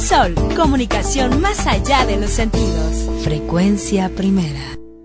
Sol, comunicación más allá de los sentidos. Frecuencia Primera.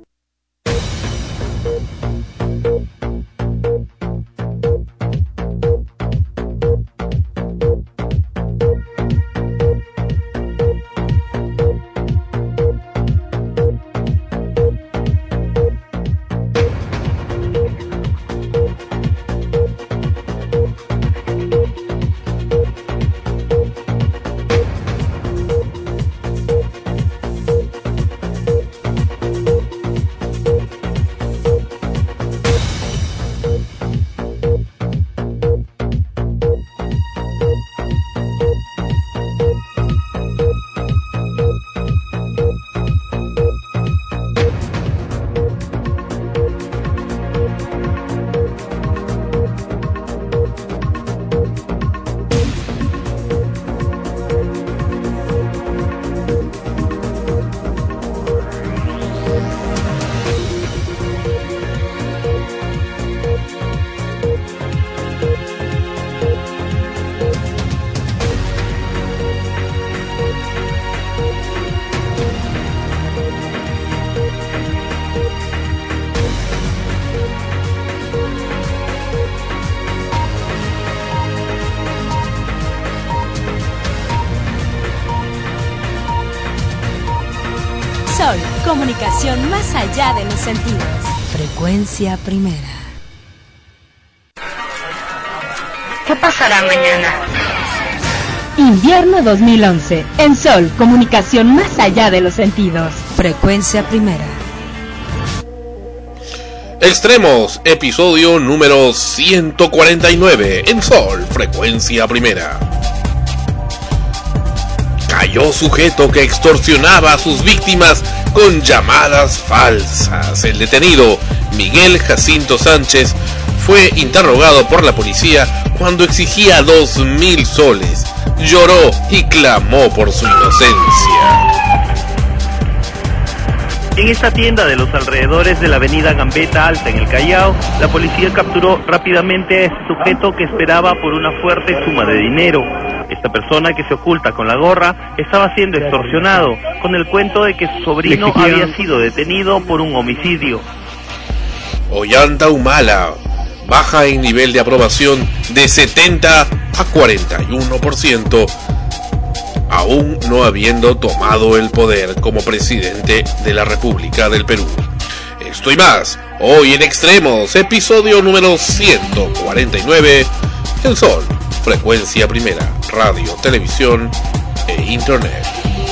Sol, comunicación más allá de los sentidos. Frecuencia Primera. ¿Qué pasará mañana? Invierno 2011. En Sol, comunicación más allá de los sentidos. Frecuencia Primera. Extremos, episodio número 149. En Sol, Frecuencia Primera. Cayó sujeto que extorsionaba a sus víctimas con llamadas falsas. El detenido, Miguel Jacinto Sánchez, fue interrogado por la policía cuando exigía 2.000 soles. Lloró y clamó por su inocencia. En esta tienda de los alrededores de la avenida Gambetta Alta en el Callao, la policía capturó rápidamente a este sujeto que esperaba por una fuerte suma de dinero. Esta persona, que se oculta con la gorra, estaba siendo extorsionado con el cuento de que su sobrino había sido detenido por un homicidio. Ollanta Humala baja en nivel de aprobación de 70 a 41%, aún no habiendo tomado el poder como presidente de la República del Perú. Esto y más, hoy en Extremos, episodio número 149, El Sol, Frecuencia Primera, radio, televisión e internet.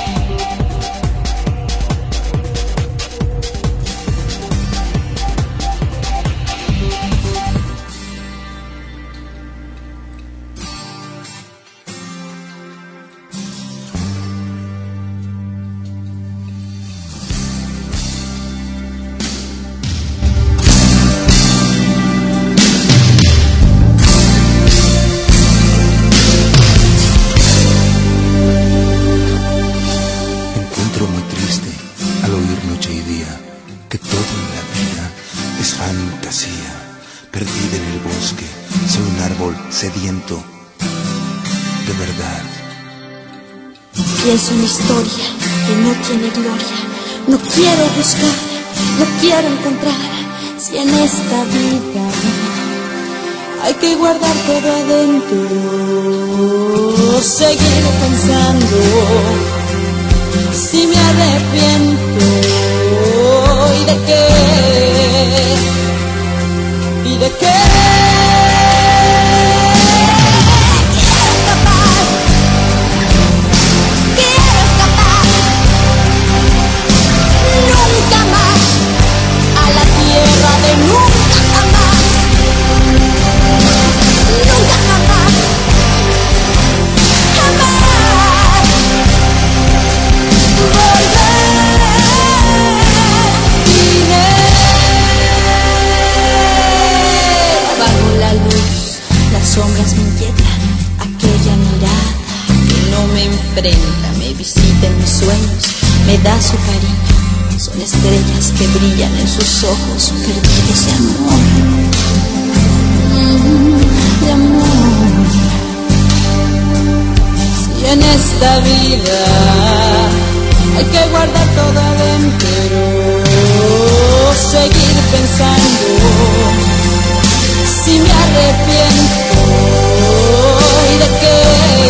Sediento de verdad. Pienso en una historia que no tiene gloria. No quiero buscar, no quiero encontrar. Si en esta vida hay que guardar todo adentro, seguiré pensando. Si me arrepiento, ¿y de qué? ¿Y de qué? Nunca jamás, nunca jamás, jamás volver sin él. Bajo la luz, las sombras me inquietan, aquella mirada que no me enfrenta, me visita en mis sueños, me da su cariño. Son estrellas que brillan en sus ojos, perdidos de amor, de amor. Si en esta vida hay que guardar todo adentro, seguir pensando si me arrepiento y de qué,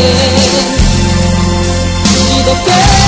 y de qué.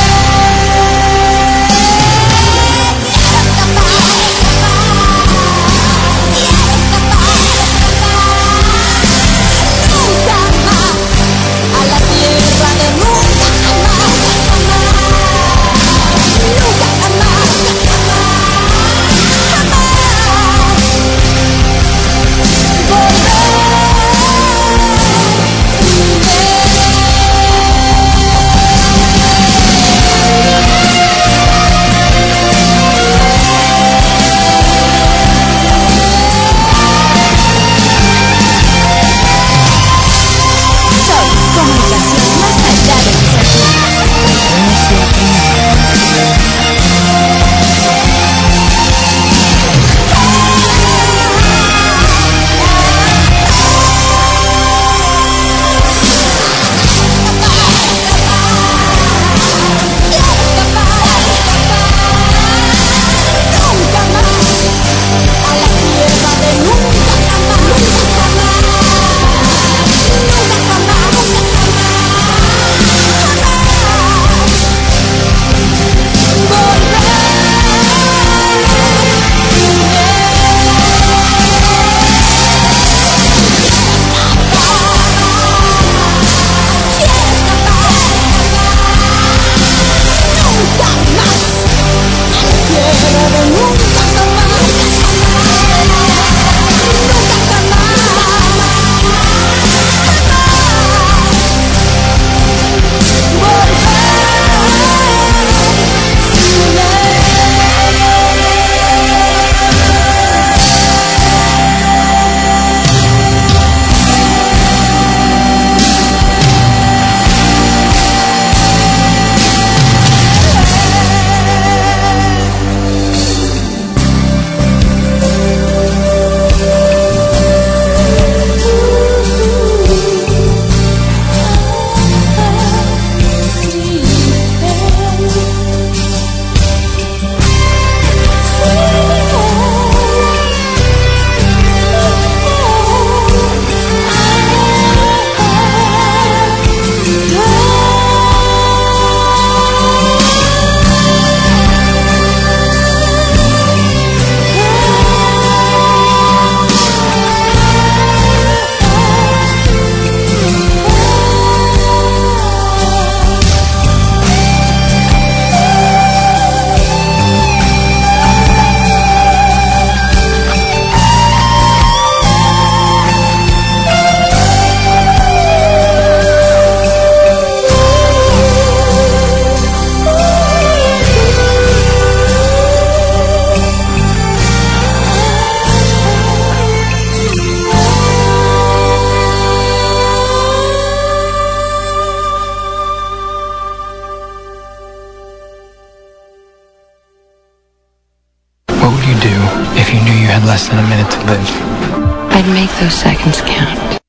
Less than a minute to live. I'd make those seconds count.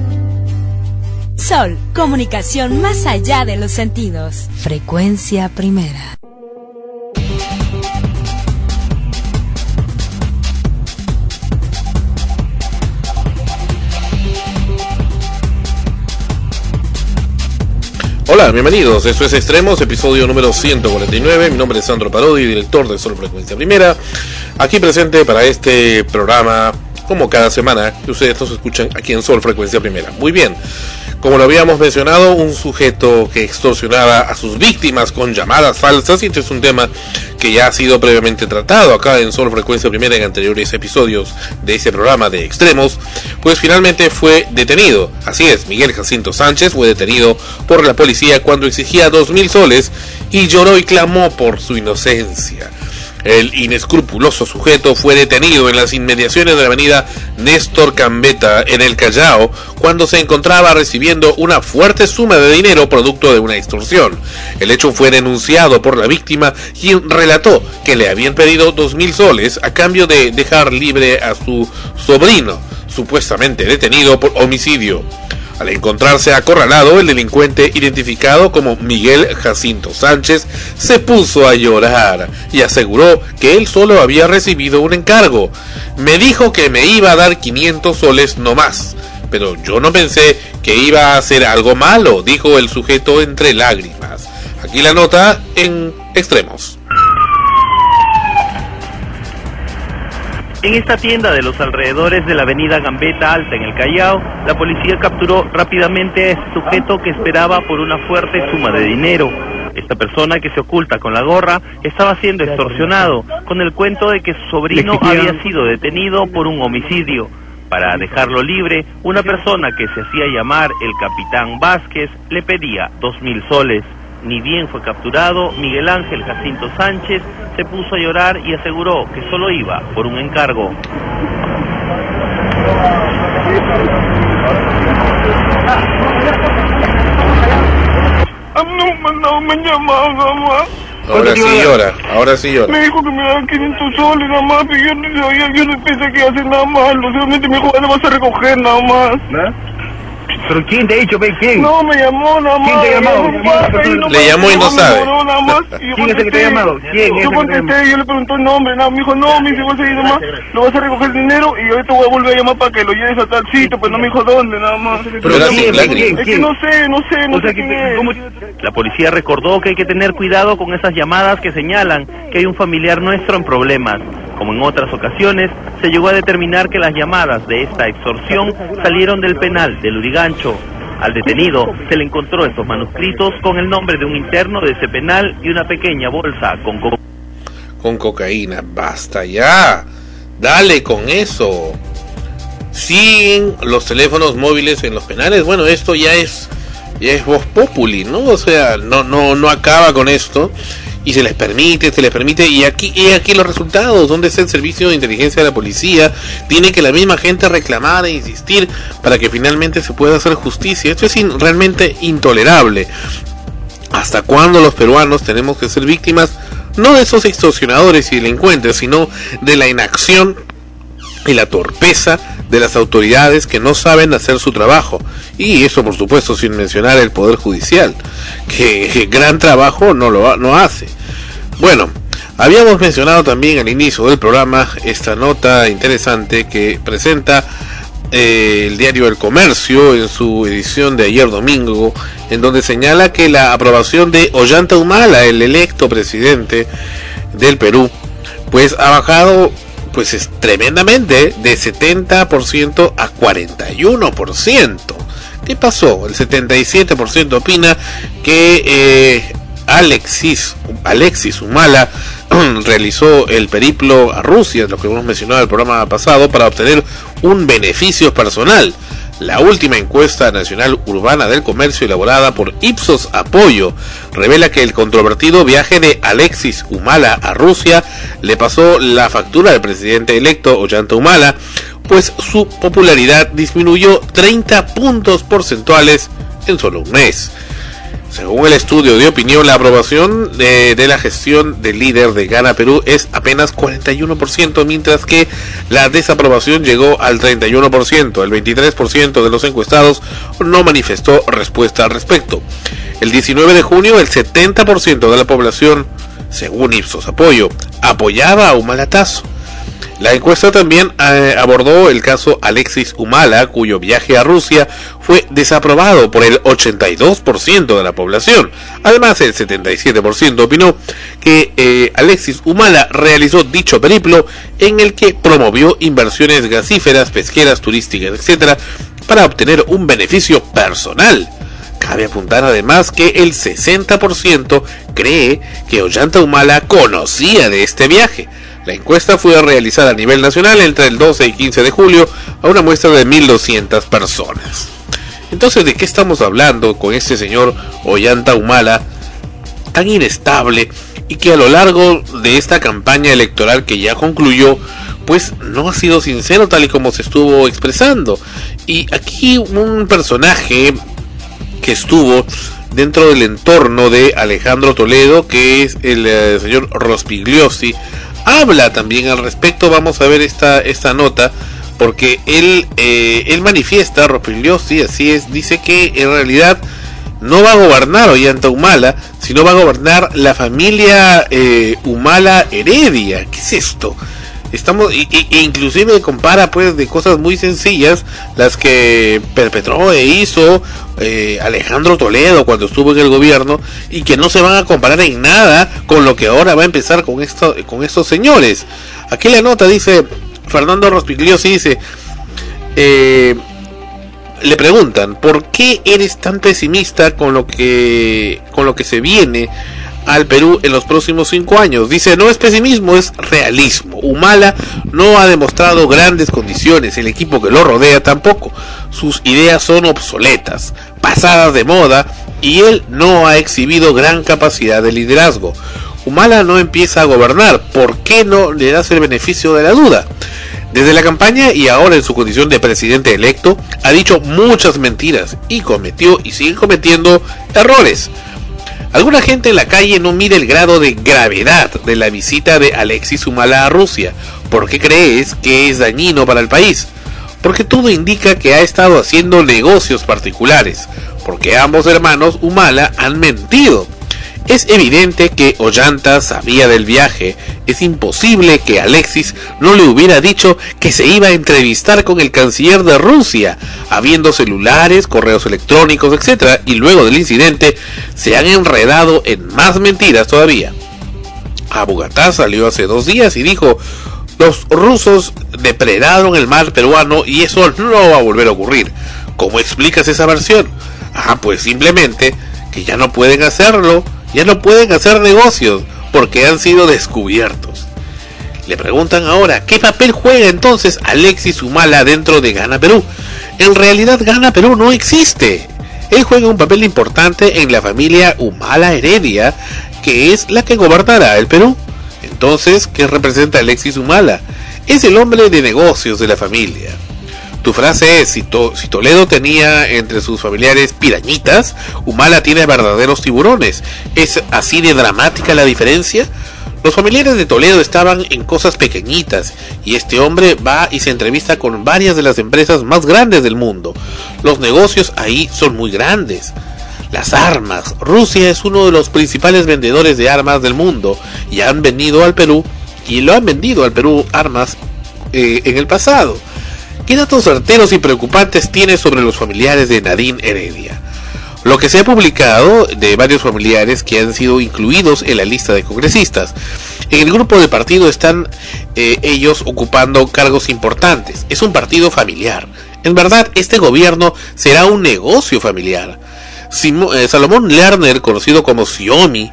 Sol, comunicación más allá de los sentidos. Frecuencia primera. Hola, bienvenidos, esto es Extremos, episodio número 149. Mi nombre es Sandro Parodi, director de Sol Frecuencia Primera, aquí presente para este programa, como cada semana, que ustedes nos escuchan aquí en Sol Frecuencia Primera. Muy bien, como lo habíamos mencionado, un sujeto que extorsionaba a sus víctimas con llamadas falsas, y este es un tema que ya ha sido previamente tratado acá en Sol Frecuencia Primera en anteriores episodios de ese programa de Extremos, pues finalmente fue detenido. Así es, Miguel Jacinto Sánchez fue detenido por la policía cuando exigía 2.000 soles y lloró y clamó por su inocencia. El inescrupuloso sujeto fue detenido en las inmediaciones de la avenida Néstor Gambetta en el Callao cuando se encontraba recibiendo una fuerte suma de dinero producto de una extorsión. El hecho fue denunciado por la víctima, quien relató que le habían pedido 2.000 soles a cambio de dejar libre a su sobrino, supuestamente detenido por homicidio. Al encontrarse acorralado, el delincuente, identificado como Miguel Jacinto Sánchez, se puso a llorar y aseguró que él solo había recibido un encargo. Me dijo que me iba a dar 500 soles no más, pero yo no pensé que iba a hacer algo malo, dijo el sujeto entre lágrimas. Aquí la nota en extremos. En esta tienda de los alrededores de la avenida Gambetta Alta en el Callao, la policía capturó rápidamente a este sujeto que esperaba por una fuerte suma de dinero. Esta persona, que se oculta con la gorra, estaba siendo extorsionado con el cuento de que su sobrino había sido detenido por un homicidio. Para dejarlo libre, una persona que se hacía llamar el Capitán Vázquez le pedía 2.000 soles. Ni bien fue capturado, Miguel Ángel Jacinto Sánchez se puso a llorar y aseguró que solo iba por un encargo. No me llamaba, mamá. Ahora sí llora. Me dijo que me daban 500 soles nada más, pero yo no pensé que iba a hacer nada malo. Solamente me dijo que le vas a recoger nada más. ¿Pero quién te ha dicho, quién? No, me llamó nada más. ¿Quién te ha llamado? Le llamó y no sabe. ¿Quién es el que te ha llamado? Yo contesté, yo le pregunté el nombre, nada, me dijo, no, me dice, vas a ir nomás, lo vas a recoger el dinero y ahorita voy a volver a llamar para que lo lleves a tal sitio, pero no me dijo dónde, nada más. Pero es que no sé quién es. La policía recordó que hay que tener cuidado con esas llamadas que señalan que hay un familiar nuestro en problemas. Como en otras ocasiones, se llegó a determinar que las llamadas de esta extorsión salieron del penal de Lurigancho. Al detenido se le encontró estos manuscritos con el nombre de un interno de ese penal y una pequeña bolsa con cocaína. Basta ya, dale con eso. Siguen los teléfonos móviles en los penales. Bueno, esto ya es voz populi, ¿no? O sea, no acaba con esto. Y se les permite, y aquí los resultados. ¿Dónde está el servicio de inteligencia de la policía? Tiene que la misma gente reclamar e insistir para que finalmente se pueda hacer justicia. Esto es realmente intolerable. ¿Hasta cuándo los peruanos tenemos que ser víctimas no de esos extorsionadores y delincuentes, sino de la inacción y la torpeza de las autoridades que no saben hacer su trabajo? Y eso, por supuesto, sin mencionar el Poder Judicial, que gran trabajo no hace. Bueno, habíamos mencionado también al inicio del programa esta nota interesante que presenta el diario El Comercio en su edición de ayer domingo, en donde señala que la aprobación de Ollanta Humala, el electo presidente del Perú, pues ha bajado es tremendamente, de 70% a 41%. ¿Qué pasó? El 77% opina que Alexis Humala realizó el periplo a Rusia, lo que hemos mencionado en el programa pasado, para obtener un beneficio personal. La última encuesta nacional urbana del comercio, elaborada por Ipsos Apoyo, revela que el controvertido viaje de Alexis Humala a Rusia le pasó la factura al presidente electo Ollanta Humala, pues su popularidad disminuyó 30 puntos porcentuales en solo un mes. Según el estudio de opinión, la aprobación de la gestión del líder de Gana Perú es apenas 41%, mientras que la desaprobación llegó al 31%. El 23% de los encuestados no manifestó respuesta al respecto. El 19 de junio, el 70% de la población, según Ipsos Apoyo, apoyaba a Humalatazo. La encuesta también abordó el caso Alexis Humala, cuyo viaje a Rusia fue desaprobado por el 82% de la población. Además, el 77% opinó que Alexis Humala realizó dicho periplo, en el que promovió inversiones gasíferas, pesqueras, turísticas, etc., para obtener un beneficio personal. Cabe apuntar además que el 60% cree que Ollanta Humala conocía de este viaje. La encuesta fue realizada a nivel nacional entre el 12 y 15 de julio a una muestra de 1.200 personas. Entonces, ¿de qué estamos hablando con este señor Ollanta Humala, tan inestable, y que a lo largo de esta campaña electoral que ya concluyó, pues no ha sido sincero tal y como se estuvo expresando? Y aquí un personaje que estuvo dentro del entorno de Alejandro Toledo, que es el señor Rospigliosi, habla también al respecto. Vamos a ver esta nota porque él manifiesta, Rospigliosi, así es, dice que en realidad no va a gobernar Ollanta Humala, sino va a gobernar la familia Humala Heredia. ¿Qué es esto? Inclusive compara pues de cosas muy sencillas las que perpetró e hizo Alejandro Toledo cuando estuvo en el gobierno, y que no se van a comparar en nada con lo que ahora va a empezar con estos señores. Aquí la nota dice, Fernando Rospigliosi dice, le preguntan, ¿por qué eres tan pesimista con lo que se viene al Perú en los próximos 5 años? Dice, no es pesimismo, es realismo. Humala no ha demostrado grandes condiciones, el equipo que lo rodea tampoco. Sus ideas son obsoletas, pasadas de moda, y él no ha exhibido gran capacidad de liderazgo. Humala no empieza a gobernar, ¿por qué no le das el beneficio de la duda? Desde la campaña y ahora en su condición de presidente electo, ha dicho muchas mentiras y cometió y sigue cometiendo errores. Alguna gente en la calle no mide el grado de gravedad de la visita de Alexis Humala a Rusia. ¿Por qué crees que es dañino para el país? Porque todo indica que ha estado haciendo negocios particulares, porque ambos hermanos Humala han mentido. Es evidente que Ollanta sabía del viaje. Es imposible que Alexis no le hubiera dicho que se iba a entrevistar con el canciller de Rusia, habiendo celulares, correos electrónicos, etc. Y luego del incidente se han enredado en más mentiras todavía. A Bogotá salió hace 2 días y dijo: los rusos depredaron el mar peruano y eso no va a volver a ocurrir. ¿Cómo explicas esa versión? Pues simplemente que ya no pueden hacerlo. Ya no pueden hacer negocios porque han sido descubiertos. Le preguntan ahora, ¿qué papel juega entonces Alexis Humala dentro de Gana Perú? En realidad Gana Perú no existe. Él juega un papel importante en la familia Humala Heredia, que es la que gobernará el Perú. Entonces, ¿qué representa Alexis Humala? Es el hombre de negocios de la familia. Tu frase es, si Toledo tenía entre sus familiares pirañitas, Humala tiene verdaderos tiburones. ¿Es así de dramática la diferencia? Los familiares de Toledo estaban en cosas pequeñitas, y este hombre va y se entrevista con varias de las empresas más grandes del mundo. Los negocios ahí son muy grandes. Las armas. Rusia es uno de los principales vendedores de armas del mundo, y han vendido al Perú, armas en el pasado. ¿Qué datos certeros y preocupantes tiene sobre los familiares de Nadine Heredia? Lo que se ha publicado de varios familiares que han sido incluidos en la lista de congresistas. En el grupo del partido están ellos ocupando cargos importantes. Es un partido familiar. En verdad, este gobierno será un negocio familiar. Salomón Lerner, conocido como Xiaomi,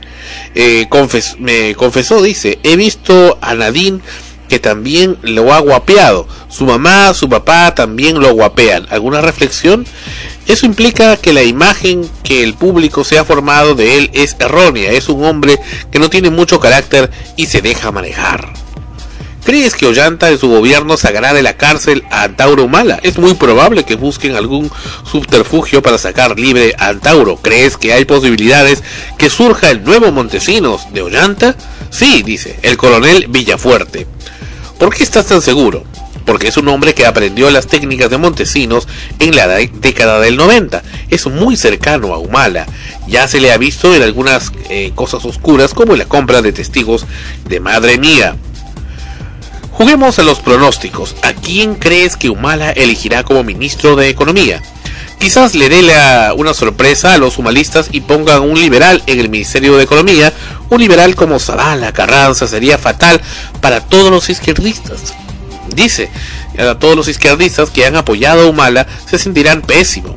me confesó, dice, he visto a Nadine que también lo ha guapeado. Su mamá, su papá también lo guapean. ¿Alguna reflexión? Eso implica que la imagen que el público se ha formado de él es errónea. Es un hombre que no tiene mucho carácter y se deja manejar. ¿Crees que Ollanta en su gobierno sacará de la cárcel a Antauro Humala? Es muy probable que busquen algún subterfugio para sacar libre a Antauro. ¿Crees que hay posibilidades que surja el nuevo Montesinos de Ollanta? Sí, dice el coronel Villafuerte. ¿Por qué estás tan seguro? Porque es un hombre que aprendió las técnicas de Montesinos en la década del 90. Es muy cercano a Humala. Ya se le ha visto en algunas cosas oscuras, como en la compra de testigos de Madre Mía. Juguemos a los pronósticos. ¿A quién crees que Humala elegirá como ministro de Economía? Quizás le dé una sorpresa a los humalistas y pongan un liberal en el Ministerio de Economía. Un liberal como Zavala, Carranza sería fatal para todos los izquierdistas. Dice, a todos los izquierdistas que han apoyado a Humala se sentirán pésimo.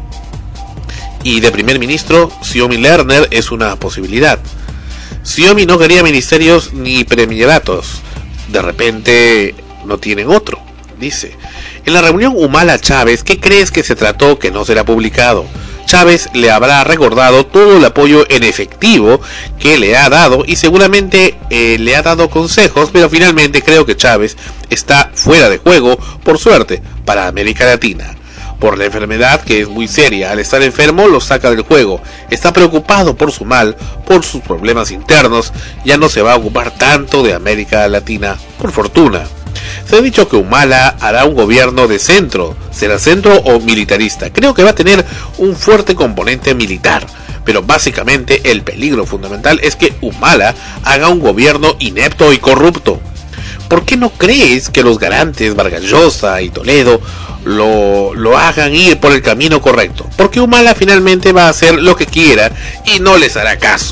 Y de primer ministro, Xiaomi Lerner es una posibilidad. Xiaomi no quería ministerios ni premieratos. De repente no tienen otro. Dice, en la reunión Humala-Chávez, ¿qué crees que se trató que no será publicado? Chávez le habrá recordado todo el apoyo en efectivo que le ha dado y seguramente le ha dado consejos, pero finalmente creo que Chávez está fuera de juego, por suerte, para América Latina. Por la enfermedad, que es muy seria, al estar enfermo lo saca del juego. Está preocupado por su mal, por sus problemas internos, ya no se va a ocupar tanto de América Latina, por fortuna. Se ha dicho que Humala hará un gobierno de centro, será centro o militarista. Creo que va a tener un fuerte componente militar, pero básicamente el peligro fundamental es que Humala haga un gobierno inepto y corrupto. ¿Por qué no crees que los garantes Vargas Llosa y Toledo lo hagan ir por el camino correcto? Porque Humala finalmente va a hacer lo que quiera y no les hará caso.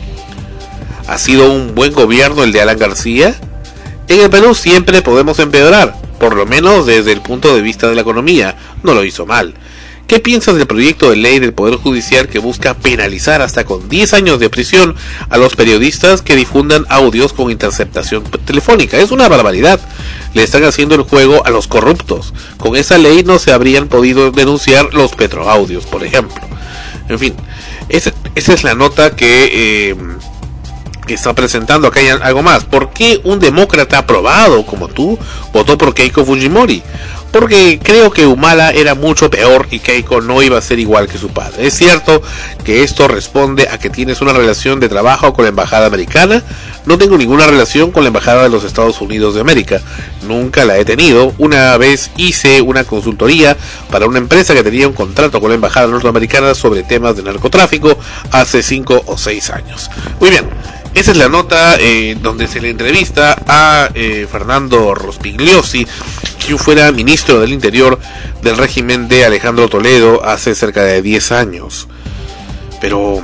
¿Ha sido un buen gobierno el de Alan García? En el Perú siempre podemos empeorar, por lo menos desde el punto de vista de la economía. No lo hizo mal. ¿Qué piensas del proyecto de ley del Poder Judicial que busca penalizar hasta con 10 años de prisión a los periodistas que difundan audios con interceptación telefónica? Es una barbaridad. Le están haciendo el juego a los corruptos. Con esa ley no se habrían podido denunciar los petroaudios, por ejemplo. En fin, esa es la nota que está presentando. Acá hay algo más. ¿Por qué un demócrata aprobado como tú votó por Keiko Fujimori? Porque creo que Humala era mucho peor y Keiko no iba a ser igual que su padre. Es cierto que esto responde a que tienes una relación de trabajo con la embajada americana. No tengo ninguna relación con la embajada de los Estados Unidos de América. Nunca la he tenido. Una vez hice una consultoría para una empresa que tenía un contrato con la embajada norteamericana sobre temas de narcotráfico hace 5 o 6 años. Muy bien. Esa es la nota donde se le entrevista a Fernando Rospigliosi, quien fuera ministro del Interior del régimen de Alejandro Toledo hace cerca de 10 años. Pero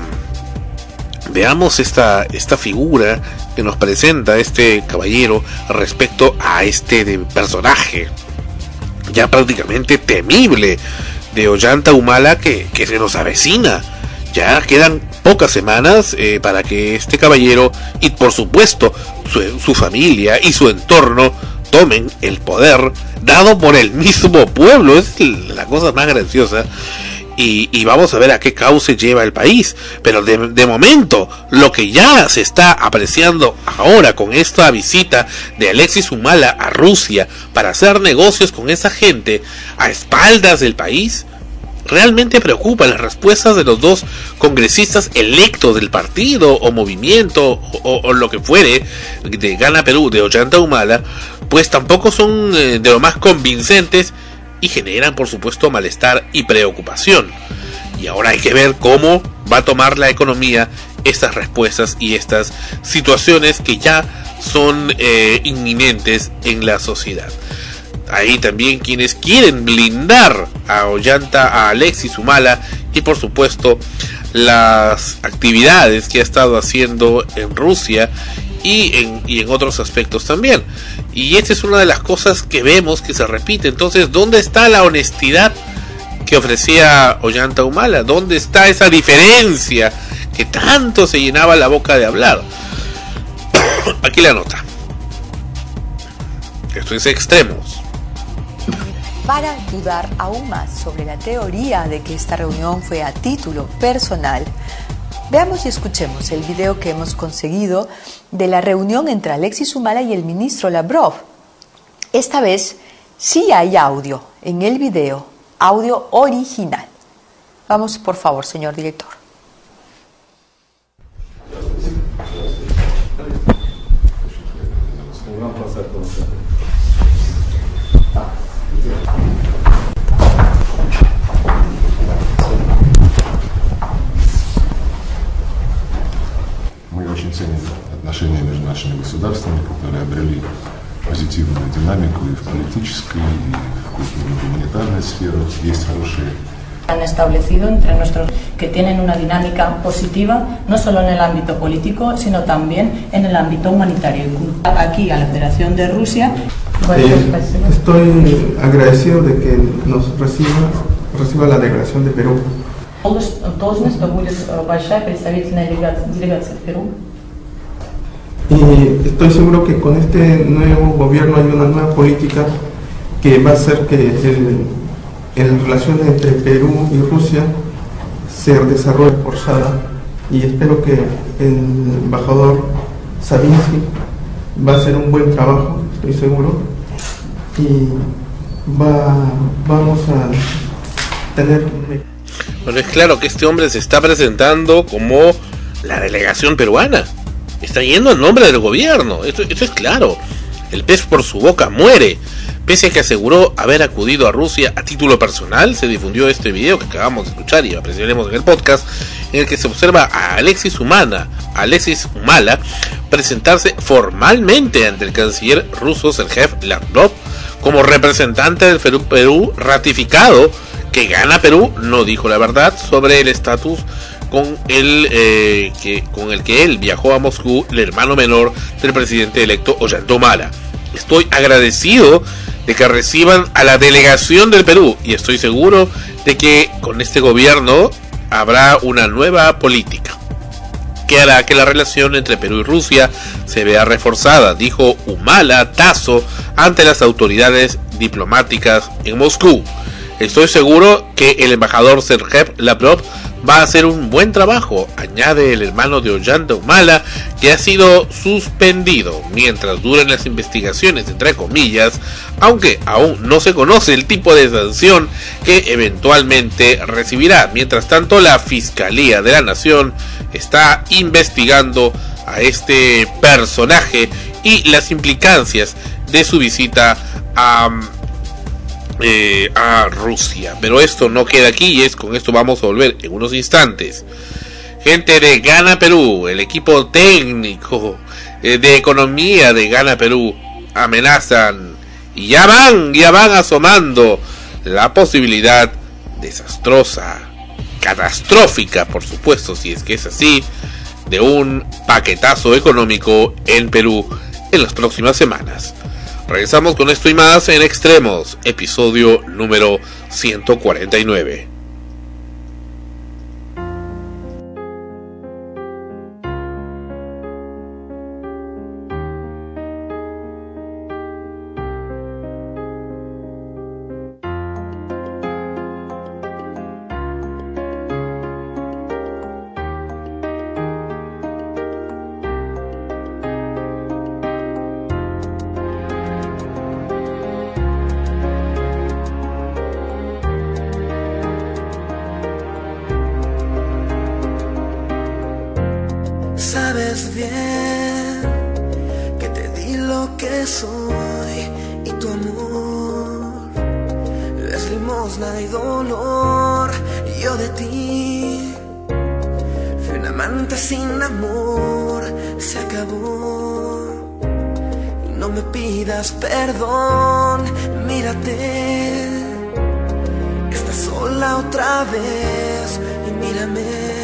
veamos esta figura que nos presenta este caballero respecto a este personaje ya prácticamente temible de Ollanta Humala que se nos avecina. Ya quedan pocas semanas para que este caballero y por supuesto su familia y su entorno tomen el poder dado por el mismo pueblo. Es la cosa más graciosa. Y vamos a ver a qué cauce lleva el país. Pero de momento, lo que ya se está apreciando ahora con esta visita de Alexis Humala a Rusia para hacer negocios con esa gente a espaldas del país, realmente preocupa. Las respuestas de los dos congresistas electos del partido o movimiento o lo que fuere de Gana Perú, de Ollanta Humala, pues tampoco son de lo más convincentes y generan por supuesto malestar y preocupación. Y ahora hay que ver cómo va a tomar la economía estas respuestas y estas situaciones que ya son inminentes en la sociedad. Ahí también quienes quieren blindar a Ollanta, a Alexis Humala y por supuesto las actividades que ha estado haciendo en Rusia y en otros aspectos también. Y esta es una de las cosas que vemos que se repite. Entonces, ¿dónde está la honestidad que ofrecía Ollanta Humala? ¿Dónde está esa diferencia que tanto se llenaba la boca de hablar? Aquí la nota. Esto es Extremos. Para dudar aún más sobre la teoría de que esta reunión fue a título personal, veamos y escuchemos el video que hemos conseguido de la reunión entre Alexis Humala y el ministro Lavrov. Esta vez sí hay audio en el video, audio original. Vamos, por favor, señor director. Мы очень ценим отношения между нашими государствами, которые обрели позитивную динамику и в политической, и в гуманитарной сфере. Есть хорошие. Han establecido entre nuestros que tienen una dinámica positiva no solo en el ámbito político sino también en el ámbito humanitario. Aquí a la Federación de Rusia. Estoy agradecido de que nos reciba la delegación de Perú. Должность, что будет большая представительная делегация в Перу. Y estoy seguro que con este nuevo gobierno hay una nueva política que va a hacer que en relaciones entre Perú y Rusia se desarrolle forzada, y espero que el embajador Savinsky va a hacer un buen trabajo, estoy seguro, y vamos a tener. Bueno, es claro que este hombre se está presentando como la delegación peruana. Está yendo en nombre del gobierno. Esto es claro. El pez por su boca muere. Pese a que aseguró haber acudido a Rusia a título personal, se difundió este video que acabamos de escuchar y apreciaremos en el podcast, en el que se observa a Alexis Humala presentarse formalmente ante el canciller ruso Sergei Lavrov como representante del Perú ratificado que gana Perú. No dijo la verdad sobre el estatus con el que él viajó a Moscú, el hermano menor del presidente electo Ollanta Humala. Estoy agradecido de que reciban a la delegación del Perú y estoy seguro de que con este gobierno habrá una nueva política que hará que la relación entre Perú y Rusia se vea reforzada, dijo Humala Tazo ante las autoridades diplomáticas en Moscú. Estoy seguro que el embajador Sergei Lavrov va a hacer un buen trabajo, añade el hermano de Ollanta Humala, que ha sido suspendido mientras duren las investigaciones, entre comillas, aunque aún no se conoce el tipo de sanción que eventualmente recibirá. Mientras tanto, la Fiscalía de la Nación está investigando a este personaje y las implicancias de su visita a Rusia. Pero esto no queda aquí y con esto vamos a volver en unos instantes. Gente de Gana Perú, el equipo técnico de economía de Gana Perú amenazan y ya van asomando la posibilidad desastrosa, catastrófica, por supuesto, si es que es así, de un paquetazo económico en Perú en las próximas semanas. Regresamos con esto y más en Extremos, episodio número 149. Sabes bien que te di lo que soy y tu amor es limosna y dolor. Yo de ti fui un amante sin amor, se acabó. Y no me pidas perdón, mírate, estás sola otra vez y mírame.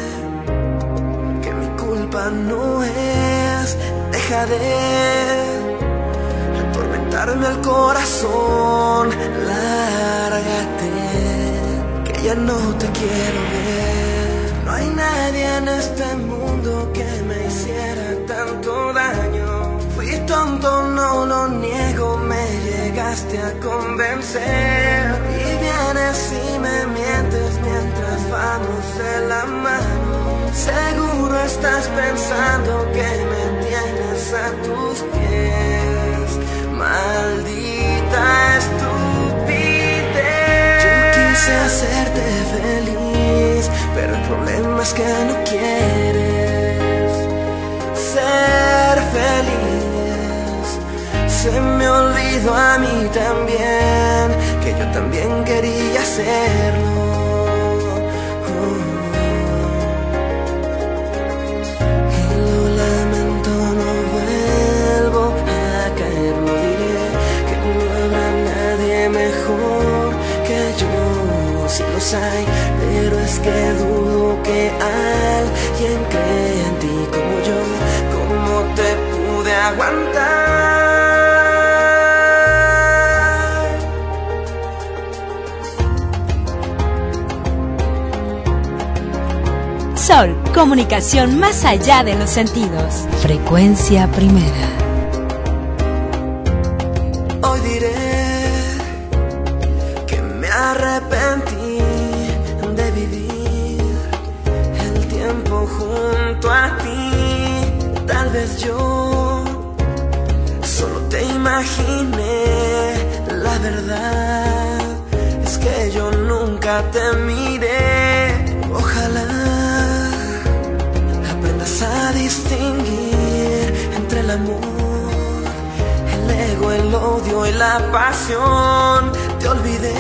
No es, deja de atormentarme el corazón, lárgate, que ya no te quiero ver. No hay nadie en este mundo que me hiciera tanto daño. Fui tonto, no lo niego, me llegaste a convencer. Y vienes y me mientes mientras vamos de la mano. Seguro estás pensando que me tienes a tus pies, maldita estupidez. Yo quise hacerte feliz, pero el problema es que no quieres ser feliz. Se me olvidó a mí también que yo también quería serlo. Si los hay, pero es que dudo que alguien cree en ti como yo. ¿Cómo te pude aguantar? Sol, comunicación más allá de los sentidos. Frecuencia primera. Hoy diré que me arrepentí de vivir el tiempo junto a ti. Tal vez yo solo te imaginé. La verdad es que yo nunca te miré. Ojalá aprendas a distinguir entre el amor, el el odio y la pasión. Te olvidé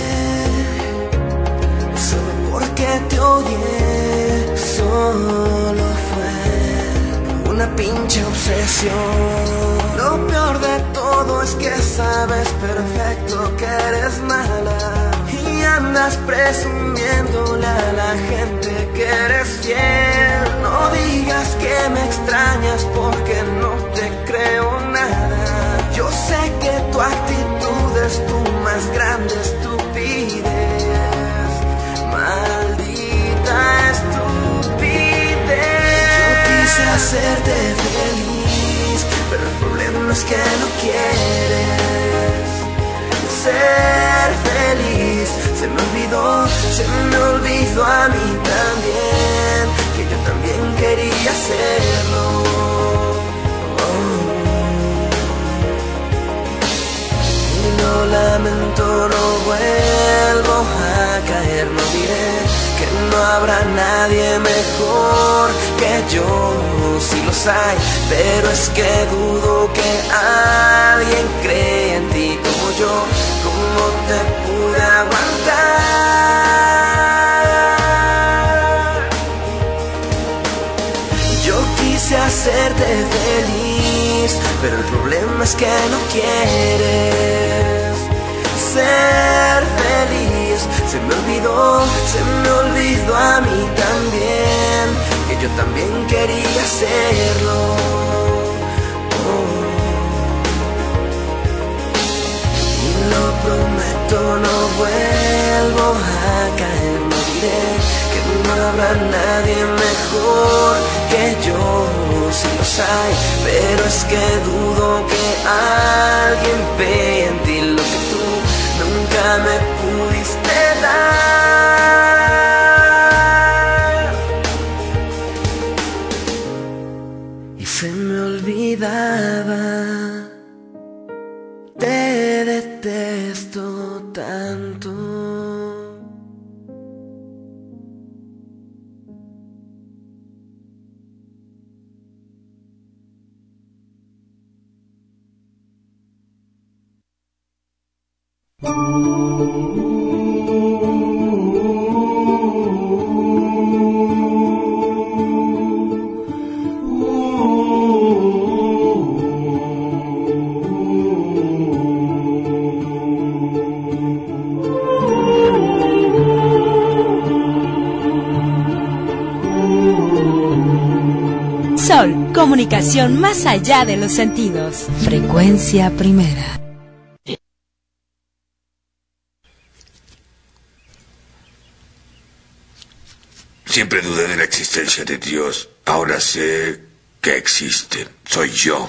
solo porque te odié. Solo fue una pinche obsesión. Lo peor de todo es que sabes perfecto que eres mala y andas presumiéndole a la gente que eres fiel. No digas que me extrañas porque no te creo nada. Yo sé que tu actitud es tu más grande estupidez. Maldita estupidez. Yo quise hacerte feliz, pero el problema es que no quieres ser feliz. Se me olvidó a mí también, que yo también quería serlo. Y lo lamento, no vuelvo a caer. No diré que no habrá nadie mejor que yo, si los hay, pero es que dudo que alguien cree en ti como yo. ¿Cómo te pude aguantar? Yo quise hacerte feliz, pero el problema es que no quieres ser feliz. Se me olvidó a mí también, que yo también quería serlo. Lo prometo, no vuelvo a caer. No diré que no habrá nadie mejor que yo, si los hay, pero es que dudo que alguien vea en ti lo que tú nunca me pudiste dar. Y se me olvidaba. Te detesto tanto. Sol, comunicación más allá de los sentidos. Frecuencia primera. Siempre dudé de la existencia de Dios. Ahora sé que existe. Soy yo.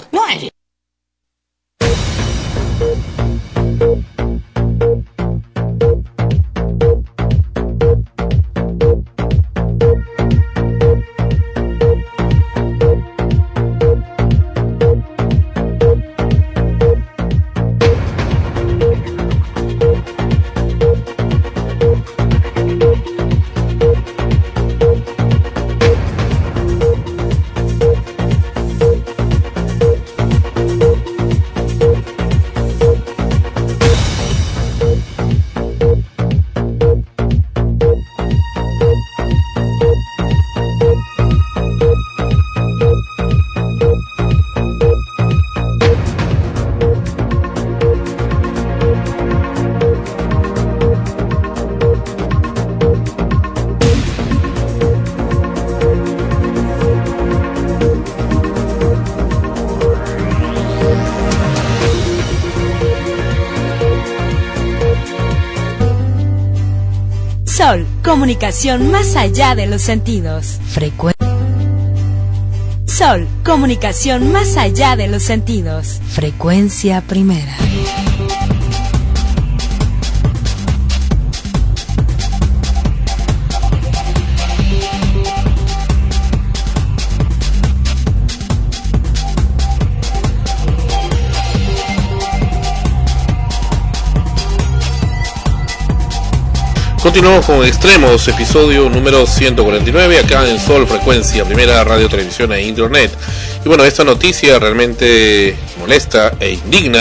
Sol, comunicación más allá de los sentidos. Sol, comunicación más allá de los sentidos. Frecuencia primera. Continuamos con Extremos, episodio número 149, acá en Sol, Frecuencia Primera, Radio, Televisión e Internet. Y bueno, esta noticia realmente molesta e indigna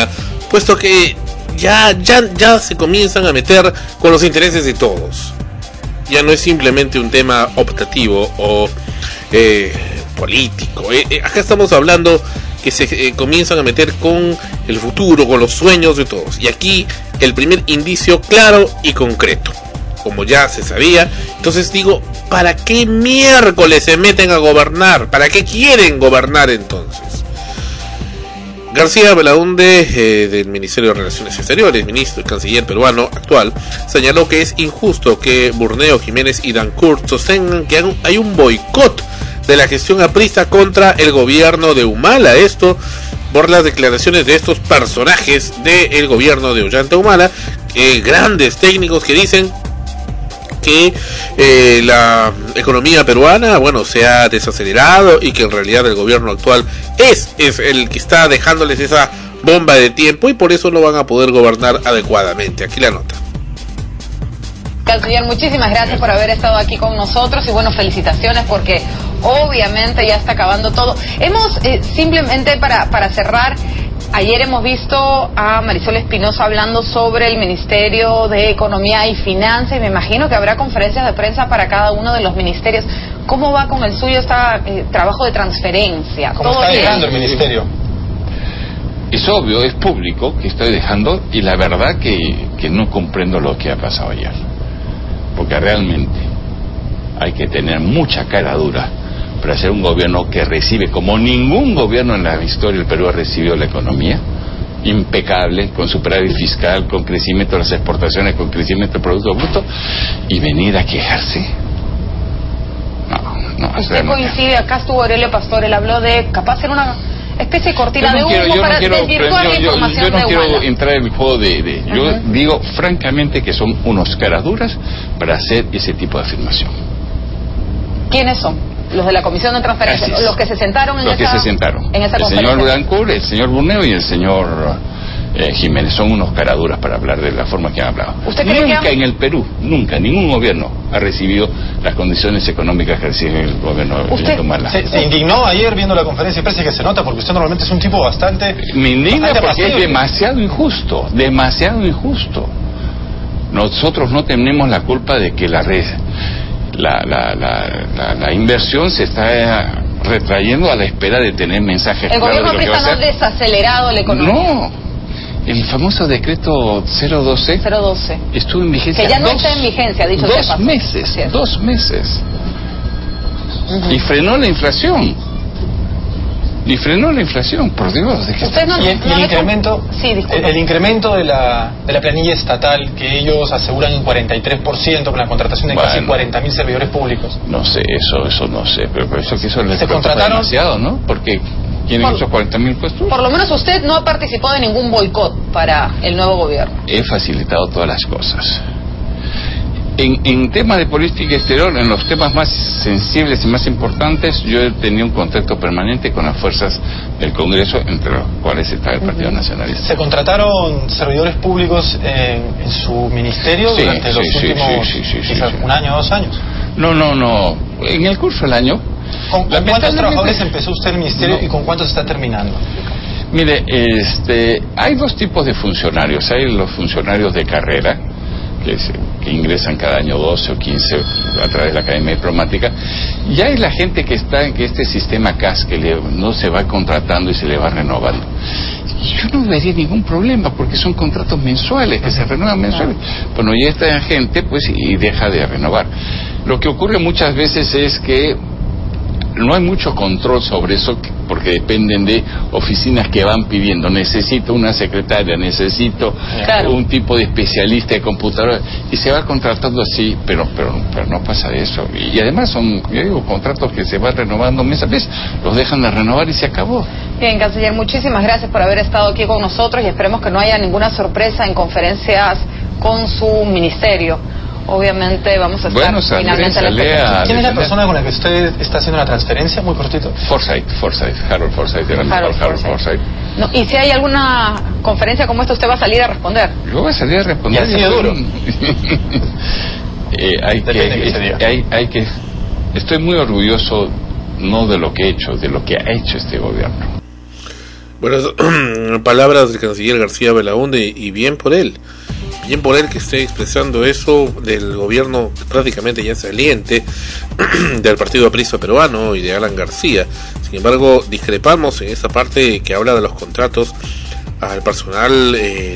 puesto que ya se comienzan a meter con los intereses de todos. Ya no es simplemente un tema optativo o político. Acá estamos hablando que se comienzan a meter con el futuro, con los sueños de todos. Y aquí el primer indicio claro y concreto, como ya se sabía. Entonces digo, ¿para qué miércoles se meten a gobernar? ¿Para qué quieren gobernar entonces? García Belaunde, del Ministerio de Relaciones Exteriores, ministro y canciller peruano actual, señaló que es injusto que Burneo, Jiménez y Dancourt sostengan que hay un boicot de la gestión aprista contra el gobierno de Humala. Esto por las declaraciones de estos personajes del gobierno de Ollanta Humala, grandes técnicos que dicen que la economía peruana, se ha desacelerado y que en realidad el gobierno actual es el que está dejándoles esa bomba de tiempo y por eso no van a poder gobernar adecuadamente. Aquí la nota. Canciller, muchísimas gracias por haber estado aquí con nosotros y felicitaciones porque obviamente ya está acabando todo. Hemos, simplemente para cerrar, ayer hemos visto a Marisol Espinosa hablando sobre el Ministerio de Economía y Finanzas y me imagino que habrá conferencias de prensa para cada uno de los ministerios. ¿Cómo va con el suyo este trabajo de transferencia? ¿Cómo está dejando el ministerio? Es obvio, es público que estoy dejando y la verdad que no comprendo lo que ha pasado ayer. Porque realmente hay que tener mucha cara dura para ser un gobierno que recibe, como ningún gobierno en la historia del Perú ha recibido la economía, impecable, con superávit fiscal, con crecimiento de las exportaciones, con crecimiento del Producto Bruto, y venir a quejarse. No. ¿Usted coincide? Acá estuvo Aurelio Pastor, él habló de capaz hacer una especie de cortina de humo para desvirtuar la información de Humala. Yo no quiero entrar en el juego yo digo francamente que son unos caras duras para hacer ese tipo de afirmación. ¿Quiénes son? Los de la Comisión de Transferencia, los que se sentaron en esa conferencia. El señor Dancourt, el señor Burneo y el señor Jiménez son unos caraduras para hablar de la forma que han hablado. Nunca en el Perú, nunca, ningún gobierno ha recibido las condiciones económicas que recibe el gobierno de Humala. ¿Se indignó ayer viendo la conferencia de prensa que se nota? Porque usted normalmente es un tipo bastante... Me indigna porque es demasiado injusto. Nosotros no tenemos la culpa de que la inversión se está retrayendo a la espera de tener mensajes claros de lo que va a hacer. ¿El gobierno aprista no ha desacelerado la economía? No. El famoso decreto 012 estuvo en vigencia. Que ya no está en vigencia, dicho sea paso. 2 meses. Y frenó la inflación. Por Dios. El incremento de la planilla estatal, que ellos aseguran un 43% con la contratación de casi 40.000 servidores públicos. No sé, eso no sé, pero eso les se contrataron demasiado, ¿no? Porque ¿quieren esos 40.000 puestos? Por lo menos usted no ha participado de ningún boicot para el nuevo gobierno. He facilitado todas las cosas. En temas de política exterior, en los temas más sensibles y más importantes, yo he tenido un contacto permanente con las fuerzas del Congreso, entre los cuales está el Partido Nacionalista. ¿Se contrataron servidores públicos en su ministerio durante los últimos quizás un año, 2 años? No. En el curso del año. ¿Con cuántos trabajadores empezó usted el ministerio y con cuántos está terminando? Mire, hay 2 tipos de funcionarios. Hay los funcionarios de carrera, que ingresan cada año 12 o 15 a través de la Academia Diplomática, y hay la gente que está en este sistema CAS que no se va contratando y se le va renovando. Yo no vería ningún problema porque son contratos mensuales que se renuevan mensuales. Bueno, y esta gente y deja de renovar. Lo que ocurre muchas veces es que no hay mucho control sobre eso porque dependen de oficinas que van pidiendo. Necesito una secretaria, necesito un tipo de especialista de computadora y se va contratando así, pero no pasa eso. Y además son, contratos que se van renovando mes a mes, los dejan de renovar y se acabó. Bien, canciller, muchísimas gracias por haber estado aquí con nosotros y esperemos que no haya ninguna sorpresa en conferencias con su ministerio. Obviamente vamos a estar finalmente a la expectativa. ¿Quién es la persona con la que usted está haciendo la transferencia? Muy cortito. Harold Forsyth. No, y si hay alguna conferencia como esta, ¿usted va a salir a responder? Yo voy a salir a responder. ¿Y así de duro? Estoy muy orgulloso, no de lo que he hecho, de lo que ha hecho este gobierno. Bueno, palabras del canciller García Belaúnde, y bien por él que esté expresando eso del gobierno prácticamente ya saliente del partido aprista peruano y de Alan García. Sin embargo, discrepamos en esa parte que habla de los contratos al personal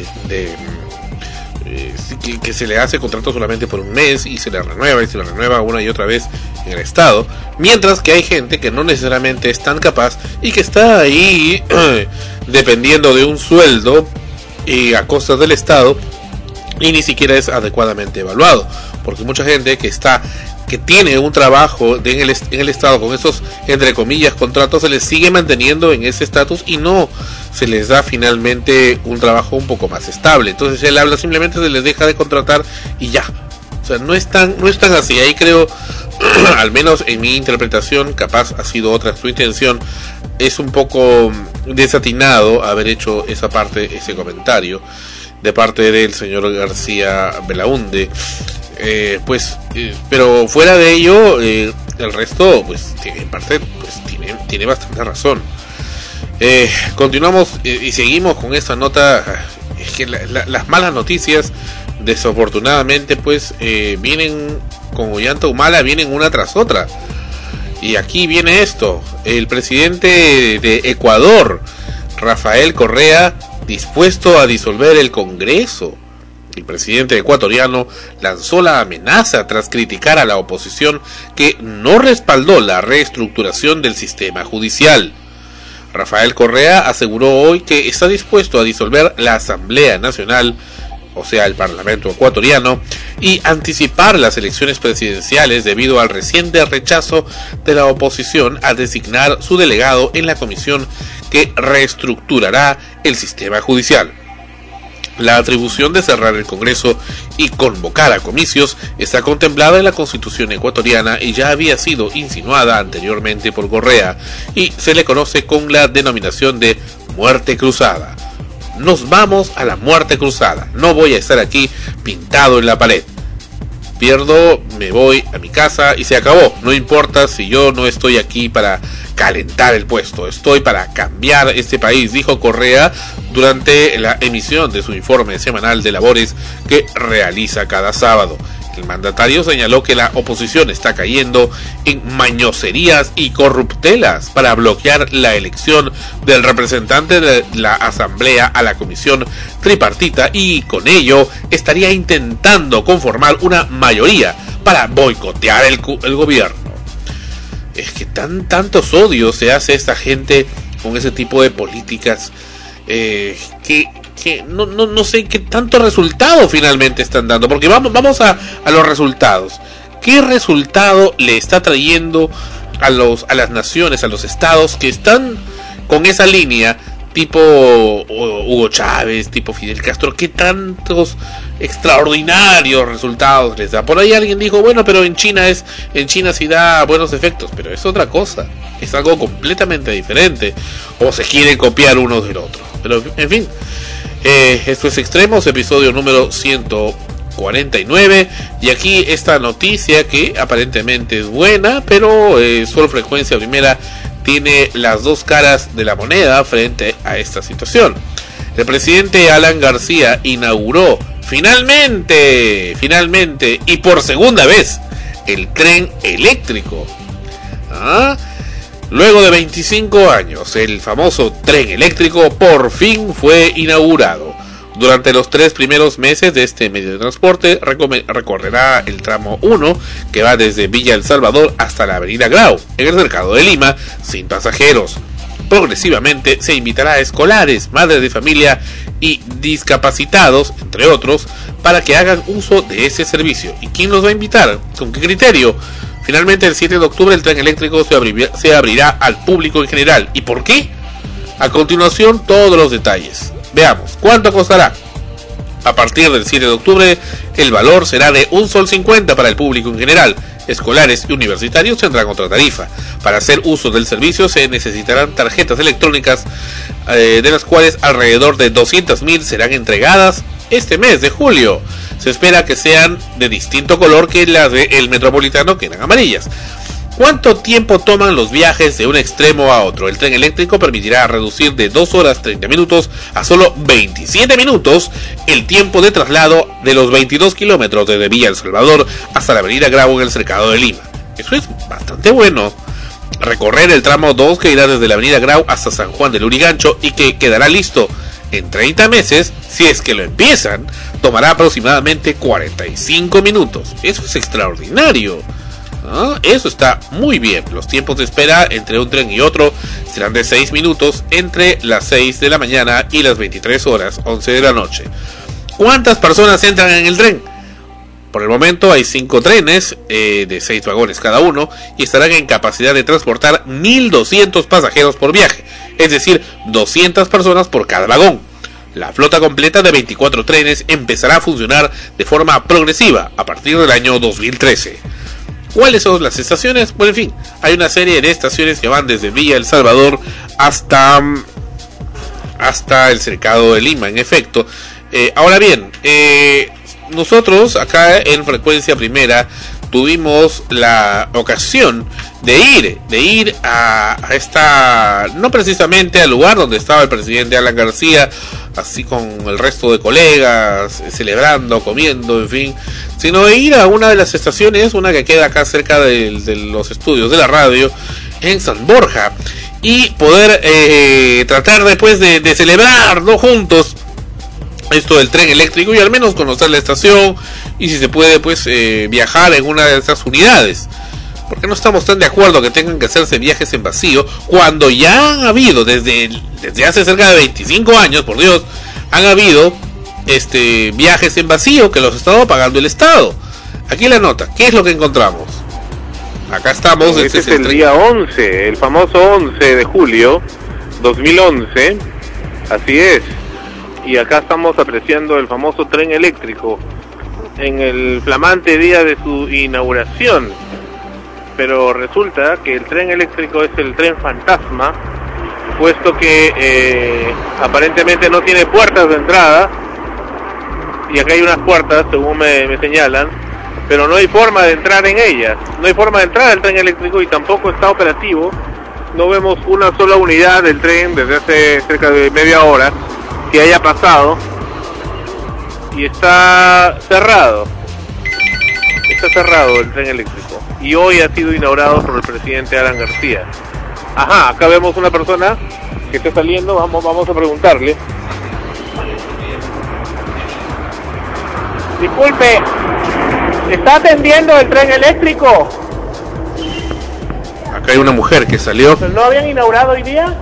que se le hace contrato solamente por un mes y se le renueva una y otra vez en el Estado, mientras que hay gente que no necesariamente es tan capaz y que está ahí dependiendo de un sueldo a costas del Estado, y ni siquiera es adecuadamente evaluado, porque mucha gente que tiene un trabajo en el Estado con esos, entre comillas, contratos, se les sigue manteniendo en ese estatus y no se les da finalmente un trabajo un poco más estable. Entonces él habla, simplemente se les deja de contratar y ya. O sea, no es tan así. Ahí creo, al menos en mi interpretación, capaz ha sido otra su intención, es un poco desatinado haber hecho esa parte, ese comentario de parte del señor García Belaúnde. Pero fuera de ello, el resto, pues, en parte, pues, tiene bastante razón. Continuamos y seguimos con esta nota. Es que las malas noticias, desafortunadamente, pues, vienen con Ollanta Humala, vienen una tras otra. Y aquí viene esto: el presidente de Ecuador, Rafael Correa, dispuesto a disolver el Congreso. El presidente ecuatoriano lanzó la amenaza tras criticar a la oposición que no respaldó la reestructuración del sistema judicial. Rafael Correa aseguró hoy que está dispuesto a disolver la Asamblea Nacional, o sea, el Parlamento ecuatoriano, y anticipar las elecciones presidenciales debido al reciente rechazo de la oposición a designar su delegado en la comisión que reestructurará el sistema judicial. La atribución de cerrar el Congreso y convocar a comicios está contemplada en la Constitución ecuatoriana y ya había sido insinuada anteriormente por Correa, y se le conoce con la denominación de muerte cruzada. Nos vamos a la muerte cruzada. No voy a estar aquí pintado en la pared. Pierdo, me voy a mi casa y se acabó. No importa si yo no estoy aquí para calentar el puesto, estoy para cambiar este país, dijo Correa durante la emisión de su informe semanal de labores que realiza cada sábado. El mandatario señaló que la oposición está cayendo en mañoserías y corruptelas para bloquear la elección del representante de la Asamblea a la comisión tripartita, y con ello estaría intentando conformar una mayoría para boicotear el gobierno. Es que tantos odios se hace esta gente con ese tipo de políticas que no sé qué tanto resultado finalmente están dando, porque vamos a los resultados. ¿Qué resultado le está trayendo a las naciones, a los estados que están con esa línea, tipo Hugo Chávez, tipo Fidel Castro? ¿Qué tantos extraordinarios resultados les da? Por ahí alguien dijo, bueno, pero en China sí da buenos efectos, pero es otra cosa, es algo completamente diferente, o se quiere copiar uno del otro. Pero en fin, esto es Extremos, episodio número 149, y aquí esta noticia que aparentemente es buena, pero Sol Frecuencia Primera tiene las dos caras de la moneda frente a esta situación. El presidente Alan García inauguró finalmente y por segunda vez el tren eléctrico. Luego de 25 años, el famoso tren eléctrico por fin fue inaugurado. Durante los 3 primeros meses de este medio de transporte recorrerá el tramo 1, que va desde Villa El Salvador hasta la avenida Grau, en el mercado de Lima, sin pasajeros. Progresivamente se invitará a escolares, madres de familia y discapacitados, entre otros, para que hagan uso de ese servicio. ¿Y quién los va a invitar? ¿Con qué criterio? Finalmente, el 7 de octubre el tren eléctrico se abrirá al público en general. ¿Y por qué? A continuación, todos los detalles. Veamos, ¿cuánto costará? A partir del 7 de octubre, el valor será de $1.50 para el público en general. Escolares y universitarios tendrán otra tarifa. Para hacer uso del servicio se necesitarán tarjetas electrónicas, de las cuales alrededor de 200.000 serán entregadas este mes de julio. Se espera que sean de distinto color que las del Metropolitano, que eran amarillas. ¿Cuánto tiempo toman los viajes de un extremo a otro? El tren eléctrico permitirá reducir de 2 horas 30 minutos a solo 27 minutos el tiempo de traslado de los 22 kilómetros desde Villa El Salvador hasta la avenida Grau en el Cercado de Lima. Eso es bastante bueno. Recorrer el tramo 2 que irá desde la avenida Grau hasta San Juan del Lurigancho y que quedará listo en 30 meses, si es que lo empiezan, tomará aproximadamente 45 minutos. Eso es extraordinario. Eso está muy bien. Los tiempos de espera entre un tren y otro serán de 6 minutos entre las 6 de la mañana y las 23 horas 11 de la noche. ¿Cuántas personas entran en el tren? Por el momento hay 5 trenes de 6 vagones cada uno y estarán en capacidad de transportar 1.200 pasajeros por viaje, es decir, 200 personas por cada vagón. La flota completa de 24 trenes empezará a funcionar de forma progresiva a partir del año 2013. ¿Cuáles son las estaciones? Bueno, en fin, hay una serie de estaciones que van desde Villa El Salvador hasta el Cercado de Lima, en efecto. Ahora bien, nosotros acá en Frecuencia Primera tuvimos la ocasión de ir a esta, no precisamente al lugar donde estaba el presidente Alan García, así con el resto de colegas, celebrando, comiendo, en fin, sino de ir a una de las estaciones, una que queda acá cerca de los estudios de la radio, en San Borja, y poder tratar después de celebrar, ¿no?, juntos esto del tren eléctrico y al menos conocer la estación y si se puede pues viajar en una de estas unidades, porque no estamos tan de acuerdo que tengan que hacerse viajes en vacío cuando ya han habido desde hace cerca de 25 años, por Dios, han habido viajes en vacío que los ha estado pagando el Estado. Aquí la nota, ¿qué es lo que encontramos? Acá estamos. Este es el día 11, el famoso 11 de julio 2011, así es. Y acá estamos apreciando el famoso tren eléctrico en el flamante día de su inauguración. Pero resulta que el tren eléctrico es el tren fantasma, puesto que aparentemente no tiene puertas de entrada. Y acá hay unas puertas, según me señalan, pero no hay forma de entrar en ellas. No hay forma de entrar al tren eléctrico y tampoco está operativo. No vemos una sola unidad del tren desde hace cerca de media hora que haya pasado, y está cerrado el tren eléctrico, y hoy ha sido inaugurado por el presidente Alan García. Ajá, acá vemos una persona que está saliendo, vamos a preguntarle. Disculpe, ¿está atendiendo el tren eléctrico? Acá hay una mujer que salió. ¿No habían inaugurado hoy día?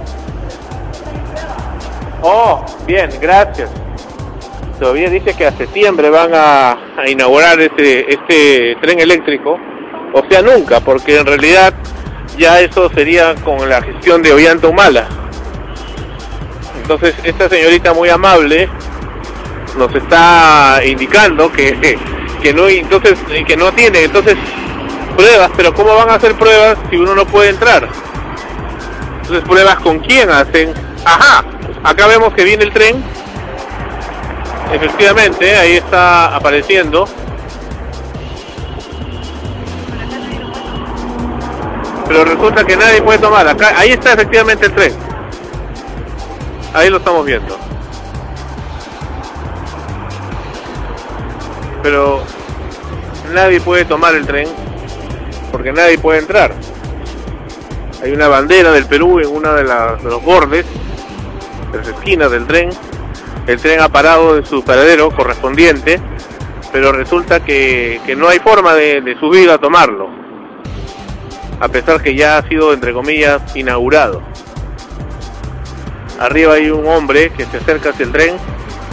Oh, bien, gracias. Todavía dice que a septiembre van a inaugurar este tren eléctrico. O sea, nunca, porque en realidad ya eso sería con la gestión de Ollanta Humala. Entonces, esta señorita muy amable nos está indicando que no tiene pruebas, pero ¿cómo van a hacer pruebas si uno no puede entrar? Entonces, ¿pruebas con quién hacen? Ajá, acá vemos que viene el tren. Efectivamente, ahí está apareciendo. Pero resulta que nadie puede tomar. Acá, ahí está efectivamente el tren. Ahí lo estamos viendo. Pero nadie puede tomar el tren porque nadie puede entrar. Hay una bandera del Perú en una de los bordes, de las esquinas del tren. El tren ha parado en su paradero correspondiente, pero resulta que no hay forma de subir a tomarlo, a pesar que ya ha sido, entre comillas, inaugurado. Arriba hay un hombre que se acerca hacia el tren,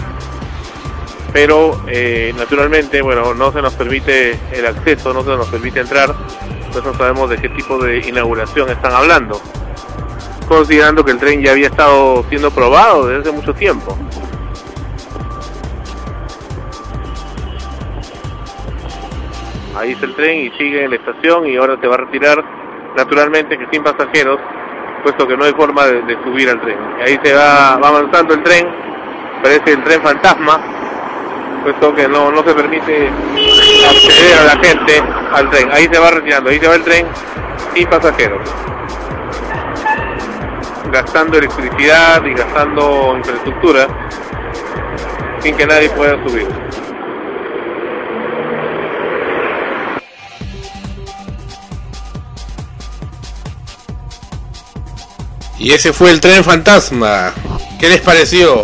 pero naturalmente, bueno, no se nos permite el acceso, no se nos permite entrar, pues no sabemos de qué tipo de inauguración están hablando, considerando que el tren ya había estado siendo probado desde hace mucho tiempo. Ahí está el tren y sigue en la estación y ahora se va a retirar, naturalmente que sin pasajeros, puesto que no hay forma de subir al tren. Y ahí se va avanzando el tren, parece el tren fantasma, puesto que no se permite acceder a la gente al tren. Ahí se va retirando, ahí se va el tren sin pasajeros, gastando electricidad y gastando infraestructura sin que nadie pueda subir. Y ese fue el tren fantasma. ¿Qué les pareció?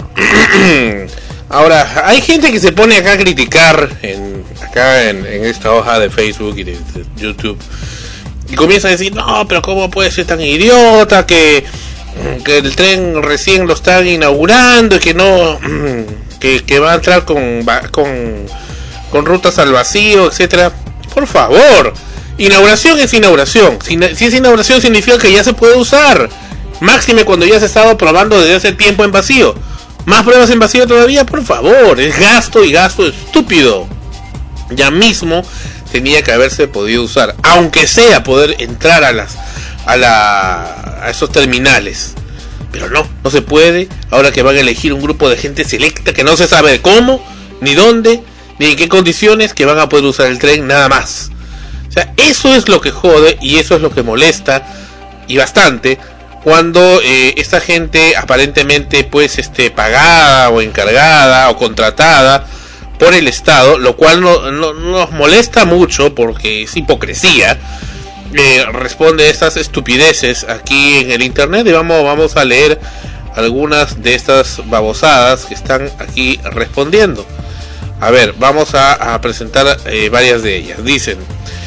Ahora, hay gente que se pone acá a criticar en esta hoja de Facebook y de YouTube, y comienza a decir, no, pero ¿cómo puede ser tan idiota que el tren recién lo están inaugurando y que no que va a entrar con rutas al vacío, etcétera? Por favor, inauguración es inauguración. Si es inauguración significa que ya se puede usar, máxime cuando ya se ha estado probando desde hace tiempo en vacío. Más pruebas en vacío todavía, por favor, es gasto y gasto estúpido. Ya mismo tenía que haberse podido usar, aunque sea poder entrar a esos terminales. Pero no se puede. Ahora que van a elegir un grupo de gente selecta que no se sabe cómo, ni dónde, ni en qué condiciones, que van a poder usar el tren, nada más. O sea, eso es lo que jode y eso es lo que molesta, y bastante, cuando esta gente aparentemente pues pagada o encargada o contratada por el Estado, lo cual nos molesta mucho porque es hipocresía, responde a estas estupideces aquí en el internet. Y vamos a leer algunas de estas babosadas que están aquí respondiendo. A ver, vamos a presentar varias de ellas. Dicen,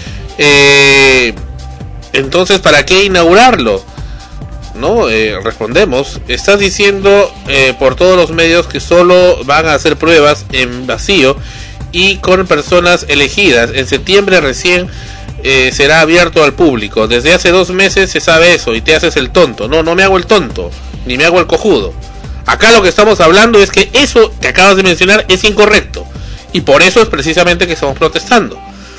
entonces, ¿para qué inaugurarlo? No, respondemos, estás diciendo por todos los medios que solo van a hacer pruebas en vacío y con personas elegidas. En septiembre recién será abierto al público. Desde hace 2 meses se sabe eso y te haces el tonto. No me hago el tonto, ni me hago el cojudo. Acá lo que estamos hablando es que eso que acabas de mencionar es incorrecto, y por eso es precisamente que estamos protestando.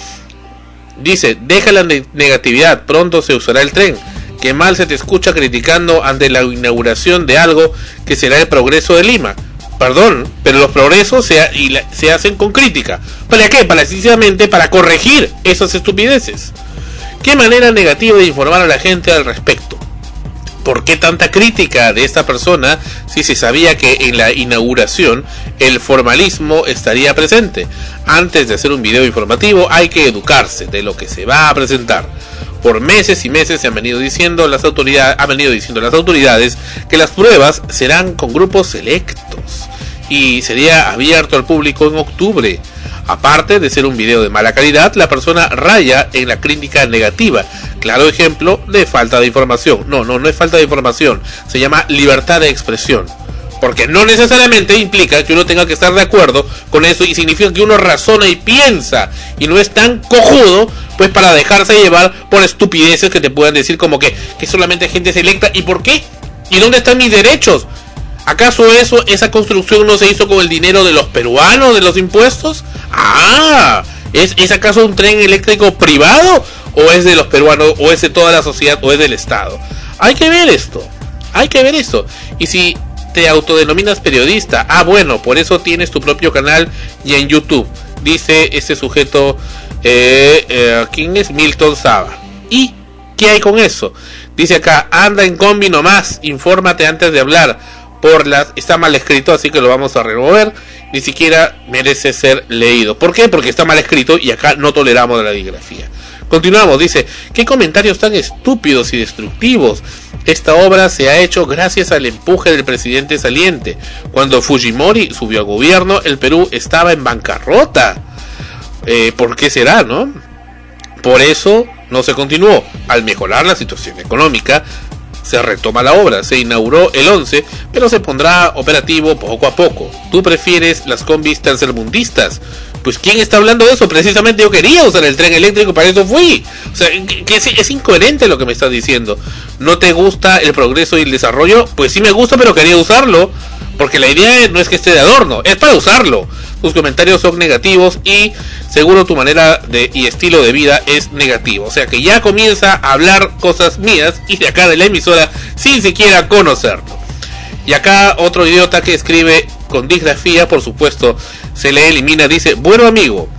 Dice, deja la negatividad, pronto se usará el tren. Qué mal se te escucha criticando ante la inauguración de algo que será el progreso de Lima. Perdón, pero los progresos se hacen con crítica. ¿Para qué? Precisamente para corregir esas estupideces. ¿Qué manera negativa de informar a la gente al respecto? ¿Por qué tanta crítica de esta persona si se sabía que en la inauguración el formalismo estaría presente? Antes de hacer un video informativo hay que educarse de lo que se va a presentar. Por meses y meses se han venido diciendo las autoridades que las pruebas serán con grupos selectos y sería abierto al público en octubre. Aparte de ser un video de mala calidad, la persona raya en la crítica negativa. Claro ejemplo de falta de información. No es falta de información, se llama libertad de expresión. Porque no necesariamente implica que uno tenga que estar de acuerdo con eso, y significa que uno razona y piensa y no es tan cojudo pues para dejarse llevar por estupideces que te puedan decir como que solamente gente selecta. ¿Y por qué? ¿Y dónde están mis derechos? ¿Acaso esa construcción no se hizo con el dinero de los peruanos, de los impuestos? ¿Es acaso un tren eléctrico privado? ¿O es de los peruanos? ¿O es de toda la sociedad? ¿O es del Estado? Hay que ver esto. Y si te autodenominas periodista, bueno, por eso tienes tu propio canal y en YouTube, dice este sujeto, ¿quién es? Milton Saba. ¿Y qué hay con eso? Dice acá, anda en combi nomás, infórmate antes de hablar. Está mal escrito, así que lo vamos a remover. Ni siquiera merece ser leído. ¿Por qué? Porque está mal escrito y acá no toleramos la digrafía. Continuamos, dice, qué comentarios tan estúpidos y destructivos. Esta obra se ha hecho gracias al empuje del presidente saliente. Cuando Fujimori subió al gobierno, el Perú estaba en bancarrota. ¿Por qué será, no? Por eso no se continuó. Al mejorar la situación económica, se retoma la obra. Se inauguró el 11, pero se pondrá operativo poco a poco. Tú prefieres las combis tercermundistas. Pues ¿quién está hablando de eso? Precisamente yo quería usar el tren eléctrico, para eso fui. O sea, que es incoherente lo que me estás diciendo. ¿No te gusta el progreso y el desarrollo? Pues sí me gusta, pero quería usarlo. Porque la idea no es que esté de adorno, es para usarlo. Tus comentarios son negativos y seguro tu manera y estilo de vida es negativo. O sea que ya comienza a hablar cosas mías y de acá de la emisora sin siquiera conocerlo. Y acá otro idiota que escribe con disgrafía, por supuesto, se le elimina, dice, bueno amigo,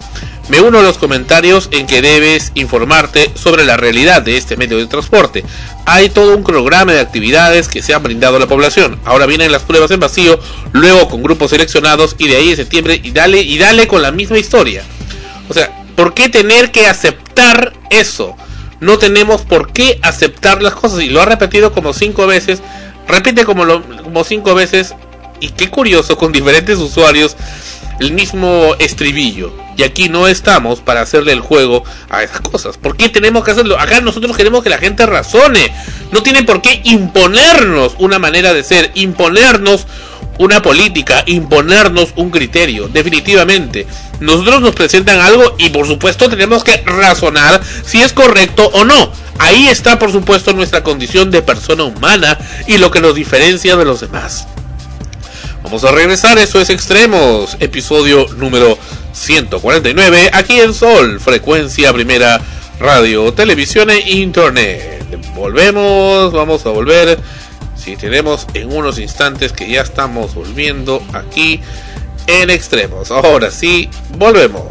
Me uno a los comentarios en que debes informarte sobre la realidad de este medio de transporte. Hay todo un programa de actividades que se han brindado a la población. Ahora vienen las pruebas en vacío, luego con grupos seleccionados y de ahí en septiembre y dale con la misma historia. O sea, ¿por qué tener que aceptar eso? No tenemos por qué aceptar las cosas. Y lo ha repetido como 5 veces. Repite como 5 veces. Y qué curioso, con diferentes usuarios, el mismo estribillo. Y aquí no estamos para hacerle el juego a esas cosas. ¿Por qué tenemos que hacerlo? Acá nosotros queremos que la gente razone. No tienen por qué imponernos una manera de ser, imponernos una política, imponernos un criterio. Definitivamente nosotros nos presentan algo y por supuesto tenemos que razonar si es correcto o no. Ahí está por supuesto nuestra condición de persona humana y lo que nos diferencia de los demás. Vamos a regresar, eso es Extremos, episodio número 149, aquí en Sol, frecuencia primera, radio, televisión e internet. Volvemos, vamos a volver. Si tenemos en unos instantes que ya estamos volviendo aquí en Extremos. Ahora sí, volvemos.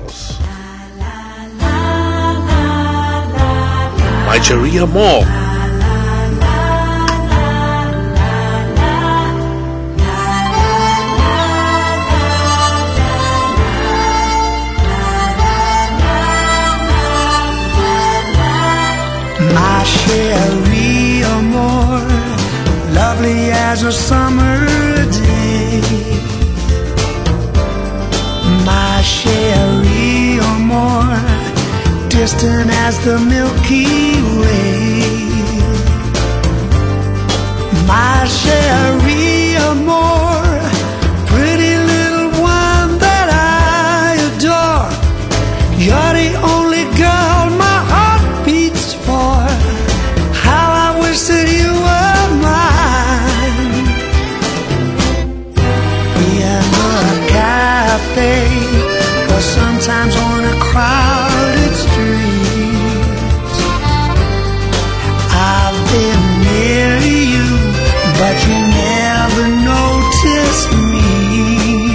My Cherry Amor. My Cherry Amor, lovely as a summer day. My Cherry Amor, distant as the Milky Way. My Cherry Amor, pretty little one that I adore. You're the only girl my heart beats for. How I wish that you were mine. We enter a cafe, or sometimes on a crowded street. I've been near you, but you never noticed me.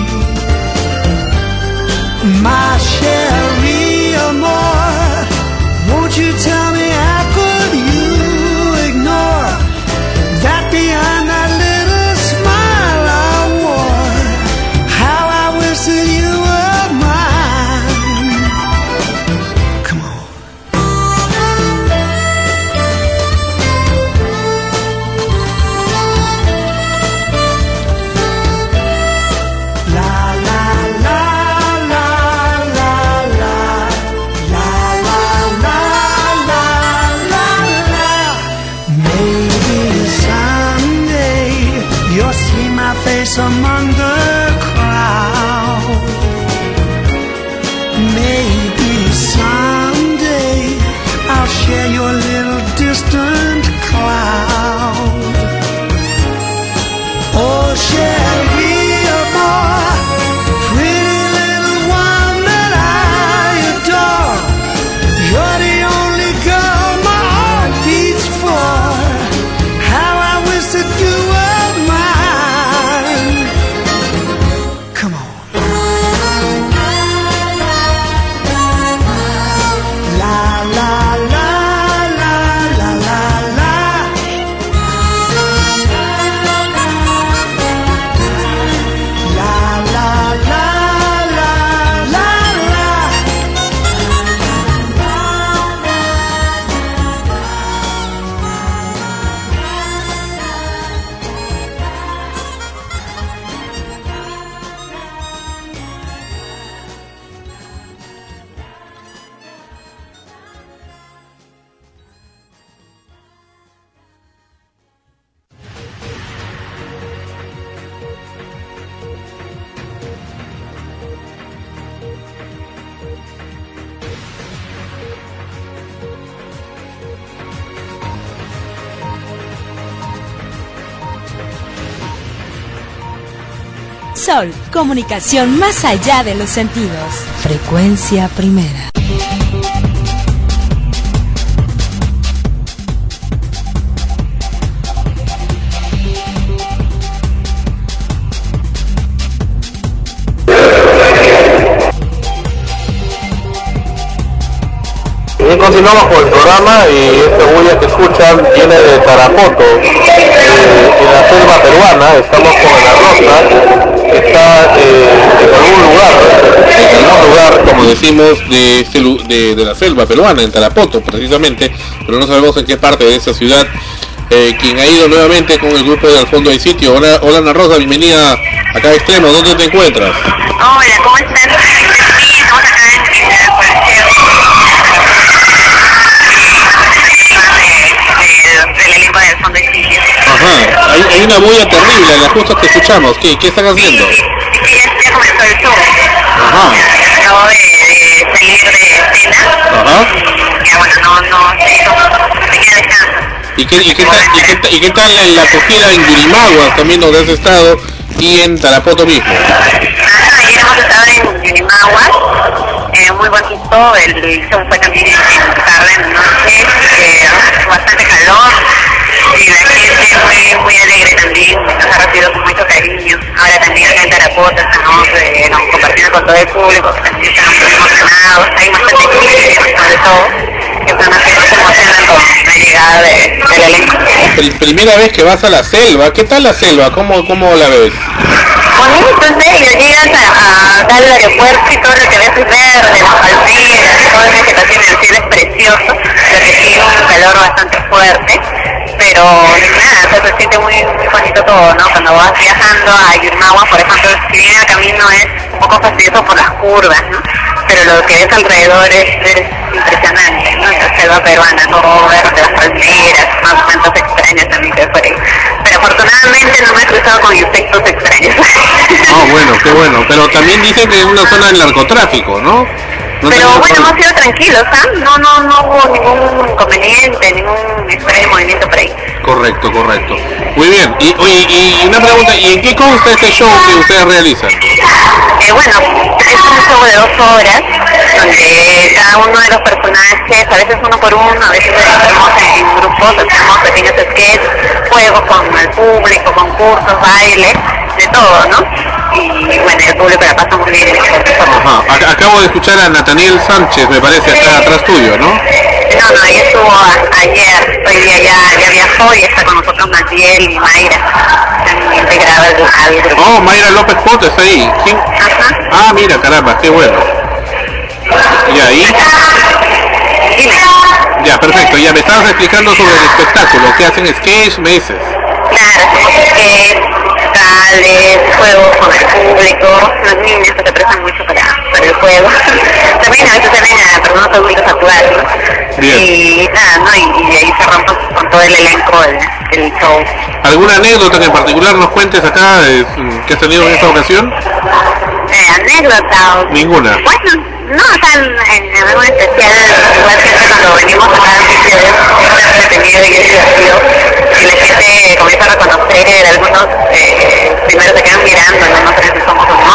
My Cherry Amor, won't you tell me how could you ignore that behind that little smile I wore? How I wish that you were mine. Come on. La la la la la la la la la la. Maybe someday you'll see my face among the crowd. Maybe someday I'll share your little distant cloud. Oh, Cherry Amor, pretty little one that I adore. You're the only girl my heart beats for. How I wish that you were mine. Come on. La la la la la la la. La la la la la la. Sol, comunicación más allá de los sentidos. Frecuencia primera. continuamos con el programa y esta bulla que escuchan viene de Tarapoto, en la selva peruana. Estamos con Ana Rosa, que está en algún lugar, como decimos, de la selva peruana, en Tarapoto precisamente, pero no sabemos en qué parte de esa ciudad. Quien ha ido nuevamente con el grupo de Al Fondo hay Sitio. Hola Ana Rosa, bienvenida acá a Extremo. ¿Dónde te encuentras? Hola, ¿cómo están? Sí, estamos acá en el Coliseo del elenco de Al Fondo hay Sitio. Ajá, hay una bulla terrible en las justas que escuchamos. ¿Qué están haciendo? Sí, ya comenzó el show. Ajá. Acabo de salir de escena. Ajá. Ya bueno, no me queda descanso. ¿Y qué tal la acogida en Yurimaguas, también donde has estado, y en Tarapoto mismo? Ayer hemos estado en Yurimaguas, muy bonito, el show fue también en tarde, en noche, bastante calor, y la gente muy alegre también, nos ha recibido con mucho cariño. Ahora también acá en Tarapoto estamos compartiendo con todo el público, que también están muy emocionados, hay bastante gente, sobre todo, que están haciendo se emocionan con la llegada del elenco. Primera vez que vas a la selva, ¿qué tal la selva? ¿Cómo la ves? Bonito, en serio, llegas a tal aeropuerto y todo lo que ves es verde, las palmeras, toda esa vegetación, el cielo es precioso, lo que sí un calor bastante fuerte, pero nada, se siente muy bonito todo, ¿no? Cuando vas viajando a Yurimaguas, por ejemplo, si bien el camino es un poco fastidioso por las curvas, ¿no? Pero lo que ves alrededor es impresionante, ¿no? La selva peruana, todo verde, las palmeras, más momentos extraños también que por ahí. Pero afortunadamente no me he cruzado con insectos extraños. Bueno, qué bueno. Pero también dicen que es una zona del narcotráfico, ¿no? Pero bueno, hemos sido tranquilos, ¿ah? No hubo ningún inconveniente, ningún extraño movimiento por ahí. Correcto. Muy bien. Y una pregunta, ¿y en qué consta este show que ustedes realizan? Bueno, es un show de 2 horas, donde cada uno de los personajes, a veces uno por uno, a veces estamos en grupos, hacemos pequeños sketches, juegos con el público, concursos, bailes, de todo, ¿no? Y bueno, el público la pasa muy bien. Ajá. Acabo de escuchar a Nathaniel Sánchez, me parece, acá atrás tuyo, ¿no? No, ella estuvo ayer, hoy día ya viajó y está con nosotros Matiel y Mayra, también integrada al grupo. Oh, Mayra López Poto está ahí. ¿Quién? Ajá. Ah, mira, caramba, qué bueno. ¿Y ahí? Ya, perfecto. Ya me estabas explicando sobre el espectáculo, que hacen sketch, me dices. Claro, hacemos sketch, musicales, juegos con el público, los niños se prestan mucho para el juego. También a veces salen a personas adultos a jugar, ¿no? Bien. Y nada, ¿no? Y ahí cerramos con todo el elenco el show. ¿Alguna anécdota que en particular nos cuentes acá que has tenido en esta ocasión? ¿Anécdota? Ninguna. Bueno, no, o sea, en algo especial, igual siempre cuando venimos acá es entretenido y es divertido. Y la gente comienza a reconocer, algunos primero se quedan mirando, no saben si somos o no.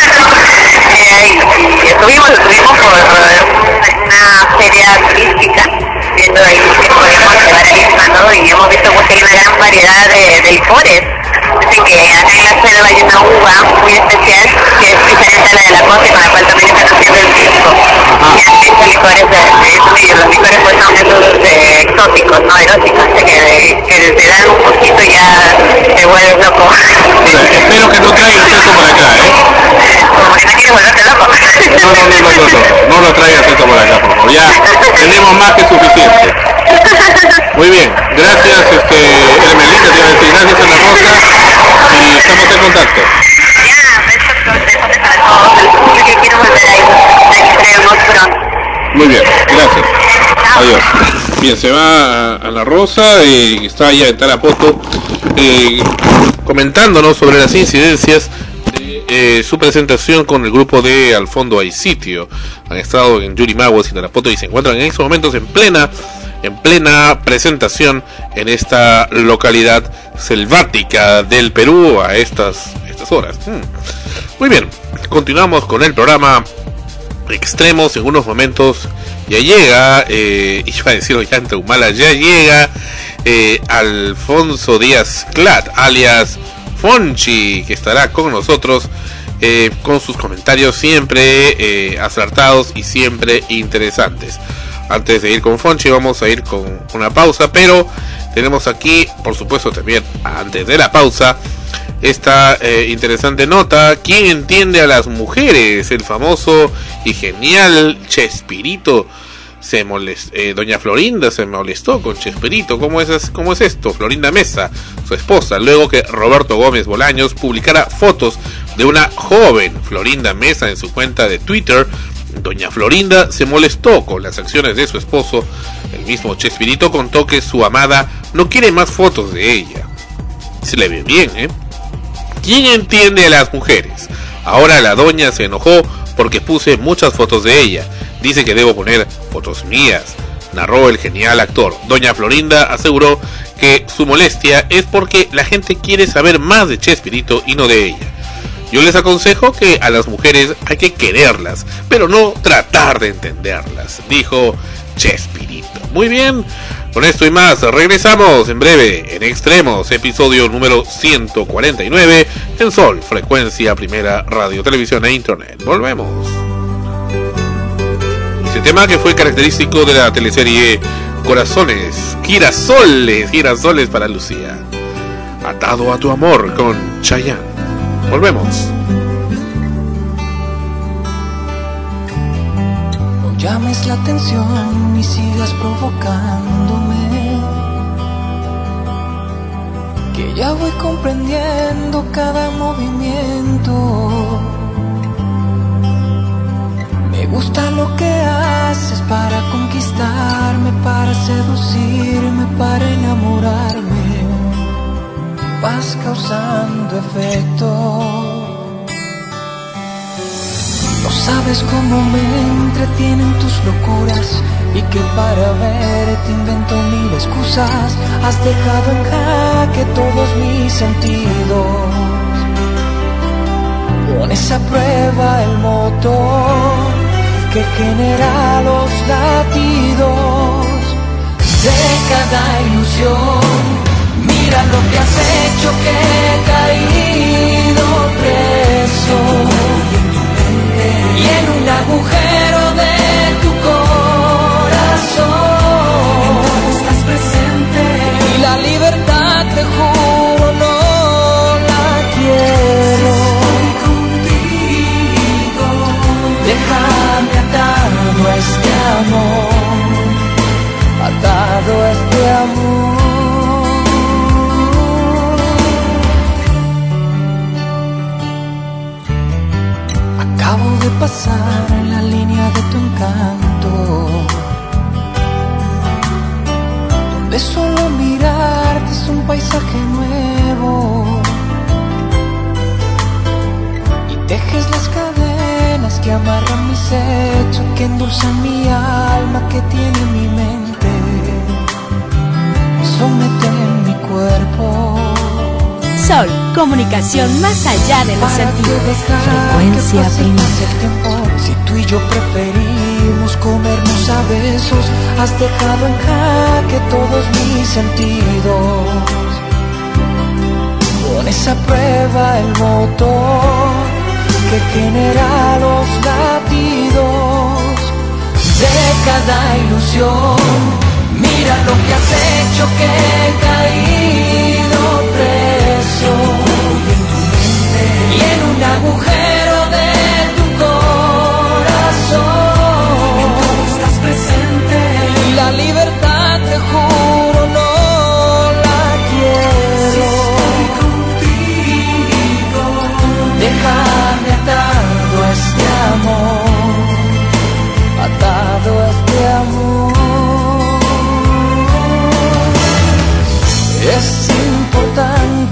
Y estuvimos por una feria turística, viendo ahí que podemos llevar a Isla, ¿no? Y hemos visto pues, que hay una gran variedad de licores. Así que acá en la selva hay una uva muy especial que es diferente a la de la costa y con la cual también están haciendo el disco. Y han hecho licores de eso y los licores pues son esos exóticos, ¿no? Eróticos, que te dan un poquito y ya te vuelves loco. Espero que no traigas eso para acá, Como que no quieres volverte loco. No lo traigas eso para acá, por favor. Ya tenemos más que suficiente. Muy bien, gracias Hermelita, te iba a decir, gracias Ana Rosa, y estamos en contacto. Ya, quiero volver ahí, pronto. Muy bien, gracias. Adiós. Bien, se va Ana Rosa y está allá en Tarapoto comentándonos sobre las incidencias de su presentación con el grupo de Al Fondo hay Sitio. Han estado en Yurimaguas y Tarapoto y se encuentran en estos momentos en plena presentación en esta localidad selvática del Perú a estas horas. Muy bien, continuamos con el programa Extremos. En unos momentos ya llega, iba a decir Ollanta Humala, ya llega Alfonso Díaz Clat, alias Fonchi, que estará con nosotros con sus comentarios siempre acertados y siempre interesantes. Antes de ir con Fonchi, vamos a ir con una pausa, pero tenemos aquí, por supuesto, también antes de la pausa, esta interesante nota. ¿Quién entiende a las mujeres? El famoso y genial Chespirito doña Florinda se molestó con Chespirito. ¿Cómo es esto? Florinda Mesa, su esposa, luego que Roberto Gómez Bolaños publicara fotos de una joven Florinda Mesa en su cuenta de Twitter, doña Florinda se molestó con las acciones de su esposo. El mismo Chespirito contó que su amada no quiere más fotos de ella. Se le ve bien, ¿eh? ¿Quién entiende a las mujeres? Ahora la doña se enojó porque puse muchas fotos de ella. Dice que debo poner fotos mías, narró el genial actor. Doña Florinda aseguró que su molestia es porque la gente quiere saber más de Chespirito y no de ella. Yo les aconsejo que a las mujeres hay que quererlas, pero no tratar de entenderlas, dijo Chespirito. Muy bien, con esto y más, regresamos en breve en Extremos, episodio número 149, en Sol, frecuencia primera, radio, televisión e internet. Volvemos. Este tema que fue característico de la teleserie Corazones, Girasoles para Lucía. Atado a tu amor con Chayanne. Volvemos. No llames la atención y sigas provocándome, que ya voy comprendiendo cada movimiento. Me gusta lo que haces para conquistarme, para seducirme, para enamorarme. Vas causando efecto. No sabes cómo me entretienen tus locuras y que para verte invento mil excusas. Has dejado en jaque todos mis sentidos. Pones a prueba el motor que genera los latidos de cada ilusión. Mira lo que has hecho, que he caído preso y en un agujero de tu corazón estás presente y la libertad, te juro, no la quiero. Estoy contigo, déjame atado a este amor, atado a este amor. Acabo de pasar en la línea de tu encanto, donde solo mirarte es un paisaje nuevo, y tejes las cadenas que amarran mis hechos, que endulzan mi alma, que tiene mi mente, someten mi cuerpo. Sol, comunicación más allá de los sentidos. Frecuencia primera. Si tú y yo preferimos comernos a besos, has dejado en jaque todos mis sentidos. Pones a prueba el motor que genera los latidos de cada ilusión. Mira lo que has hecho, que he caído preso y en un agujero de tu corazón estás presente y la libertad, te juro, no la quiero. Estoy contigo, déjame atado a este amor, atado a este amor. Es importante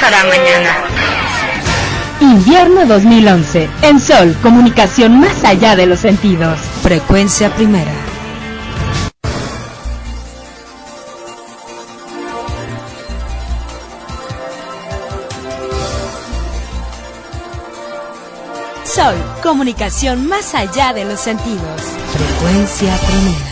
pasará mañana. Invierno 2011. En Sol, comunicación más allá de los sentidos. Frecuencia primera. Sol, comunicación más allá de los sentidos. Frecuencia primera.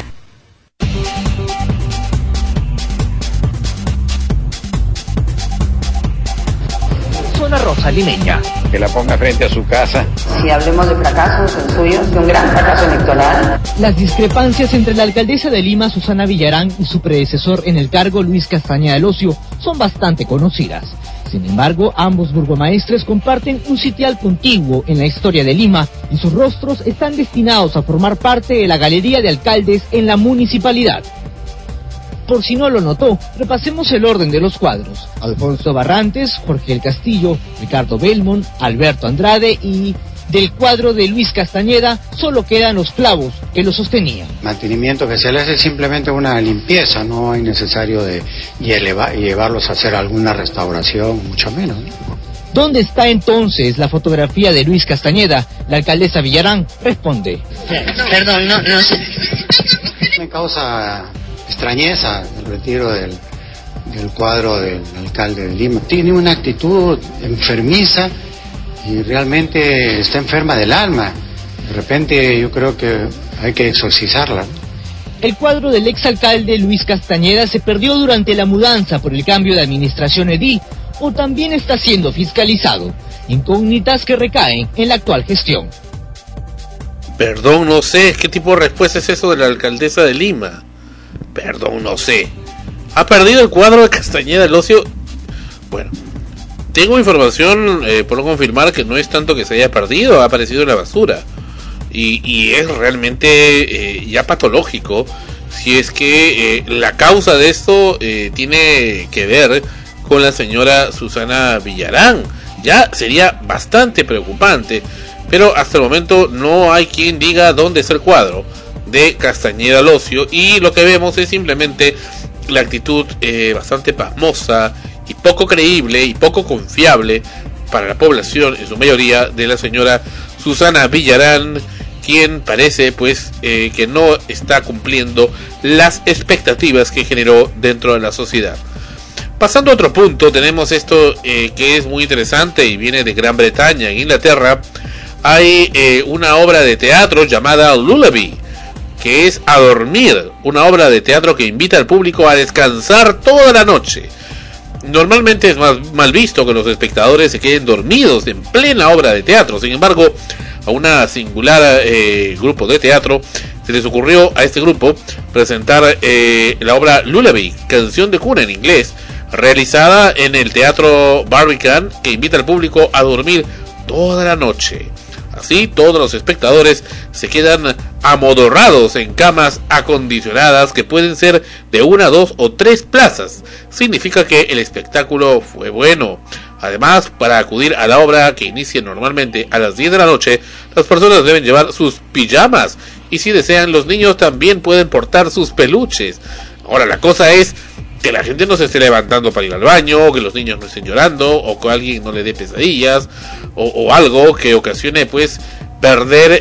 Zona rosa limeña. Que la ponga frente a su casa. Si hablemos de fracasos, el suyo es un gran fracaso electoral. Las discrepancias entre la alcaldesa de Lima, Susana Villarán, y su predecesor en el cargo, Luis Castañeda del Ocio, son bastante conocidas. Sin embargo, ambos burgomaestres comparten un sitial contiguo en la historia de Lima y sus rostros están destinados a formar parte de la galería de alcaldes en la municipalidad. Por si no lo notó, repasemos el orden de los cuadros. Alfonso Barrantes, Jorge del Castillo, Ricardo Belmont, Alberto Andrade y... del cuadro de Luis Castañeda solo quedan los clavos que lo sostenían. Mantenimiento que se le hace simplemente una limpieza, no es necesario de llevarlos a hacer alguna restauración, mucho menos, ¿no? ¿Dónde está entonces la fotografía de Luis Castañeda? La alcaldesa Villarán responde. Perdón, no sé. Me causa extrañeza el retiro del cuadro del alcalde de Lima. Tiene una actitud enfermiza y realmente está enferma del alma. De repente yo creo que hay que exorcizarla. El cuadro del exalcalde Luis Castañeda se perdió durante la mudanza por el cambio de administración edil o también está siendo fiscalizado. Incógnitas que recaen en la actual gestión. Perdón, no sé. ¿Qué tipo de respuesta es eso de la alcaldesa de Lima? Perdón, no sé. ¿Ha perdido el cuadro de Castañeda del Ocio? Bueno, tengo información por confirmar que no es tanto que se haya perdido, ha aparecido en la basura. Y es realmente ya patológico si es que la causa de esto tiene que ver con la señora Susana Villarán. Ya sería bastante preocupante, pero hasta el momento no hay quien diga dónde está el cuadro de Castañeda del Ocio, y lo que vemos es simplemente la actitud bastante pasmosa y poco creíble y poco confiable para la población en su mayoría de la señora Susana Villarán, quien parece pues que no está cumpliendo las expectativas que generó dentro de la sociedad. Pasando a otro punto, tenemos esto que es muy interesante y viene de Gran Bretaña. En Inglaterra hay una obra de teatro llamada Lullaby, que es a dormir, una obra de teatro que invita al público a descansar toda la noche. Normalmente es más mal visto que los espectadores se queden dormidos en plena obra de teatro. Sin embargo, a una singular grupo de teatro se les ocurrió a este grupo presentar la obra Lullaby, canción de cuna en inglés, realizada en el Teatro Barbican, que invita al público a dormir toda la noche. Así, todos los espectadores se quedan amodorrados en camas acondicionadas que pueden ser de 1, 2 o 3 plazas. Significa que el espectáculo fue bueno. Además, para acudir a la obra, que inicia normalmente a las 10 de la noche, las personas deben llevar sus pijamas. Y si desean, los niños también pueden portar sus peluches. Ahora, la cosa es que la gente no se esté levantando para ir al baño, que los niños no estén llorando, o que alguien no le dé pesadillas, o algo que ocasione pues perder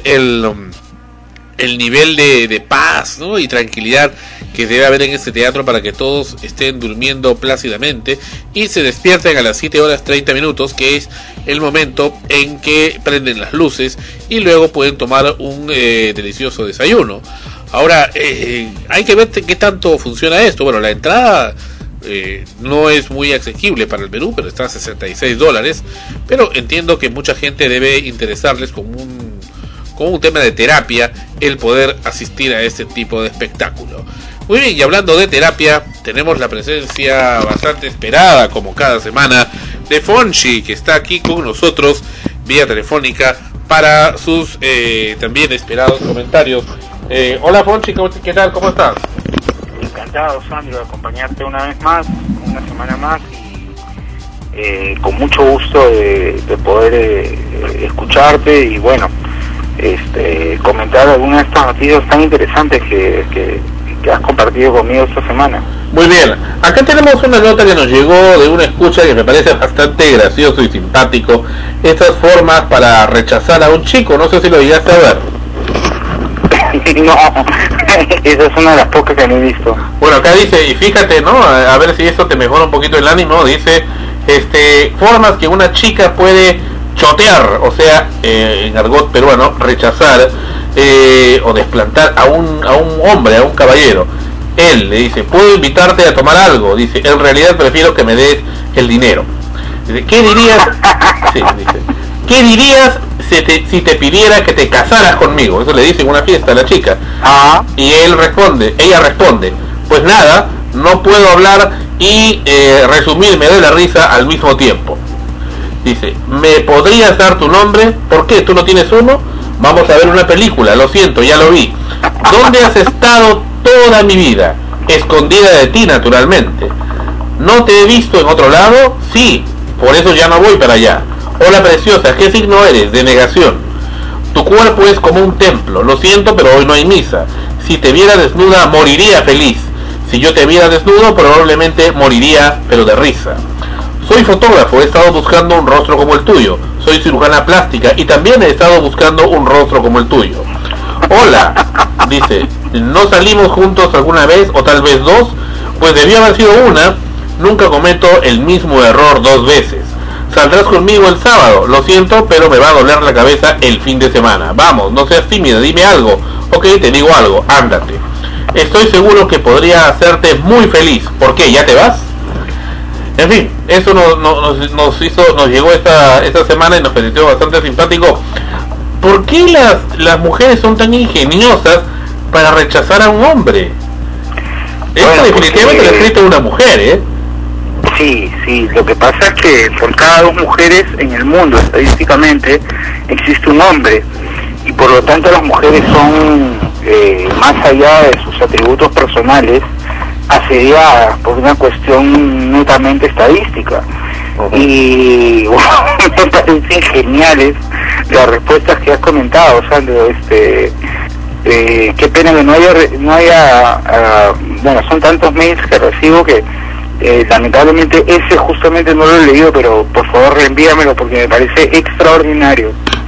el nivel de paz, ¿no?, y tranquilidad que debe haber en este teatro para que todos estén durmiendo plácidamente y se despierten a las 7:30, que es el momento en que prenden las luces y luego pueden tomar un delicioso desayuno. Ahora, hay que ver qué tanto funciona esto. Bueno, la entrada no es muy asequible para el Perú, pero está a $66. Pero entiendo que mucha gente debe interesarles como un tema de terapia el poder asistir a este tipo de espectáculo. Muy bien, y hablando de terapia, tenemos la presencia bastante esperada, como cada semana, de Fonchi, que está aquí con nosotros vía telefónica para sus también esperados comentarios. Hola Fonchi, ¿qué tal? ¿Cómo estás? Encantado, Sandro, de acompañarte una vez más, una semana más, y con mucho gusto de poder escucharte y bueno, comentar algunas de estas noticias tan interesantes que has compartido conmigo esta semana. Muy bien, acá tenemos una nota que nos llegó de una escucha que me parece bastante gracioso y simpático. Estas formas para rechazar a un chico, no sé si lo llegaste a ver. No, esa es una de las pocas que no he visto. Bueno, acá dice, y fíjate, ¿no? A ver si esto te mejora un poquito el ánimo. Dice, formas que una chica puede chotear, o sea, en argot peruano, rechazar o desplantar a un hombre, a un caballero. Él le dice, puedo invitarte a tomar algo. Dice, en realidad prefiero que me des el dinero. Dice, ¿qué dirías? Sí, dice, ¿qué dirías si te pidiera que te casaras conmigo? Eso le dice en una fiesta a la chica. Y ella responde, pues nada, no puedo hablar y resumirme de la risa al mismo tiempo. Dice, ¿me podrías dar tu nombre? ¿Por qué? ¿Tú no tienes uno? Vamos a ver una película, lo siento, ya lo vi. ¿Dónde has estado toda mi vida? Escondida de ti, naturalmente. ¿No te he visto en otro lado? Sí, por eso ya no voy para allá. Hola preciosa, ¿qué signo eres? De negación. Tu cuerpo es como un templo, lo siento, pero hoy no hay misa. Si te viera desnuda, moriría feliz. Si yo te viera desnudo, probablemente moriría, pero de risa. Soy fotógrafo, he estado buscando un rostro como el tuyo. Soy cirujana plástica y también he estado buscando un rostro como el tuyo. Hola, dice, ¿no salimos juntos alguna vez o tal vez dos? Pues debió haber sido una. Nunca cometo el mismo error dos veces. Saldrás conmigo el sábado, lo siento, pero me va a doler la cabeza el fin de semana. Vamos, no seas tímida, dime algo. Ok, te digo algo, ándate. Estoy seguro que podría hacerte muy feliz. ¿Por qué? ¿Ya te vas? En fin, eso nos llegó esta semana y nos pareció bastante simpático. ¿Por qué las mujeres son tan ingeniosas para rechazar a un hombre? Esto definitivamente lo ha escrito una mujer, ¿eh? Sí, lo que pasa es que por cada 2 mujeres en el mundo, estadísticamente, existe un hombre. Y por lo tanto las mujeres son, más allá de sus atributos personales, asediadas por una cuestión netamente estadística. Y bueno, me parecen geniales las respuestas que has comentado, Sandro. Qué pena que no haya bueno, son tantos mails que recibo que lamentablemente ese justamente no lo he leído, pero por favor reenvíamelo porque me parece extraordinario.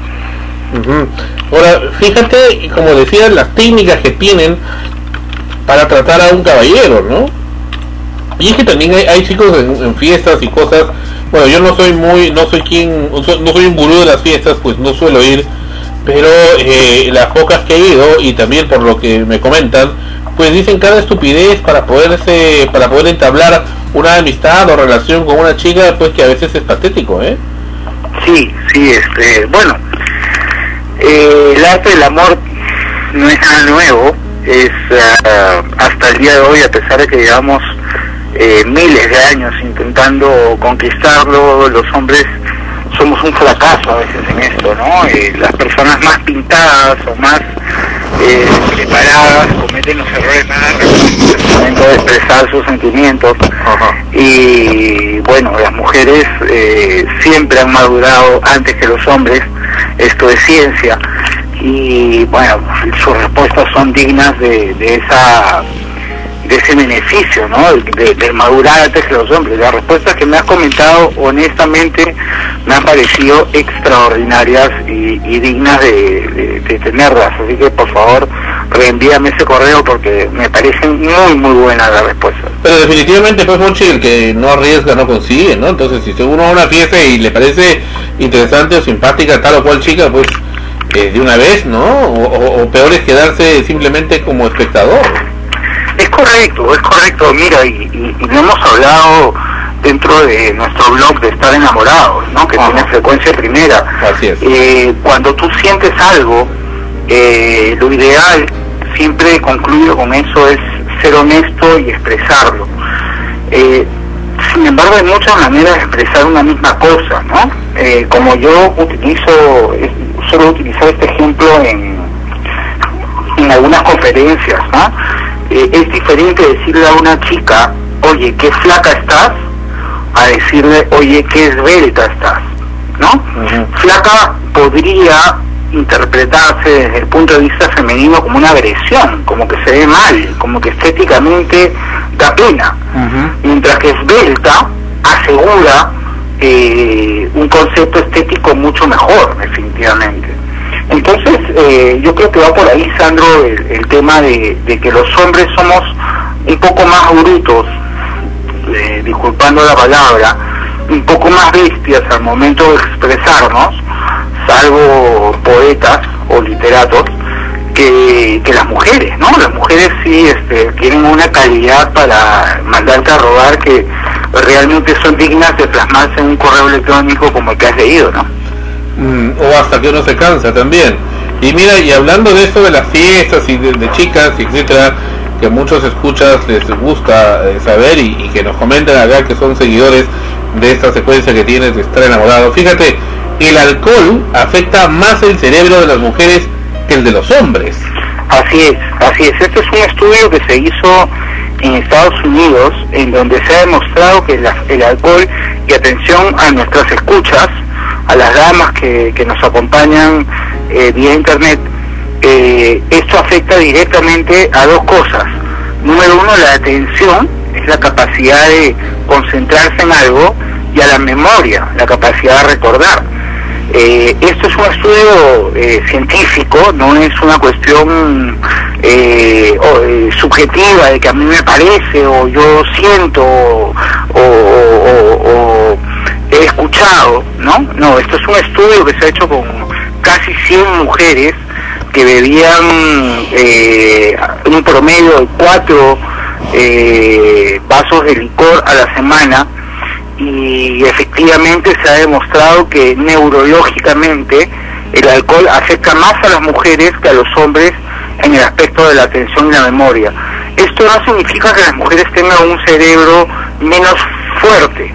Ahora, fíjate, como decía, las técnicas que tienen para tratar a un caballero, ¿no? Y es que también hay chicos en fiestas y cosas. Bueno, yo no soy un gurú de las fiestas, pues no suelo ir, pero las pocas que he ido, y también por lo que me comentan, pues dicen cada estupidez para poder entablar una amistad o relación con una chica, pues que a veces es patético, ¿eh? Sí, bueno, el arte del amor no es nada nuevo, es hasta el día de hoy, a pesar de que llevamos miles de años intentando conquistarlo, los hombres somos un fracaso a veces en esto, ¿no? Las personas más pintadas o más preparadas cometen los errores más en el momento de expresar sus sentimientos. Y bueno, las mujeres siempre han madurado antes que los hombres, esto es ciencia, y bueno, sus respuestas son dignas de ese beneficio, ¿no? De madurar antes que los hombres. Las respuestas que me has comentado, honestamente, me han parecido extraordinarias y dignas de tenerlas. Así que, por favor, reenvíame ese correo porque me parecen muy buenas las respuestas. Pero definitivamente, pues, Monchi, el que no arriesga no consigue, ¿no? Entonces, si uno va a una fiesta y le parece interesante o simpática tal o cual chica, pues, de una vez, ¿no? O peor es quedarse simplemente como espectador. Es correcto, mira, y lo hemos hablado dentro de nuestro blog de Estar Enamorados, ¿no? Que tiene frecuencia primera. Así es. Cuando tú sientes algo, lo ideal, siempre concluyo con eso, es ser honesto y expresarlo. Sin embargo, hay muchas maneras de expresar una misma cosa, ¿no? Como yo suelo utilizar este ejemplo en algunas conferencias, ¿no? Es diferente decirle a una chica, oye, qué flaca estás, a decirle, oye, qué esbelta estás, ¿no? Flaca podría interpretarse desde el punto de vista femenino como una agresión, como que se ve mal, como que estéticamente da pena, mientras que esbelta asegura un concepto estético mucho mejor, definitivamente. Entonces, yo creo que va por ahí, Sandro, el tema de que los hombres somos un poco más brutos, disculpando la palabra, un poco más bestias al momento de expresarnos, salvo poetas o literatos, que las mujeres, ¿no? Las mujeres sí tienen una calidad para mandarte a robar que realmente son dignas de plasmarse en un correo electrónico como el que has leído, ¿no? O hasta que uno se cansa también. Y mira, y hablando de esto de las fiestas y de chicas, etcétera, que a muchos escuchas les gusta saber y que nos comentan acá que son seguidores de esta secuencia que tienes de estar enamorado. Fíjate, el alcohol afecta más el cerebro de las mujeres que el de los hombres. Así es. Este es un estudio que se hizo en Estados Unidos, en donde se ha demostrado que el alcohol, y atención a nuestras escuchas, a las damas que nos acompañan vía internet, esto afecta directamente a dos cosas. Número uno, la atención, es la capacidad de concentrarse en algo, y a la memoria, la capacidad de recordar. Esto es un estudio científico, no es una cuestión subjetiva de que a mí me parece o yo siento o he escuchado, no, esto es un estudio que se ha hecho con casi 100 mujeres que bebían un promedio de 4 vasos de licor a la semana, y efectivamente se ha demostrado que neurológicamente el alcohol afecta más a las mujeres que a los hombres en el aspecto de la atención y la memoria. Esto no significa que las mujeres tengan un cerebro menos fuerte,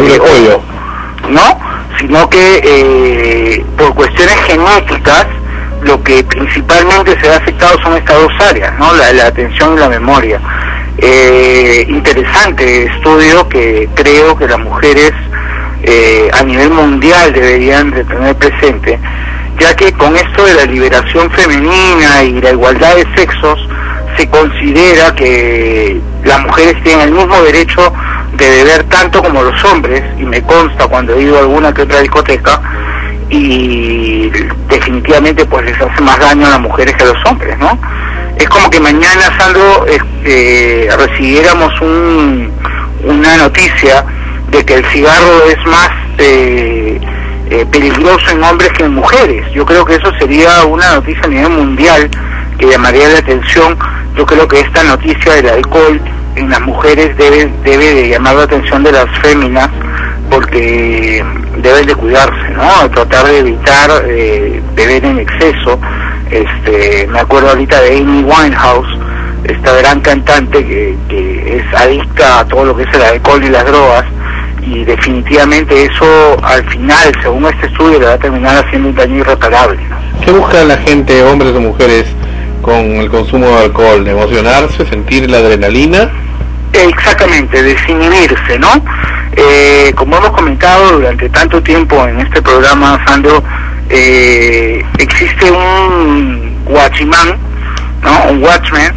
¿no? Sino que por cuestiones genéticas lo que principalmente se ha afectado son estas dos áreas, ¿no? La atención y la memoria. Interesante estudio que creo que las mujeres a nivel mundial deberían de tener presente, ya que con esto de la liberación femenina y la igualdad de sexos se considera que las mujeres tienen el mismo derecho de beber tanto como los hombres, y me consta cuando he ido a alguna que otra discoteca, y definitivamente pues les hace más daño a las mujeres que a los hombres, ¿no? Es como que mañana, Sandro, recibiéramos una noticia de que el cigarro es más peligroso en hombres que en mujeres. Yo creo que eso sería una noticia a nivel mundial que llamaría la atención. Yo creo que esta noticia del alcohol en las mujeres debe de llamar la atención de las féminas, porque deben de cuidarse, ¿no? Tratar de evitar beber en exceso. Me acuerdo ahorita de Amy Winehouse, esta gran cantante que es adicta a todo lo que es el alcohol y las drogas, y definitivamente eso al final, según este estudio, le va a terminar haciendo un daño irreparable, ¿no? ¿Qué busca la gente, hombres o mujeres, con el consumo de alcohol? ¿De emocionarse, sentir la adrenalina? Exactamente, desinhibirse, ¿no? Como hemos comentado durante tanto tiempo en este programa, Sandro, existe un watchman, ¿no? Un watchman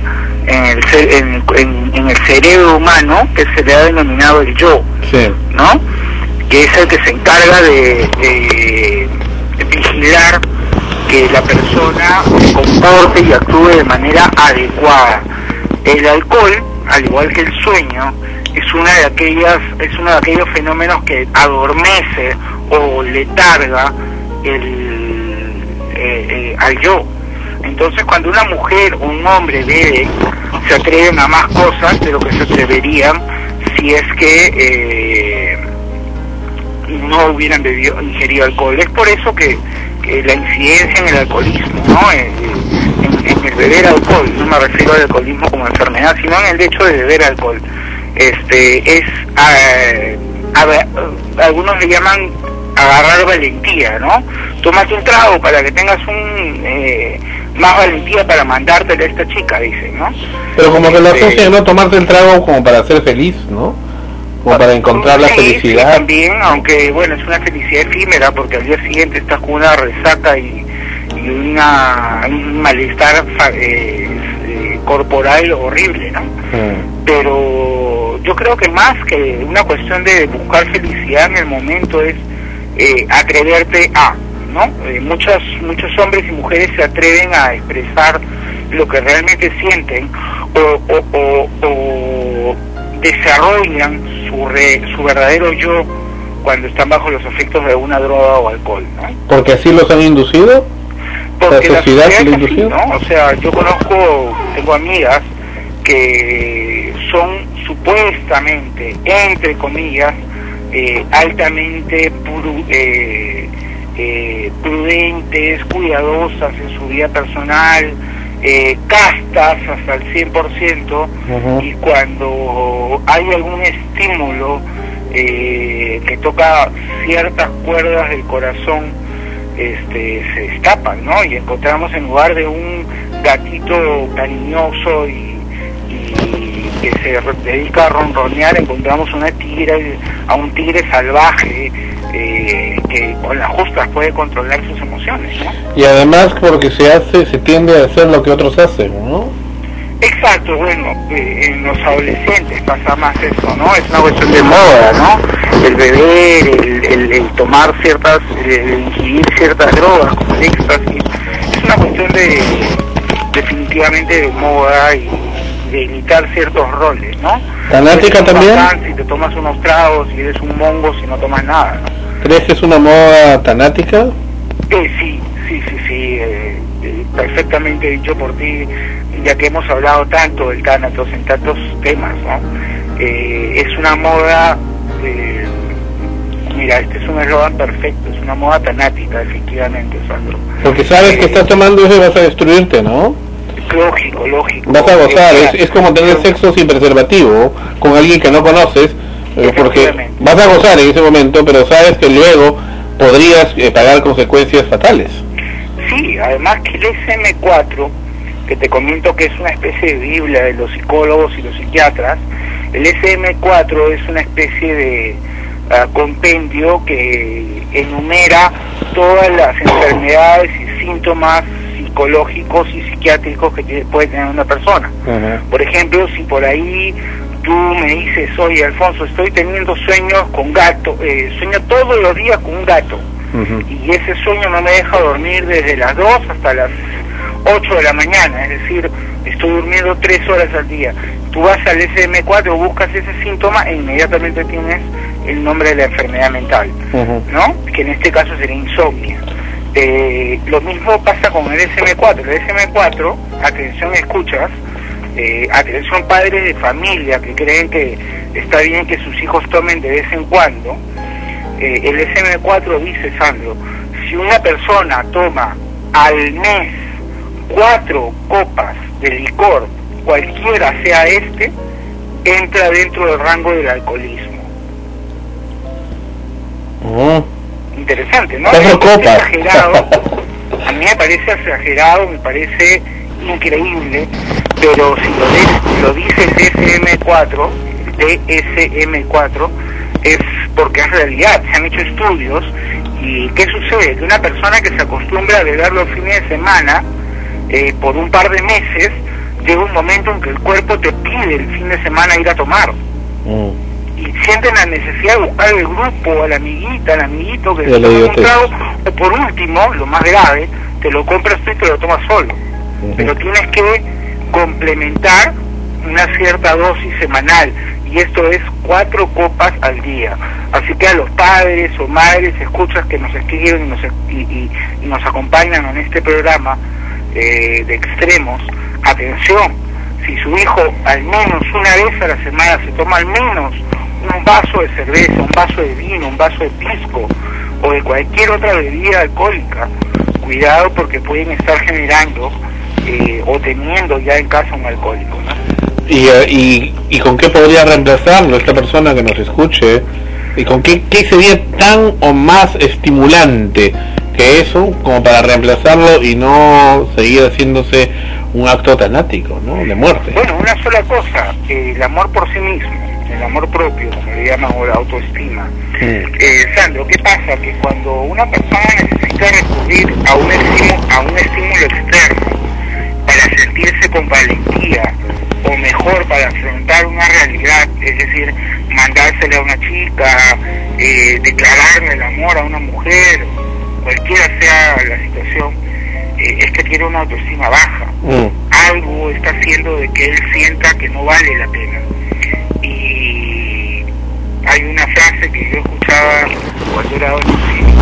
en el cerebro humano que se le ha denominado el yo, ¿no? Que es el que se encarga de vigilar que la persona se comporte y actúe de manera adecuada. El alcohol, al igual que el sueño, es uno de aquellos fenómenos que adormece o letarga al yo. Entonces, cuando una mujer o un hombre bebe, se atreven a más cosas de lo que se atreverían si es que no hubieran ingerido alcohol. Es por eso que la incidencia en el alcoholismo, ¿no? En el beber alcohol, no me refiero al alcoholismo como enfermedad, sino en el hecho de beber alcohol, algunos le llaman agarrar valentía, ¿no? Tómate un trago para que tengas más valentía para mandártela a esta chica, dicen, ¿no? Pero como que lo asocian, ¿no? Tomarte el trago como para ser feliz, ¿no? Como para encontrar la felicidad. Sí, también, aunque bueno, es una felicidad efímera, porque al día siguiente estás con una resaca y un malestar corporal horrible, ¿no? Pero yo creo que más que una cuestión de buscar felicidad en el momento es atreverte a, ¿no? Muchos hombres y mujeres se atreven a expresar lo que realmente sienten o desarrollan su verdadero yo cuando están bajo los efectos de una droga o alcohol, ¿no? ¿Porque así los han inducido? Porque ¿La sociedad es lo así, inducido? ¿no? O sea, yo tengo amigas que son supuestamente, entre comillas, altamente prudentes, cuidadosas en su vida personal, castas hasta el 100%, y cuando hay algún estímulo que toca ciertas cuerdas del corazón, se escapan, ¿no? Y encontramos, en lugar de un gatito cariñoso y que se dedica a ronronear, encontramos a un tigre salvaje que con las justas puede controlar sus emociones, ¿no? Y además porque se tiende a hacer lo que otros hacen, ¿no? Exacto, bueno, en los adolescentes pasa más eso, ¿no? Es una cuestión de moda, ¿no? El beber, el tomar ingerir ciertas drogas como el éxtasis, es una cuestión definitivamente de moda y de imitar ciertos roles, ¿no? ¿Tanática también? Si te tomas unos tragos y eres un mongo si no tomas nada, ¿no? ¿Crees que es una moda tanática? Sí, perfectamente dicho por ti, ya que hemos hablado tanto del tánatos en tantos temas, ¿no? Es una moda, mira, este es un eslogan perfecto, es una moda tanática, efectivamente, Sandro. Porque sabes que estás tomando eso y vas a destruirte, ¿no? Lógico. Vas a gozar, es como tener sexo sin preservativo con alguien que no conoces, porque vas a gozar en ese momento, pero sabes que luego podrías pagar consecuencias fatales. Sí, además que el SM4, que te comento que es una especie de biblia de los psicólogos y los psiquiatras, el SM4 es una especie de compendio que enumera todas las enfermedades y síntomas psicológicos y psiquiátricos que puede tener una persona. Por ejemplo, si por ahí tú me dices, oye Alfonso, estoy teniendo sueños con gato, sueño todos los días con un gato, y ese sueño no me deja dormir desde las 2 hasta las 8 de la mañana, es decir, estoy durmiendo 3 horas al día. Tú vas al SM4, buscas ese síntoma e inmediatamente tienes el nombre de la enfermedad mental, ¿no? Que en este caso sería insomnio. Lo mismo pasa con el SM4. El SM4, atención escuchas, atención padres de familia que creen que está bien que sus hijos tomen de vez en cuando. El SM4 dice, Sandro, si una persona toma al mes 4 copas de licor, cualquiera sea entra dentro del rango del alcoholismo. Interesante, ¿no? Es exagerado, a mí me parece exagerado, me parece increíble, pero si lo dice el DSM-4, es porque es realidad. Se han hecho estudios y ¿qué sucede? Que una persona que se acostumbra a beber los fines de semana por un par de meses, llega un momento en que el cuerpo te pide el fin de semana ir a tomar. Y sienten la necesidad de buscar el grupo, a la amiguita, al amiguito que se toma un trago, o por último, lo más grave, te lo compras tú y te lo tomas solo. Pero tienes que complementar una cierta dosis semanal, y esto es 4 copas al día. Así que a los padres o madres, escuchas que nos escriben y nos acompañan en este programa de extremos, atención, si su hijo al menos una vez a la semana se toma al menos un vaso de cerveza, un vaso de vino, un vaso de pisco o de cualquier otra bebida alcohólica, cuidado, porque pueden estar generando o teniendo ya en casa un alcohólico, ¿no? ¿Y con qué podría reemplazarlo esta persona que nos escuche? ¿Y con qué sería tan o más estimulante que eso como para reemplazarlo y no seguir haciéndose un acto tanático, ¿no? De muerte. Bueno, una sola cosa, el amor por sí mismo. El el amor propio, como le llaman, o la autoestima. Sandro, ¿qué pasa? Que cuando una persona necesita recurrir a un estímulo externo para sentirse con valentía, o mejor para afrontar una realidad, es decir, mandársele a una chica, declararle el amor a una mujer, cualquiera sea la situación, es que tiene una autoestima baja. Algo está haciendo de que él sienta que no vale la pena. Y hay una frase que yo escuchaba cuando era adolescente,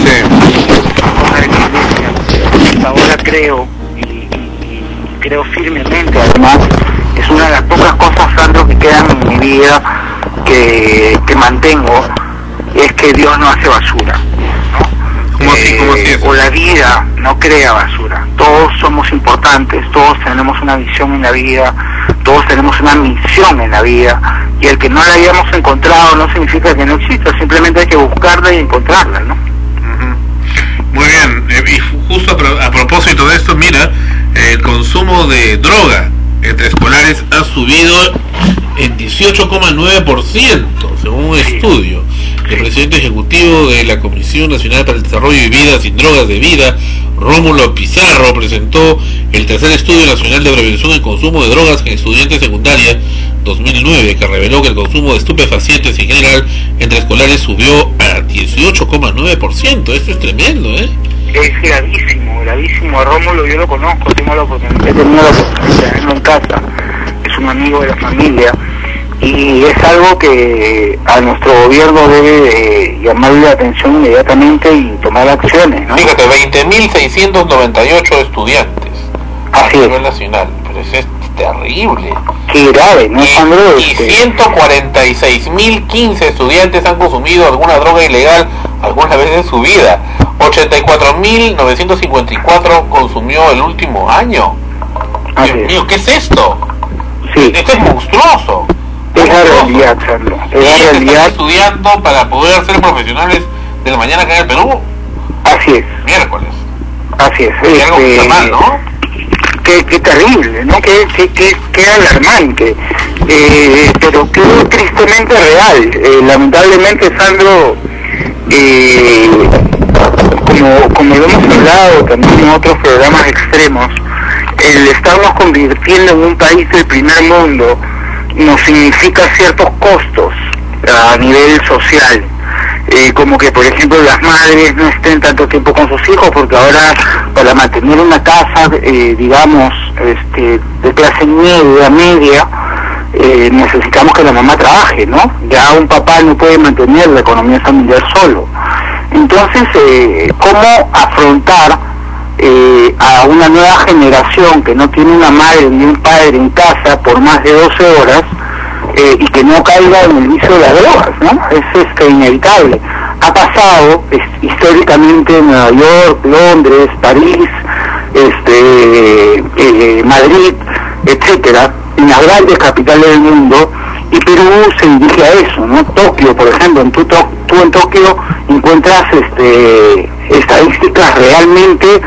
ahora creo, y creo firmemente, además, es una de las pocas cosas, Sandro, que quedan en mi vida que mantengo, es que Dios no hace basura, ¿no? ¿Cómo así es? O la vida no crea basura. Todos somos importantes, todos tenemos una visión en la vida, todos tenemos una misión en la vida, y el que no la hayamos encontrado no significa que no exista, simplemente hay que buscarla y encontrarla, ¿no? Muy bien, y justo a propósito de esto, mira, el consumo de droga entre escolares ha subido en 18,9%, según un estudio. El presidente ejecutivo de la Comisión Nacional para el Desarrollo y Vida Sin Drogas de Vida, Rómulo Pizarro, presentó el tercer estudio nacional de prevención del consumo de drogas en estudiantes secundarias 2009, que reveló que el consumo de estupefacientes en general entre escolares subió a 18,9%. Esto es tremendo, ¿eh? Es gravísimo, gravísimo. A Rómulo yo lo conozco, he tenido la oportunidad de tenerlo en casa, es un amigo de la familia, y es algo que a nuestro gobierno debe llamarle la atención inmediatamente y tomar acciones, ¿no? Fíjate, 20.698 estudiantes a nivel nacional, pero eso es terrible. Qué grave, ¿no, Sandro? Y 146.015 estudiantes han consumido alguna droga ilegal alguna vez en su vida. 84.954 consumió el último año. Dios mío, ¿qué es esto? Sí. Esto es monstruoso. Es la realidad, Sandro. Es la realidad. ¿Están estudiando para poder ser profesionales de la mañana acá en el Perú? Así es. Miércoles. Así es. Y algo que está mal, ¿no? Qué terrible, ¿no? Qué alarmante. Pero qué tristemente real. Lamentablemente, Sandro, como lo hemos hablado también en otros programas extremos, el estarnos convirtiendo en un país del primer mundo nos significa ciertos costos a nivel social, como que por ejemplo las madres no estén tanto tiempo con sus hijos, porque ahora para mantener una casa digamos de clase media necesitamos que la mamá trabaje, ¿no? Ya un papá no puede mantener la economía familiar solo. Entonces, ¿cómo afrontar a una nueva generación que no tiene una madre ni un padre en casa por más de 12 horas y que no caiga en el vicio de las drogas, ¿no? Es inevitable. Ha pasado históricamente en Nueva York, Londres, París, Madrid, etcétera, en las grandes capitales del mundo, y Perú se dirige a eso, ¿no? Tokio, por ejemplo, tú en Tokio encuentras estadísticas realmente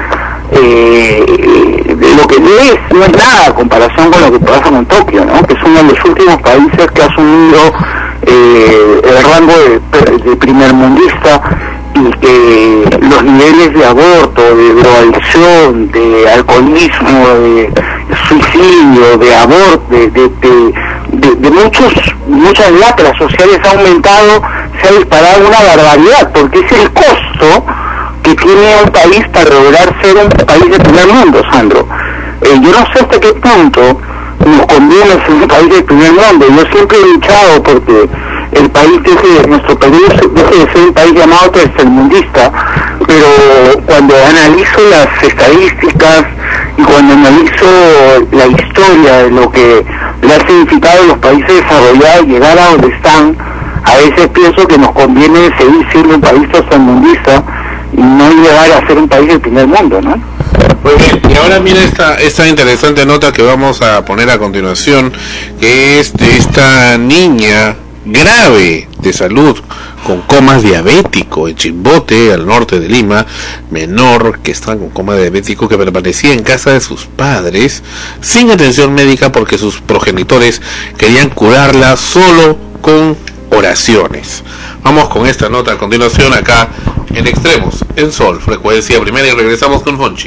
de lo que lees no es nada a comparación con lo que pasa en Tokio, ¿no? Que es uno de los últimos países que ha asumido el rango de primermundista, y que los niveles de aborto, de drogadicción, de alcoholismo, de suicidio, de aborto, de muchas lacras sociales ha aumentado, se ha disparado una barbaridad, porque es el costo que tiene un país para lograr ser un país de primer mundo, Sandro. Yo no sé hasta qué punto nos conviene ser un país de primer mundo. Yo siempre he luchado porque el país nuestro país deje de ser un país llamado tercermundista, pero cuando analizo las estadísticas y cuando analizo la historia de lo que le ha significado a los países desarrollados llegar a donde están, a veces pienso que nos conviene seguir siendo un país tercermundista y no llegar a ser un país del primer mundo, ¿no? Muy bien, y ahora mira esta interesante nota que vamos a poner a continuación, que es de esta niña grave de salud con coma diabético en Chimbote, al norte de Lima, menor que está con coma diabético, que permanecía en casa de sus padres sin atención médica porque sus progenitores querían curarla solo con oraciones. Vamos con esta nota a continuación acá en Extremos, en Sol, frecuencia primera, y regresamos con Fonchi.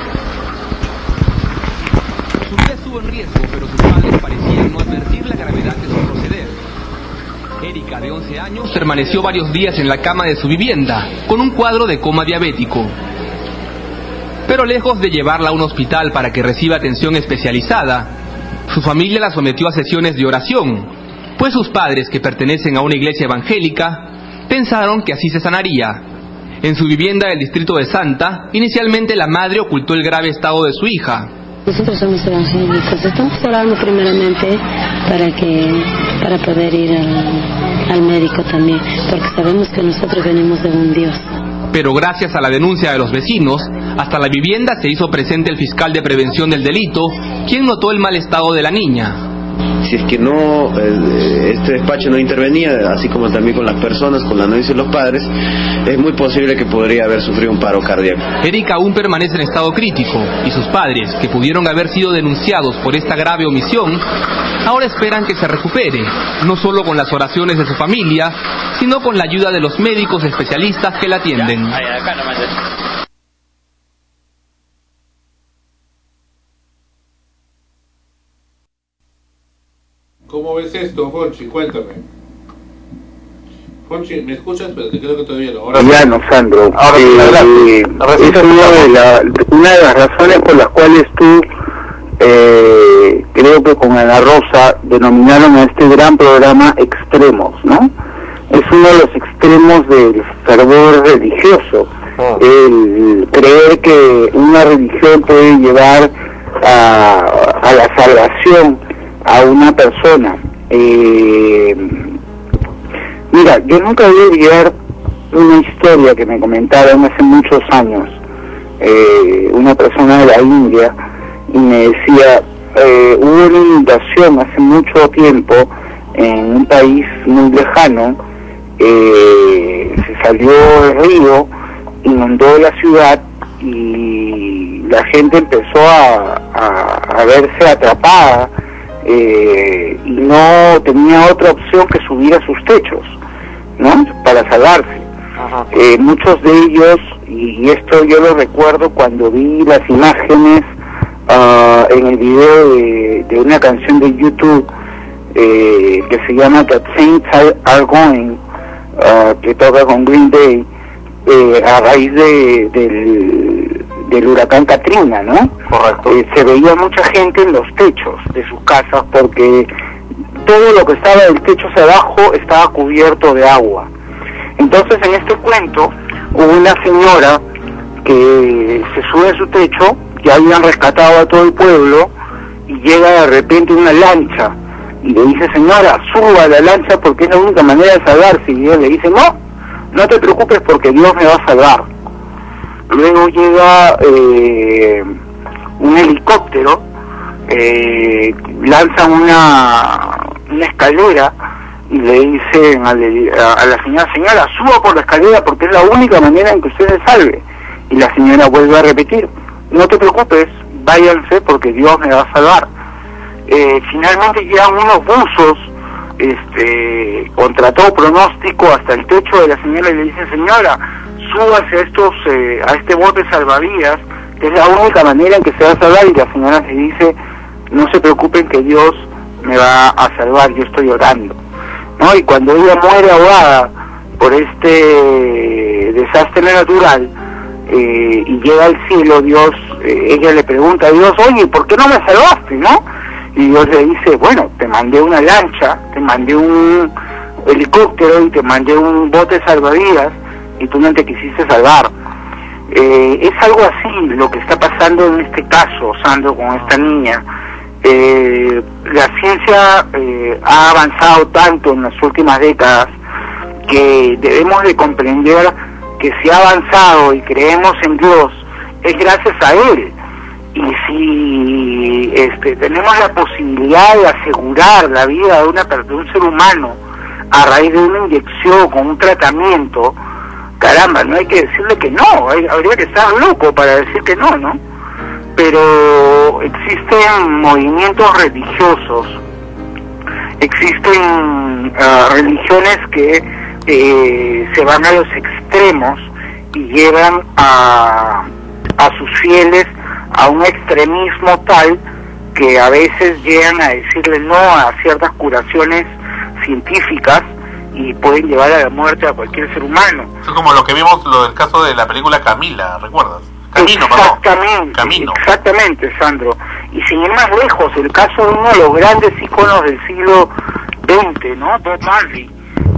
Su vida estuvo en riesgo, pero sus padres parecían no advertir la gravedad de su proceder. Erika, de 11 años, permaneció varios días en la cama de su vivienda, con un cuadro de coma diabético. Pero lejos de llevarla a un hospital para que reciba atención especializada, su familia la sometió a sesiones de oración, pues sus padres, que pertenecen a una iglesia evangélica, pensaron que así se sanaría. En su vivienda del distrito de Santa, inicialmente la madre ocultó el grave estado de su hija. Nosotros somos evangélicos, estamos orando primeramente para poder ir al médico también, porque sabemos que nosotros venimos de un Dios. Pero gracias a la denuncia de los vecinos, hasta la vivienda se hizo presente el fiscal de prevención del delito, quien notó el mal estado de la niña. Si es que no, este despacho no intervenía, así como también con las personas, con la anuncia de los padres, es muy posible que podría haber sufrido un paro cardíaco. Erika aún permanece en estado crítico, y sus padres, que pudieron haber sido denunciados por esta grave omisión, ahora esperan que se recupere, no solo con las oraciones de su familia, sino con la ayuda de los médicos especialistas que la atienden. ¿Cómo ves esto, Fonchi? Cuéntame. Fonchi, ¿me escuchas? Pero te creo que todavía no. Ahora ya no, Sandro. Una de las razones por las cuales tú, creo que con Ana Rosa, denominaron a este gran programa Extremos, ¿no? Es uno de los extremos del fervor religioso. El creer que una religión puede llevar a la salvación a una persona. Mira, yo nunca voy a olvidar una historia que me comentaron hace muchos años, una persona de la India, y me decía, hubo una inundación hace mucho tiempo en un país muy lejano, se salió el río, inundó la ciudad y la gente empezó a verse atrapada, y no tenía otra opción que subir a sus techos, ¿no? Para salvarse. Muchos de ellos, y esto yo lo recuerdo cuando vi las imágenes en el video de una canción de YouTube que se llama That Saints Are Going, que toca con Green Day, a raíz del huracán Katrina, ¿no? Correcto. Se veía mucha gente en los techos de sus casas porque todo lo que estaba del techo hacia abajo estaba cubierto de agua. Entonces, en este cuento hubo una señora que se sube a su techo, ya habían rescatado a todo el pueblo, y llega de repente una lancha y le dice: señora, suba a la lancha porque es la única manera de salvarse. Y ella le dice: no te preocupes porque Dios me va a salvar. Luego llega un helicóptero, lanzan una escalera y le dicen a la señora: suba por la escalera porque es la única manera en que usted se salve. Y la señora vuelve a repetir: no te preocupes, váyanse porque Dios me va a salvar. Finalmente llegan unos buzos contra todo pronóstico hasta el techo de la señora y le dicen: señora, súbase a este bote salvavidas, que es la única manera en que se va a salvar. Y la señora se dice: no se preocupen que Dios me va a salvar, yo estoy orando, ¿no? Y cuando ella muere ahogada por este desastre natural y llega al cielo, Dios, ella le pregunta a Dios: oye, ¿por qué no me salvaste, no? Y Dios le dice: bueno, te mandé una lancha, te mandé un helicóptero y te mandé un bote salvavidas y tú no te quisiste salvar. Es algo así lo que está pasando en este caso, Sandro, con esta niña. La ciencia ha avanzado tanto en las últimas décadas que debemos de comprender que si ha avanzado y creemos en Dios es gracias a Él. Y si tenemos la posibilidad de asegurar la vida de un ser humano a raíz de una inyección con un tratamiento, caramba, no hay que decirle que no, habría que estar loco para decir que no, ¿no? Pero existen movimientos religiosos Existen religiones que se van a los extremos y llevan a sus fieles a un extremismo tal que a veces llegan a decirle no a ciertas curaciones científicas y pueden llevar a la muerte a cualquier ser humano. Es como lo que vimos, lo del caso de la película Camila, ¿recuerdas? Exactamente, Sandro. Y sin ir más lejos, el caso de uno de los grandes íconos del siglo XX, ¿no? Bob Marley,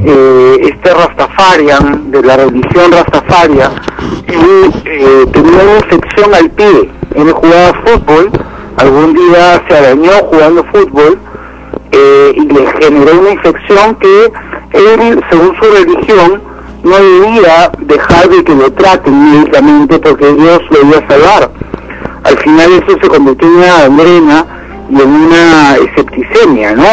Rastafarian, de la religión Rastafaria, él tenía una infección al pie. Él jugaba fútbol, algún día se arañó jugando fútbol y le generó una infección que él, según su religión, no debía dejar de que lo traten médicamente porque Dios lo iba a salvar. Al final eso se convirtió en una gangrena y en una septicemia, ¿no?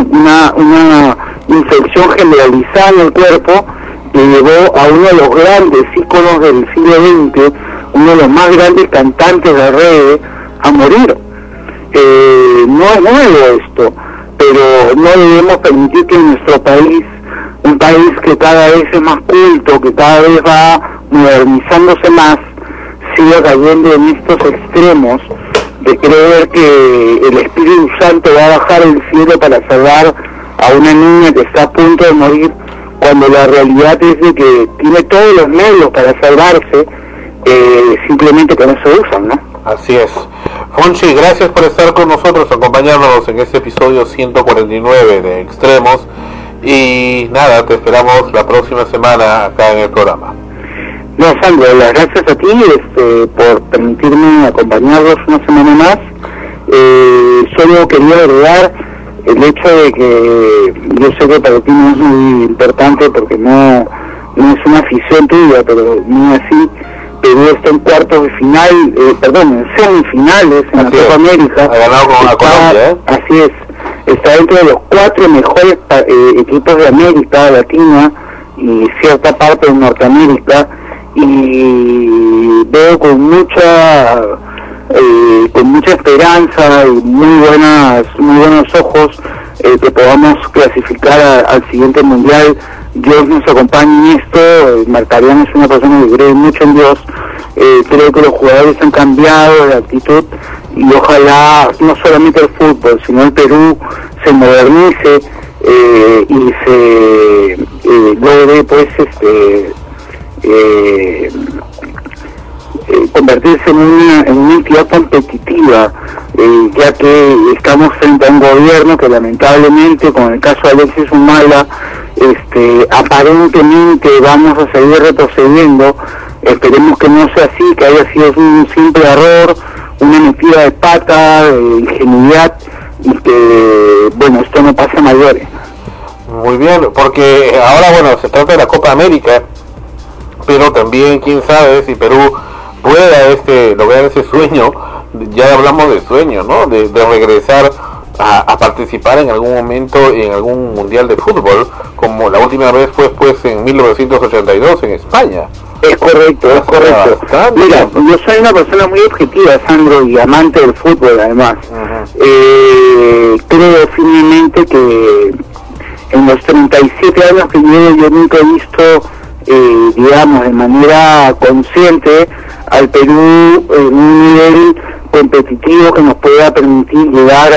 Una infección generalizada en el cuerpo que llevó a uno de los grandes íconos del siglo XX, uno de los más grandes cantantes de reggae, a morir. No es nuevo esto, pero no debemos permitir que en nuestro país, un país que cada vez es más culto, que cada vez va modernizándose más, siga cayendo en estos extremos de creer que el Espíritu Santo va a bajar del cielo para salvar a una niña que está a punto de morir, cuando la realidad es de que tiene todos los medios para salvarse, simplemente que no se usan, ¿no? Así es. Fonchi, gracias por estar con nosotros, acompañándonos en este episodio 149 de Extremos. Y nada, te esperamos la próxima semana acá en el programa. No, Sandro, las gracias a ti por permitirme acompañarlos una semana más. Solo quería agregar el hecho de que yo sé que para ti no es muy importante porque no es una afición tuya, pero no así. Perú está en cuartos de final, en semifinales en la Copa América. Ha ganado con la Colombia, Así es. Está dentro de los 4 mejores equipos de América Latina y cierta parte de Norteamérica, y veo con mucha esperanza y muy buenos ojos que podamos clasificar al siguiente mundial. Dios nos acompañe en esto. Marcarian es una persona que cree mucho en Dios. Creo que los jugadores han cambiado de actitud y ojalá no solamente el fútbol, sino el Perú se modernice y se logre pues convertirse en una entidad competitiva, ya que estamos frente a un gobierno que lamentablemente, con el caso de Alexis Humala, aparentemente vamos a seguir retrocediendo. Esperemos que no sea así, que haya sido un simple error, una metida de pata, de ingenuidad, y que, esto no pase a mayores. Muy bien, porque ahora, se trata de la Copa América, pero también, quién sabe si Perú pueda lograr ese sueño. Ya hablamos de sueño, ¿no? De regresar a participar en algún momento en algún mundial de fútbol, como la última vez fue en 1982 en España. Es correcto. Mira, yo soy una persona muy objetiva, Sandro, y amante del fútbol además. Creo firmemente que en los 37 años que llevo yo nunca he visto, de manera consciente al Perú en un nivel competitivo que nos pueda permitir llegar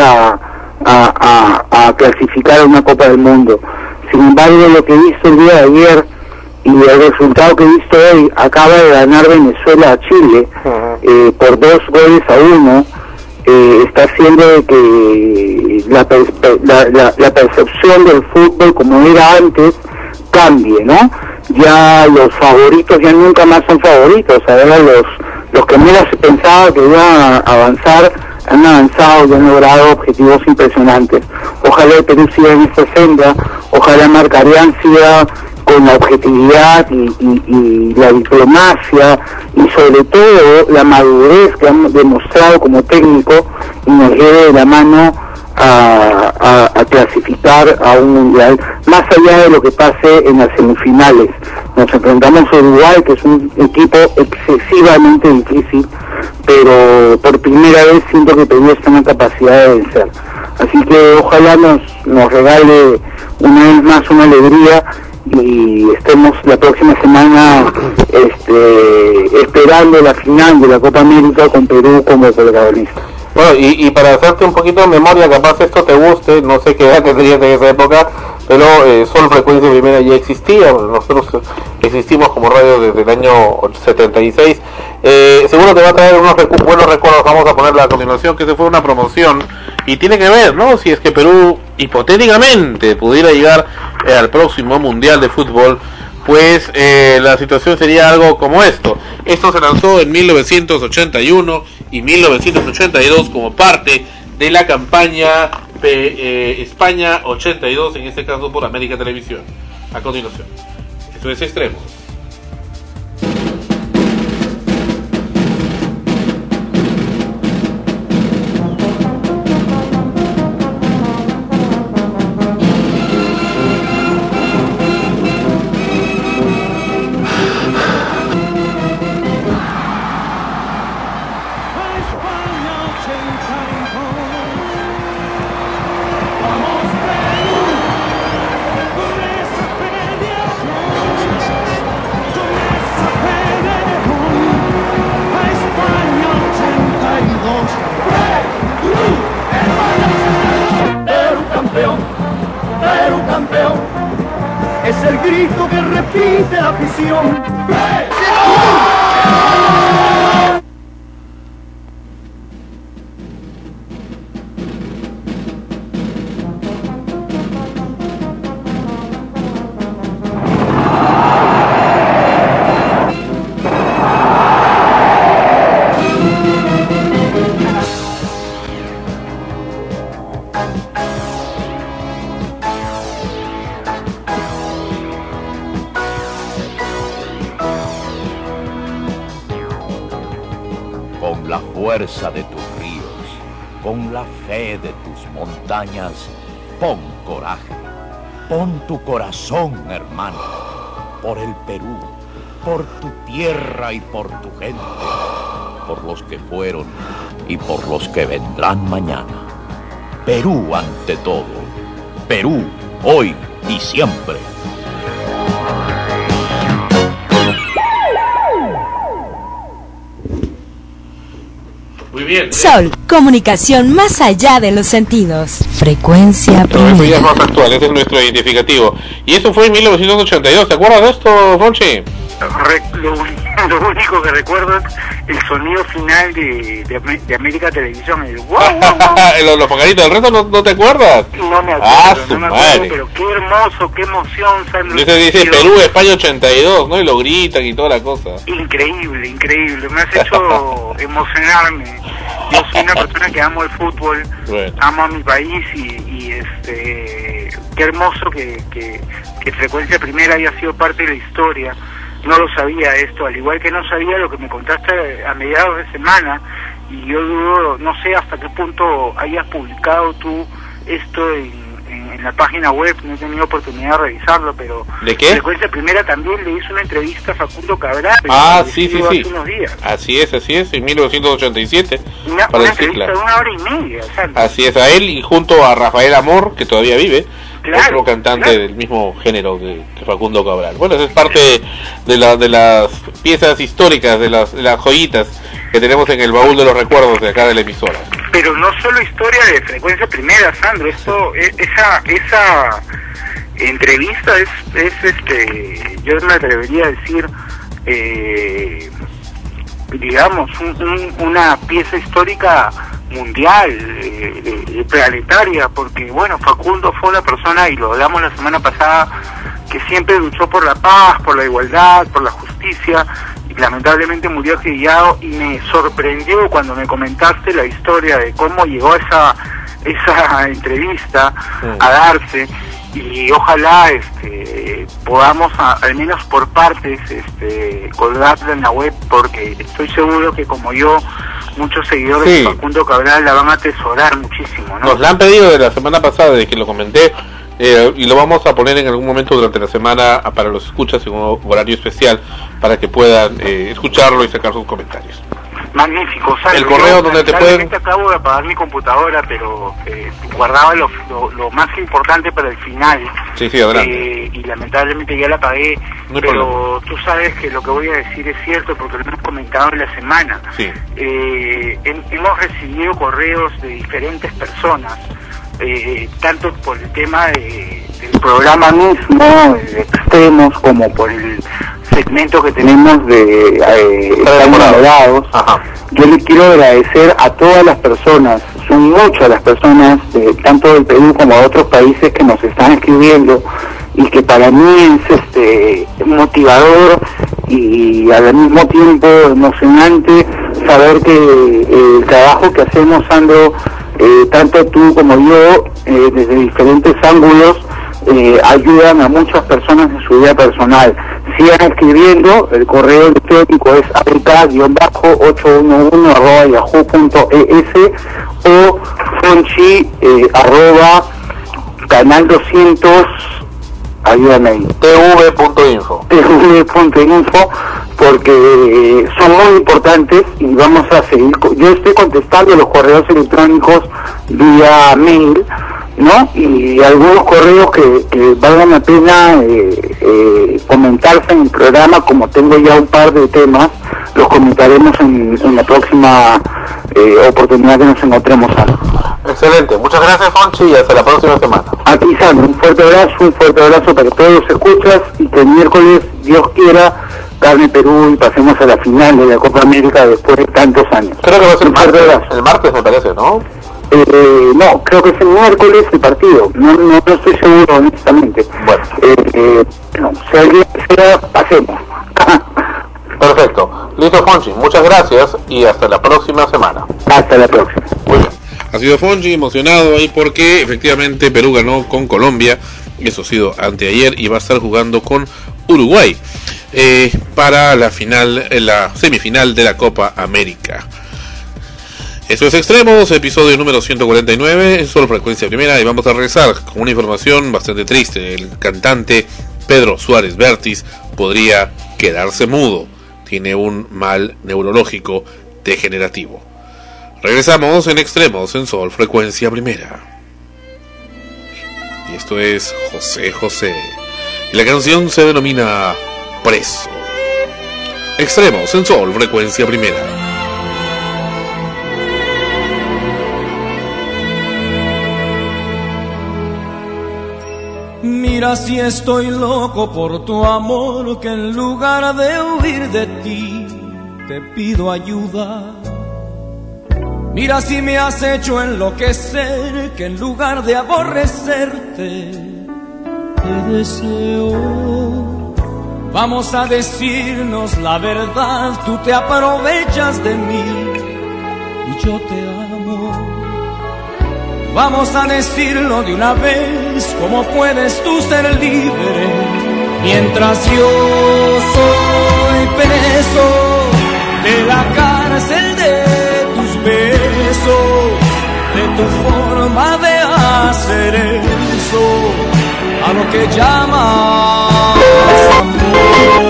a clasificar a una Copa del Mundo. Sin embargo, lo que he visto el día de ayer y el resultado que he visto hoy, acaba de ganar Venezuela a Chile por 2-1, está haciendo de que la percepción del fútbol como era antes cambie, ¿no? Ya los favoritos ya nunca más son favoritos. Ahora los que menos se pensaba que iban a avanzar han avanzado y han logrado objetivos impresionantes. Ojalá el Perú siga en esta senda, ojalá Marcarian siga con la objetividad y la diplomacia y sobre todo la madurez que han demostrado como técnico, y nos lleve de la mano a clasificar a un mundial, más allá de lo que pase en las semifinales. Nos enfrentamos a Uruguay, que es un equipo excesivamente difícil, pero por primera vez siento que Perú está en la capacidad de vencer. Así que ojalá nos regale una vez más una alegría y estemos la próxima semana esperando la final de la Copa América con Perú como protagonista. Bueno, y para hacerte un poquito de memoria, capaz esto te guste, no sé qué edad tendrías en esa época, pero Sol Frecuencia Primera ya existía, nosotros existimos como radio desde el año 76, seguro te va a traer unos buenos recuerdos, vamos a ponerla a continuación, que se fue una promoción, y tiene que ver, ¿no? Si es que Perú hipotéticamente pudiera llegar al próximo Mundial de Fútbol, pues la situación sería algo como esto. Esto se lanzó en 1981 y 1982 como parte de la campaña España 82, en este caso por América Televisión. A continuación, esto es Extremos. Es el grito que repite la afición. Con la fuerza de tus ríos, con la fe de tus montañas, pon coraje, pon tu corazón, hermano, por el Perú, por tu tierra y por tu gente, por los que fueron y por los que vendrán mañana. Perú ante todo, Perú hoy y siempre. Muy bien. Sol, comunicación más allá de los sentidos. Frecuencia Pero eso ya primera. es más actual, ese es nuestro identificativo. Y eso fue en 1982, ¿te acuerdas de esto, Ronchi? Lo único que recuerdo es el sonido final de América Televisión, el wow, Los pajaritos, del resto no te acuerdas. No me Su acuerdo, madre. pero qué hermoso, qué emoción, Sandro. Dice Perú, España 82, ¿no? Y lo gritan y toda la cosa. Increíble, me has hecho emocionarme. Yo soy una persona que amo el fútbol, amo a mi país y qué hermoso que Frecuencia Primera haya sido parte de la historia. No lo sabía esto, al igual que no sabía lo que me contaste a mediados de semana, y yo dudo, no sé hasta qué punto hayas publicado tú esto en la página web, no he tenido oportunidad de revisarlo, pero ¿de qué? Frecuencia Primera también le hizo una entrevista a Facundo Cabral. Sí. Hace unos días. Así es, en 1987. Una entrevista de 1 hora y media, Sandro. Así es, a él y junto a Rafael Amor, que todavía vive, otro cantante del mismo género que Facundo Cabral. Bueno, eso es parte de las piezas históricas, de las joyitas que tenemos en el baúl de los recuerdos de acá de la emisora. Pero no solo historia de Frecuencia Primera, Sandro, esa entrevista es yo me atrevería a decir, digamos, una pieza histórica mundial, planetaria, porque bueno, Facundo fue una persona, y lo hablamos la semana pasada, que siempre luchó por la paz, por la igualdad, por la justicia, y lamentablemente murió acribillado, y me sorprendió cuando me comentaste la historia de cómo llegó esa entrevista a darse, y ojalá podamos al menos por partes colgarla en la web, porque estoy seguro que como yo muchos seguidores de Facundo Cabral la van a atesorar muchísimo, ¿no? Nos la han pedido de la semana pasada, de que lo comenté, y lo vamos a poner en algún momento durante la semana para los escuchas en un horario especial, para que puedan escucharlo y sacar sus comentarios. Magnífico, ¿sabes? El correo donde te pueden... Acabo de apagar mi computadora, pero guardaba lo más importante para el final. Sí, adelante. Y lamentablemente ya la apagué, no pero tú sabes que lo que voy a decir es cierto porque lo hemos comentado en la semana. Sí. Hemos recibido correos de diferentes personas, tanto por el tema del programa mismo, de Extremos, como por el segmento que tenemos de enamorados. Yo le quiero agradecer a todas las personas, son muchas las personas, tanto del Perú como de otros países que nos están escribiendo, y que para mí es motivador y al mismo tiempo emocionante saber que el trabajo que hacemos, Sandro, tanto tú como yo, desde diferentes ángulos, ayudan a muchas personas en su vida personal. Sigan escribiendo, el correo electrónico es apk811@yahoo.es o fonchi@canal 200, ayúdame ahí, tv.info, porque son muy importantes y vamos a seguir. Yo estoy contestando los correos electrónicos vía mail, ¿no? Y algunos correos que valgan la pena comentarse en el programa, como tengo ya un par de temas, los comentaremos en la próxima oportunidad que nos encontremos. Excelente, muchas gracias, Fonchi, y hasta la próxima semana. A ti, Sandro, un fuerte abrazo para todos los escuchas, y que el miércoles, Dios quiera, gane Perú y pasemos a la final de la Copa América después de tantos años. Creo que va a ser el martes me parece, ¿no? No, creo que es el miércoles el partido, no estoy seguro honestamente. Bueno, si alguien sea, pasemos. Perfecto, listo, Fonchi, muchas gracias y hasta la próxima semana. Hasta la próxima. Muy bien. Ha sido Fonchi emocionado ahí porque efectivamente Perú ganó con Colombia, eso ha sido anteayer, y va a estar jugando con Uruguay para la semifinal de la Copa América. Eso es Extremos, episodio número 149, solo frecuencia primera, y vamos a regresar con una información bastante triste. El cantante Pedro Suárez Vértiz podría quedarse mudo, tiene un mal neurológico degenerativo. Regresamos en Extremos en Sol frecuencia primera. Y esto es José José, y la canción se denomina Preso. Extremos en Sol frecuencia primera. Mira si estoy loco por tu amor, que en lugar de huir de ti te pido ayuda. Mira si me has hecho enloquecer, que en lugar de aborrecerte te deseo. Vamos a decirnos la verdad, tú te aprovechas de mí y yo te amo. Vamos a decirlo de una vez, ¿cómo puedes tú ser libre mientras yo soy preso de la cárcel de tus besos, de tu forma de hacer eso, a lo que llamas amor?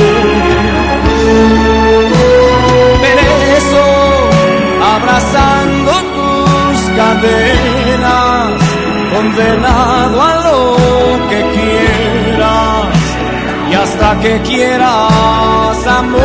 Preso, abrazando tus cadenas, condenado a lo que quieras y hasta que quieras, amor.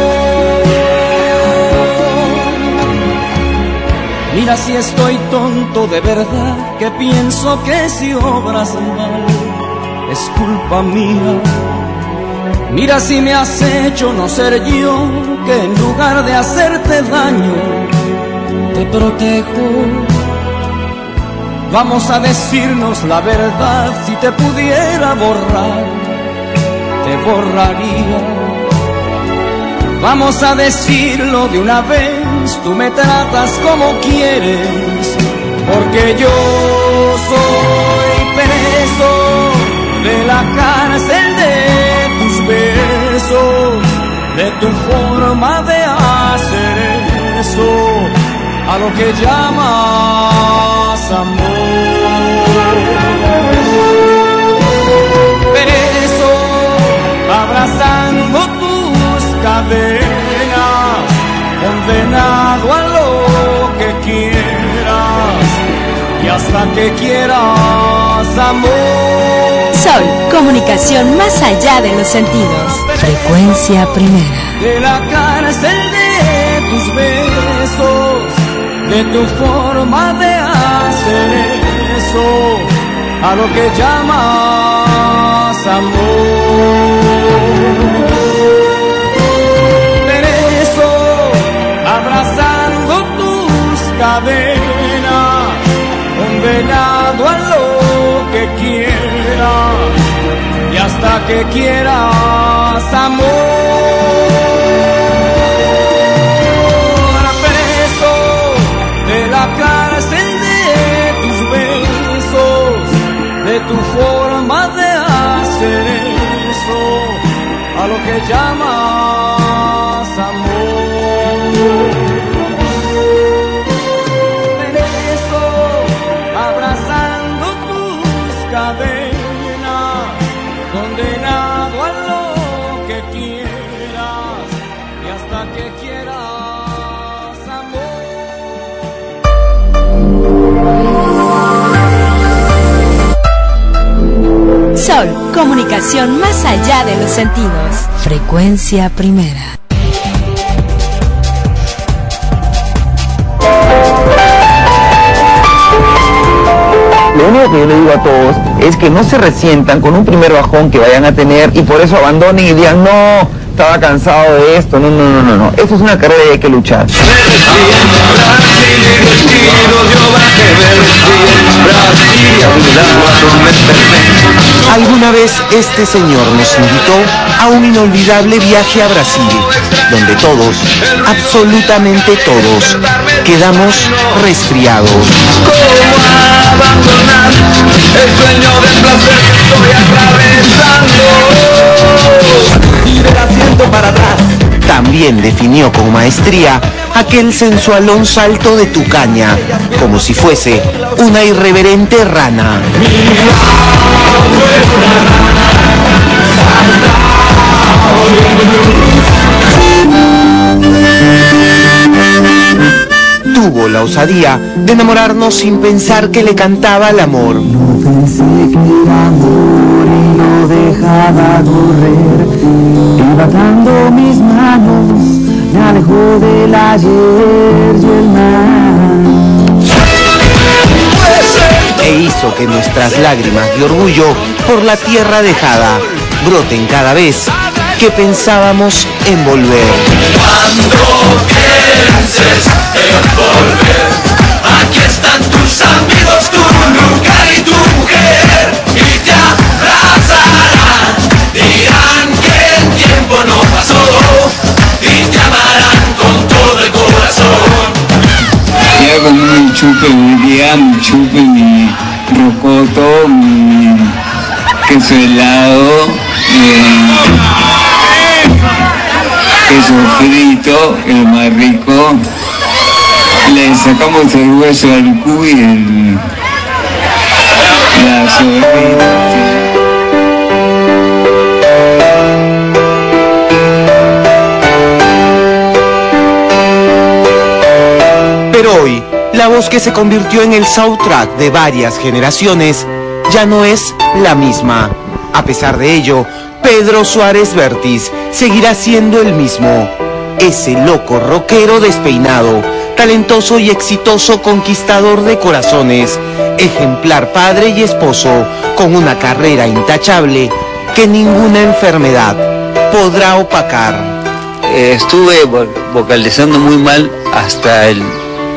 Mira si estoy tonto de verdad, que pienso que si obras mal es culpa mía. Mira si me has hecho no ser yo, que en lugar de hacerte daño te protejo. Vamos a decirnos la verdad, si te pudiera borrar, te borraría. Vamos a decirlo de una vez, tú me tratas como quieres, porque yo soy preso de la cárcel de tus besos, de tu forma de hacer eso, a lo que llamas amor. Preso, abrazando tus cadenas, condenado hasta que quieras amor. Sol, comunicación más allá de los sentidos. Frecuencia primera. De la cárcel de tus besos, de tu forma de hacer eso, a lo que llamas amor. Por eso, abrazando tus cadenas, condenado a lo que quieras y hasta que quieras amor. De tu forma de hacer eso, a lo que llamas amor. En eso, abrazando tus cadenas, condenado a lo que quieras y hasta que quieras amor. Sol, comunicación más allá de los sentidos. Frecuencia primera. Lo único que yo le digo a todos es que no se resientan con un primer bajón que vayan a tener y por eso abandonen y digan, no, estaba cansado de esto. No. Esto es una carrera y hay que luchar. Alguna vez este señor nos invitó a un inolvidable viaje a Brasil, donde todos, absolutamente todos, quedamos resfriados. ¿Cómo abandonar el sueño del placer que estoy atravesando? Y del asiento para atrás. También definió con maestría aquel sensualón salto de tu caña, como si fuese una irreverente rana. Tuvo la osadía de enamorarnos sin pensar que le cantaba el amor. No pensé que era amor y no dejaba correr. Iba dando mis manos, me alejó del ayer y el mal. E hizo que nuestras lágrimas de orgullo por la tierra dejada broten cada vez que pensábamos en volver. Cuando pienses en volver, aquí están tus amigos, tu lugar y tu mujer, y te abrazarán, dirán que el tiempo no pasó, y te amarán con todo el corazón. Ya con mi chupe mi día, mi chupe, mi rocoto, mi queso helado, queso frito, el más rico. Le sacamos el hueso al cuy y la sobrina. Pero hoy, la voz que se convirtió en el soundtrack de varias generaciones ya no es la misma. A pesar de ello, Pedro Suárez Vértiz seguirá siendo el mismo. Ese loco rockero despeinado, talentoso y exitoso conquistador de corazones, ejemplar padre y esposo, con una carrera intachable que ninguna enfermedad podrá opacar. Estuve vocalizando muy mal hasta el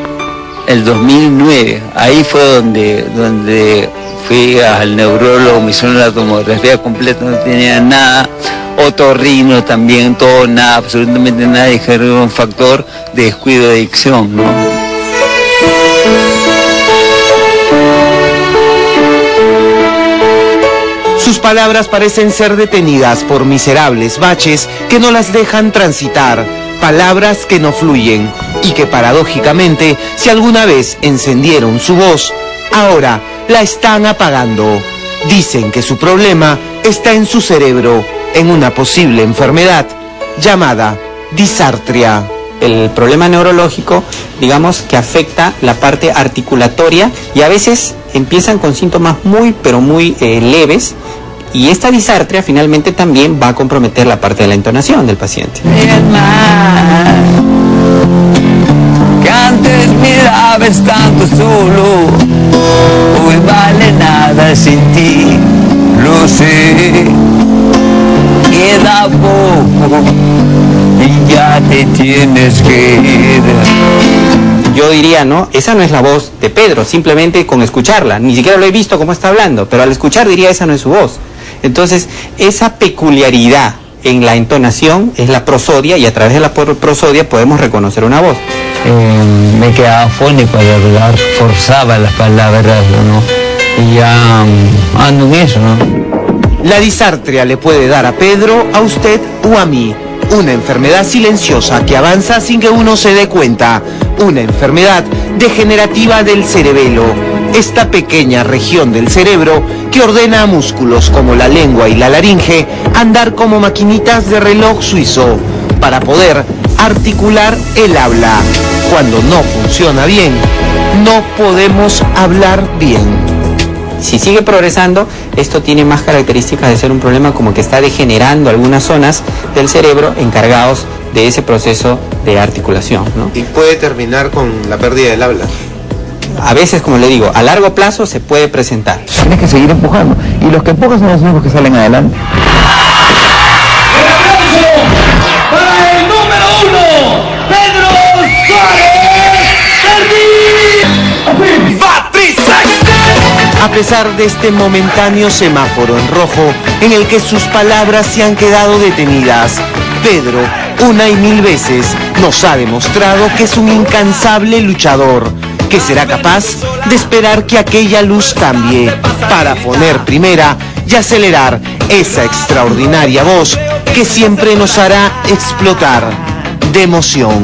2009. Ahí fue donde fui al neurólogo, me hicieron la tomografía completa, no tenía nada. Otorrino también, todo, nada, absolutamente nada, dijeron un factor de descuido de adicción, ¿no? Sus palabras parecen ser detenidas por miserables baches que no las dejan transitar, palabras que no fluyen y que paradójicamente, si alguna vez encendieron su voz, ahora la están apagando. Dicen que su problema está en su cerebro, en una posible enfermedad llamada disartria. el problema neurológico, digamos, que afecta la parte articulatoria y a veces empiezan con síntomas muy leves, y esta disartria finalmente también va a comprometer la parte de la entonación del paciente. Que antes mirabas tanto solo, hoy vale nada sin ti, lo sé, queda poco y ya te tienes que ir. Yo diría, no, esa no es la voz de Pedro, simplemente con escucharla, ni siquiera lo he visto cómo está hablando, pero al escuchar diría, esa no es su voz. Entonces, esa peculiaridad en la entonación es la prosodia, y a través de la prosodia podemos reconocer una voz. Me quedaba afónico al hablar, forzaba las palabras, ¿no? Y ya ando en eso, ¿no? La disartria le puede dar a Pedro, a usted o a mí. Una enfermedad silenciosa que avanza sin que uno se dé cuenta. Una enfermedad degenerativa del cerebelo. Esta pequeña región del cerebro que ordena a músculos como la lengua y la laringe andar como maquinitas de reloj suizo para poder articular el habla. Cuando no funciona bien, no podemos hablar bien. Si sigue progresando, esto tiene más características de ser un problema como que está degenerando algunas zonas del cerebro encargados de ese proceso de articulación, ¿no? Y puede terminar con la pérdida del habla. A veces, como le digo, a largo plazo se puede presentar. Tienes que seguir empujando, y los que empujan son los únicos que salen adelante. ¡Para el número 1, Pedro Suárez! A pesar de este momentáneo semáforo en rojo, en el que sus palabras se han quedado detenidas, Pedro, una y mil veces, nos ha demostrado que es un incansable luchador, que será capaz de esperar que aquella luz cambie, para poner primera y acelerar esa extraordinaria voz que siempre nos hará explotar de emoción.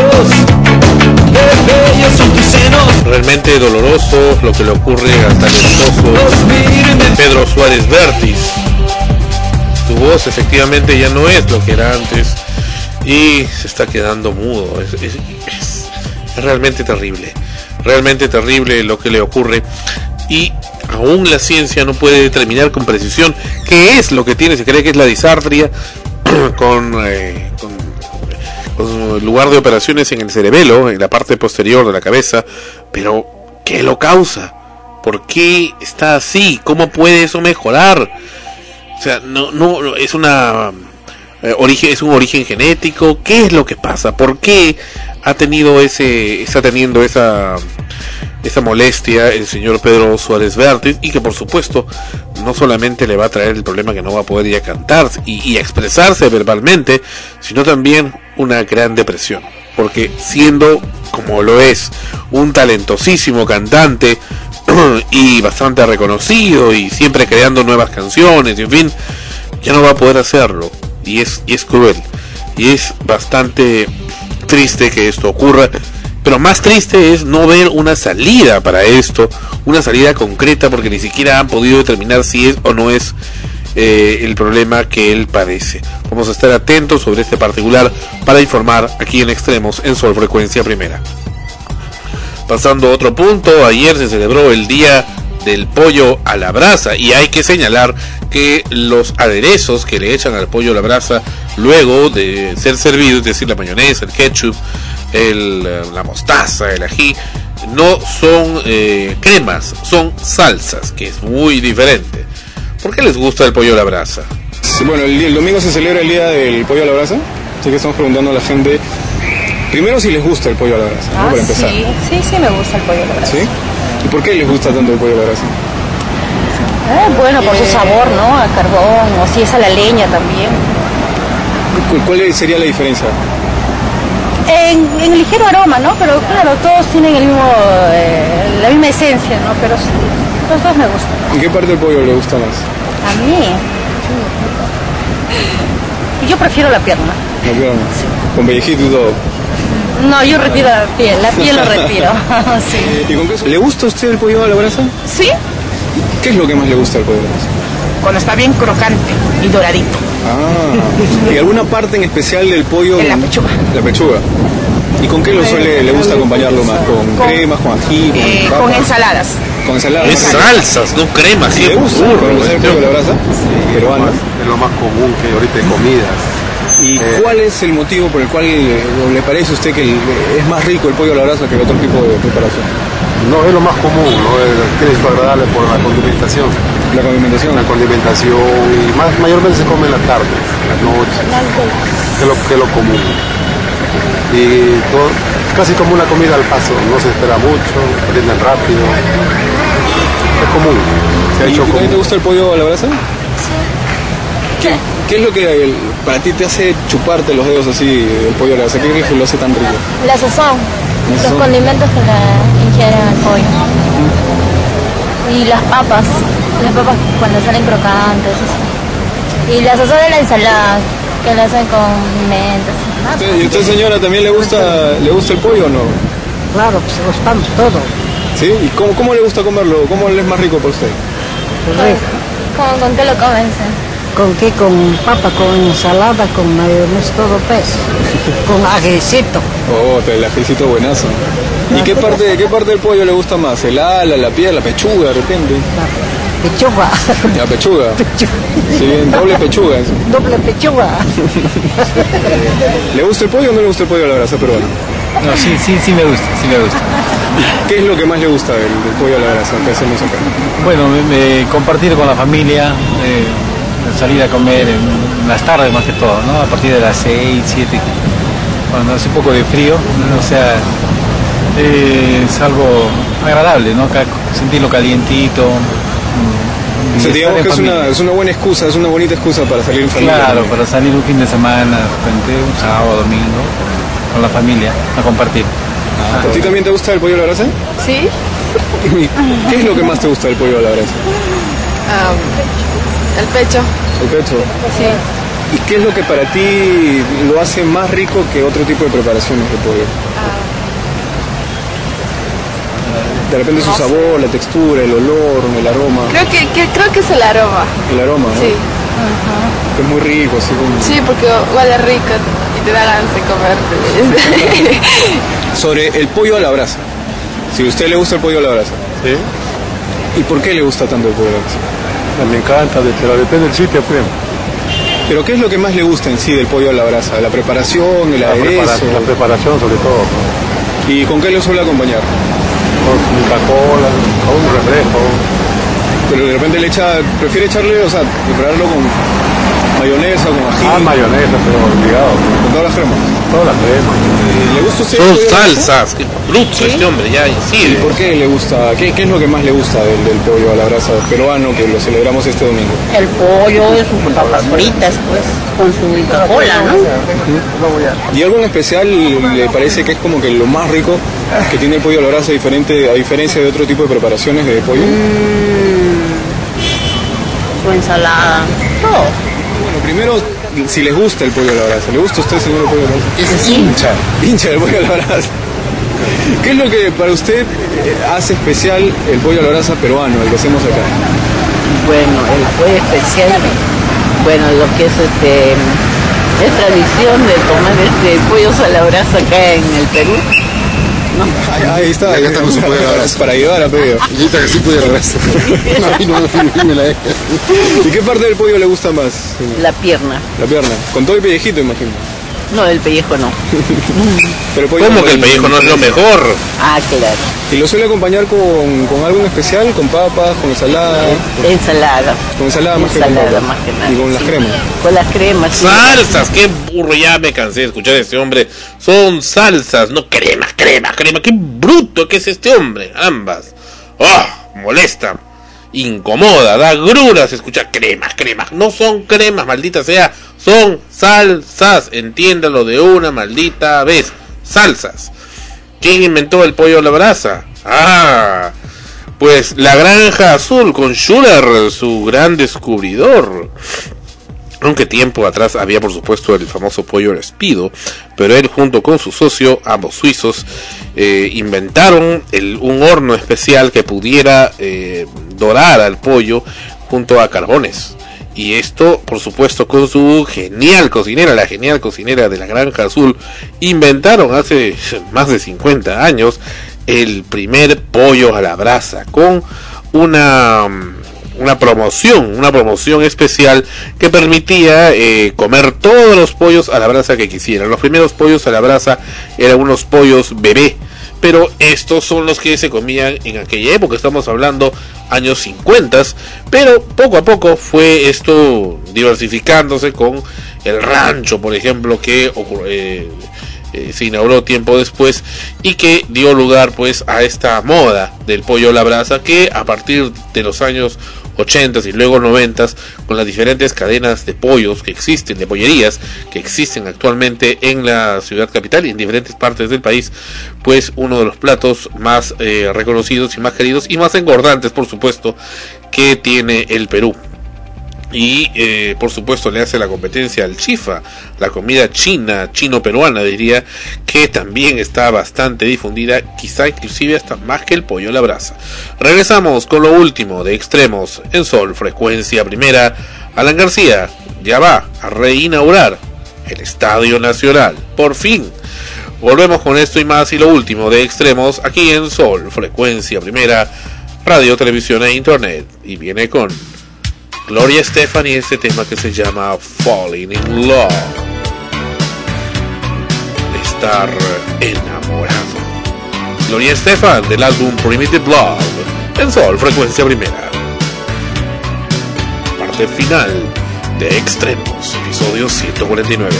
Realmente doloroso lo que le ocurre al talentoso Pedro Suárez Vértiz. Tu voz efectivamente ya no es lo que era antes y se está quedando mudo. Es realmente terrible lo que le ocurre, y aún la ciencia no puede determinar con precisión qué es lo que tiene. Se cree que es la disartria con lugar de operaciones en el cerebelo, en la parte posterior de la cabeza, pero ¿qué lo causa? ¿Por qué está así? ¿Cómo puede eso mejorar? O sea, no es un origen genético. ¿Qué es lo que pasa? ¿Por qué está teniendo esa molestia el señor Pedro Suárez Vértiz? Y que por supuesto no solamente le va a traer el problema que no va a poder ir a cantar y a expresarse verbalmente, sino también una gran depresión, porque siendo, como lo es, un talentosísimo cantante y bastante reconocido y siempre creando nuevas canciones, y en fin, ya no va a poder hacerlo, y es cruel, y es bastante triste que esto ocurra. Pero más triste es no ver una salida para esto, una salida concreta, porque ni siquiera han podido determinar si es o no es el problema que él padece. Vamos a estar atentos sobre este particular para informar aquí en Extremos en Sol Frecuencia Primera. Pasando a otro punto, ayer se celebró el Día del Pollo a la Brasa, y hay que señalar que los aderezos que le echan al pollo a la brasa luego de ser servido, es decir, la mayonesa, el ketchup, la mostaza, el ají, no son cremas, son salsas, que es muy diferente. ¿Por qué les gusta el pollo a la brasa? Sí, bueno, el domingo se celebra el Día del Pollo a la Brasa, así que estamos preguntando a la gente primero si les gusta el pollo a la brasa, ¿no? Para empezar. Sí me gusta el pollo a la brasa. ¿Sí? ¿Y por qué les gusta tanto el pollo a la brasa? Bueno, por su sabor, ¿no? A carbón, o si es a la leña también. ¿Cuál sería la diferencia? En el ligero aroma, ¿no? Pero claro, todos tienen la misma esencia, ¿no? Pero sí, los dos me gustan. ¿En qué parte del pollo le gusta más? A mí. Yo prefiero la pierna. La pierna. Sí. Con pellejito y todo. No, yo retiro la piel lo retiro. Sí. ¿Y con qué? ¿Le gusta a usted el pollo a la brasa? Sí. ¿Qué es lo que más le gusta del pollo a la brasa? Cuando está bien crocante y doradito. ¿Y alguna parte en especial del pollo? En la pechuga. La pechuga. ¿Y con qué le gusta acompañarlo más? ¿Con cremas, con ají, con ensaladas? Con ensaladas. Es salsas, no cremas. ¿Le gusta el pollo a la brasa? Peruano. Es lo más común que ahorita hay comidas. ¿Y cuál es el motivo por el cual le parece a usted que es más rico el pollo a la brasa que el otro tipo de preparación? No, es lo más común, ¿no? Tiene su agradable por la condimentación. La condimentación. La condimentación, y mayormente se come en la tarde, en las noches, que es lo común. Y todo, casi como una comida al paso, no se espera mucho, rinden rápido. Es común. Se ha hecho común. ¿Te gusta el pollo a la brasa? Sí. ¿Qué es lo que para ti te hace chuparte los dedos así el pollo a la brasa? ¿Qué es lo que lo hace tan rico? La sazón, los condimentos que le ingieren al pollo. Y las papas cuando salen crocantes. Y la sazón de la ensalada, que la hacen con pimientos. ¿Y usted, señora, también le gusta el pollo o no? Claro, pues gustamos todo. ¿Sí? ¿Y cómo le gusta comerlo? ¿Cómo le es más rico para usted? ¿Con qué lo comen? ¿Con qué? Con papa, con ensalada, con mayonesa, todo pues. Con ajicito. Oh, el ajicito buenazo. ¿Y qué parte del pollo le gusta más? ¿El ala, la piel, la pechuga de repente? Pechuga. La pechuga. Sí, doble pechuga. Eso. Doble pechuga. ¿Le gusta el pollo o no le gusta el pollo a la brasa peruana? No, sí me gusta. ¿Qué es lo que más le gusta del pollo a la brasa que hacemos acá? Bueno, compartir con la familia, salir a comer en las tardes más que todo, ¿no? A partir de las 6, 7, cuando hace un poco de frío, o sea, es algo agradable, ¿no? Sentirlo calientito. O sea, digamos que es una buena excusa, es una bonita excusa para salir en familia. Claro, para salir un fin de semana, de repente, un sábado, domingo, con la familia, a compartir. ¿A ti también te gusta el pollo a la brasa? Sí. ¿Qué es lo que más te gusta del pollo a la brasa? El pecho. ¿El pecho? Sí. ¿Y qué es lo que para ti lo hace más rico que otro tipo de preparaciones de pollo? De repente su sabor, la textura, el olor, el aroma. Creo que es el aroma. El aroma, ¿no? Sí. Que es muy rico, así como... Sí, porque huele rico y te da ganas de comerte. Sobre el pollo a la brasa. Si a usted le gusta el pollo a la brasa. Sí. ¿Y por qué le gusta tanto el pollo a la brasa? Me encanta, pero depende del sitio, pues. ¿Pero qué es lo que más le gusta en sí del pollo a la brasa? ¿La preparación, el aderezo? La preparación sobre todo, ¿no? ¿Y con qué lo suele acompañar? Con Coca-Cola, con un refresco. Pero de repente prefiere echarle, o sea, prepararlo con mayonesa, con ají. Mayonesa, pero obligado. ¿Con todas las cremas? Todas las cremas. ¿Le gusta usted? Son salsas, qué bruto este hombre, ya ¿Y incide. por qué le gusta? ¿Qué es lo que más le gusta del pollo a la brasa peruano que lo celebramos este domingo? El pollo, sus papas fritas, pues, con su Coca-Cola, ¿no? ¿Y algo en especial le parece que es como que lo más rico que tiene el pollo a la brasa a diferencia de otro tipo de preparaciones de pollo? Su ensalada, todo. Bueno, primero, si les gusta el pollo a la brasa. ¿Le gusta a usted, señor, el pollo a la brasa? Es hincha del pollo a la brasa. ¿Qué es lo que para usted hace especial el pollo a la brasa peruano, el que hacemos acá? Bueno, el pollo especial, bueno, lo que es es tradición de comer pollo a la brasa acá en el Perú. ¿No? Ahí está, acá estamos en pollo a la brasa. Para ayudar a Pedro. Y que sí pollo a la brasa. ¿Y qué parte del pollo le gusta más? La pierna. La pierna, con todo el pellejito, imagino. No, el pellejo no. Pero pollo ¿Cómo que el pellejo no es lo mejor? Ah, claro. ¿Y lo suele acompañar con algo en especial? ¿Con papas, con ensalada? Ensalada. Con ensalada más que con papas. Más que nada. ¿Y con las cremas? Con las cremas. Sí. Salsas, qué burro, ya me cansé de escuchar a este hombre. Son salsas, no crema. Qué bruto que es este hombre, ambas. Oh, molesta, incomoda, da gruras escuchar cremas. No son cremas, maldita sea, son salsas, entiéndalo de una maldita vez. Salsas. ¿Quién inventó el pollo a la brasa? Pues la Granja Azul con Schuller, su gran descubridor. Aunque tiempo atrás había por supuesto el famoso pollo Espido, pero él junto con su socio, ambos suizos, inventaron un horno especial que pudiera dorar al pollo junto a carbones. Y esto, por supuesto, con su genial cocinera, la genial cocinera de la Granja Azul, inventaron hace más de 50 años el primer pollo a la brasa, con una promoción especial que permitía comer todos los pollos a la brasa que quisieran. Los primeros pollos a la brasa eran unos pollos bebé, pero estos son los que se comían en aquella época, estamos hablando años 50, pero poco a poco fue esto diversificándose con el rancho, por ejemplo, que se inauguró tiempo después y que dio lugar pues a esta moda del pollo a la brasa, que a partir de los años 80 y luego 90, con las diferentes cadenas de pollos que existen, de pollerías que existen actualmente en la ciudad capital y en diferentes partes del país, pues uno de los platos más reconocidos y más queridos y más engordantes, por supuesto, que tiene el Perú. Y por supuesto le hace la competencia al chifa, la comida chino-peruana diría, que también está bastante difundida, quizá inclusive hasta más que el pollo a la brasa. Regresamos con lo último de Extremos en Sol, frecuencia primera. Alan García ya va a reinaugurar el Estadio Nacional, por fin. Volvemos con esto y más y lo último de Extremos aquí en Sol, frecuencia primera, radio, televisión e internet. Y viene con Gloria Estefan y este tema que se llama Falling in Love, estar enamorado. Gloria Estefan del álbum Primitive Love en Sol, frecuencia primera. Parte final de Extremos, episodio 149.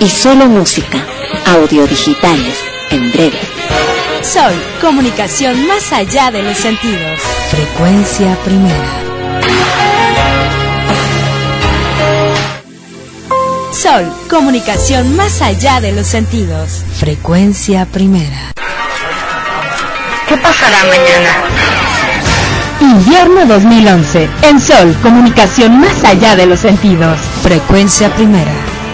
y solo música. Audio digitales, en breve. Sol, comunicación más allá de los sentidos. Frecuencia primera. Sol, comunicación más allá de los sentidos. Frecuencia primera. ¿Qué pasará mañana? Invierno 2011. En Sol, comunicación más allá de los sentidos. Frecuencia primera.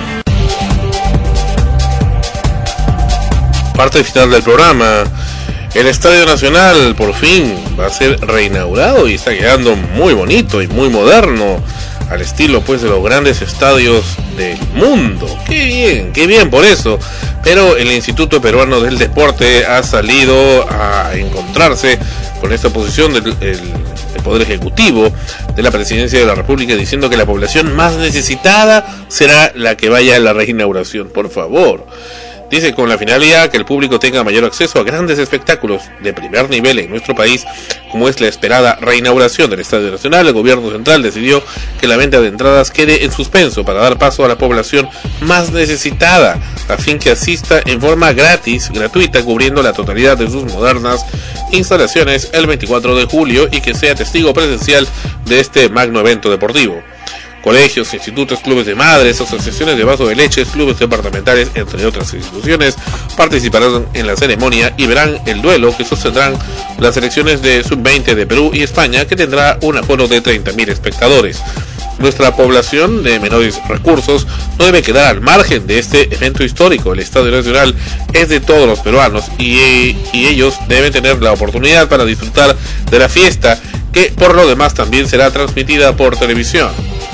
Parte final del programa. El Estadio Nacional por fin va a ser reinaugurado y está quedando muy bonito y muy moderno, al estilo pues de los grandes estadios del mundo. Qué bien por eso. Pero el Instituto Peruano del Deporte ha salido a encontrarse con esta posición del Poder Ejecutivo de la Presidencia de la República, diciendo que la población más necesitada será la que vaya a la reinauguración. Por favor. Dice, con la finalidad que el público tenga mayor acceso a grandes espectáculos de primer nivel en nuestro país, como es la esperada reinauguración del Estadio Nacional, el gobierno central decidió que la venta de entradas quede en suspenso para dar paso a la población más necesitada, a fin que asista en forma gratuita, cubriendo la totalidad de sus modernas instalaciones el 24 de julio y que sea testigo presencial de este magno evento deportivo. Colegios, institutos, clubes de madres, asociaciones de vaso de leches, clubes departamentales, entre otras instituciones, participarán en la ceremonia y verán el duelo que sostendrán las selecciones de Sub-20 de Perú y España, que tendrá un aforo de 30.000 espectadores. Nuestra población de menores recursos no debe quedar al margen de este evento histórico. El Estadio Nacional es de todos los peruanos y ellos deben tener la oportunidad para disfrutar de la fiesta, que por lo demás también será transmitida por televisión.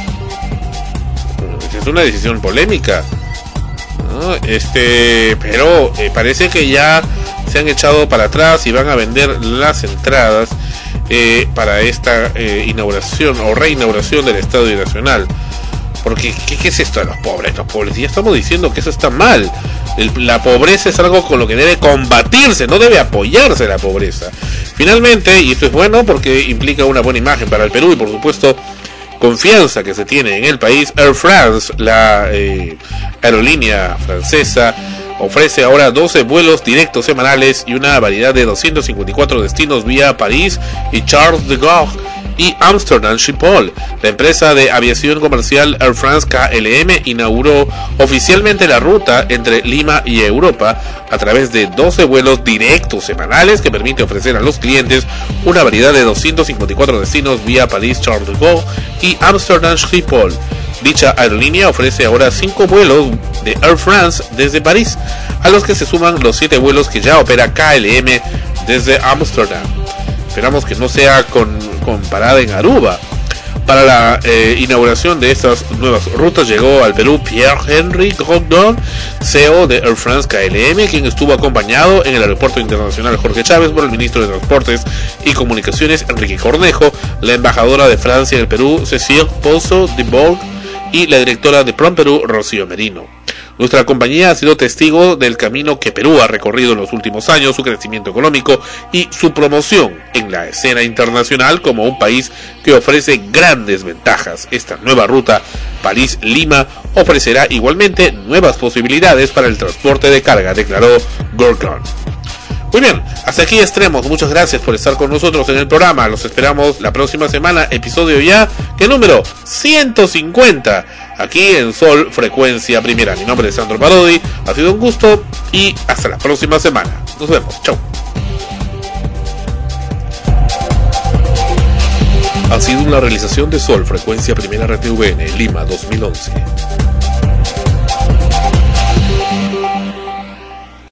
Es una decisión polémica, ¿no? Pero parece que ya se han echado para atrás y van a vender las entradas para esta inauguración o reinauguración del Estadio Nacional. Porque ¿qué es esto de los pobres? Los pobres, ya estamos diciendo que eso está mal. La pobreza es algo con lo que debe combatirse, no debe apoyarse la pobreza. Finalmente, y esto es bueno porque implica una buena imagen para el Perú y por supuesto confianza que se tiene en el país, Air France, la aerolínea francesa, ofrece ahora 12 vuelos directos semanales y una variedad de 254 destinos vía París y Charles de Gaulle y Amsterdam Schiphol. La empresa de aviación comercial Air France KLM inauguró oficialmente la ruta entre Lima y Europa a través de 12 vuelos directos semanales que permite ofrecer a los clientes una variedad de 254 destinos vía París Charles de Gaulle y Amsterdam Schiphol. Dicha aerolínea ofrece ahora 5 vuelos de Air France desde París, a los que se suman los 7 vuelos que ya opera KLM desde Amsterdam. Esperamos que no sea con parada en Aruba. Para la inauguración de estas nuevas rutas llegó al Perú Pierre-Henri Gordon, CEO de Air France KLM, quien estuvo acompañado en el Aeropuerto Internacional Jorge Chávez por el ministro de Transportes y Comunicaciones Enrique Cornejo, la embajadora de Francia en el Perú Cécile Pozo de Bourg y la directora de Prom Perú Rocío Merino. Nuestra compañía ha sido testigo del camino que Perú ha recorrido en los últimos años, su crecimiento económico y su promoción en la escena internacional como un país que ofrece grandes ventajas. Esta nueva ruta París-Lima ofrecerá igualmente nuevas posibilidades para el transporte de carga, declaró Gorgon. Muy bien, hasta aquí Extremos. Muchas gracias por estar con nosotros en el programa. Los esperamos la próxima semana, episodio ya, que número 150, aquí en Sol Frecuencia Primera. Mi nombre es Sandro Parodi, ha sido un gusto y hasta la próxima semana. Nos vemos, chau. Ha sido una realización de Sol Frecuencia Primera RTVN, Lima 2011.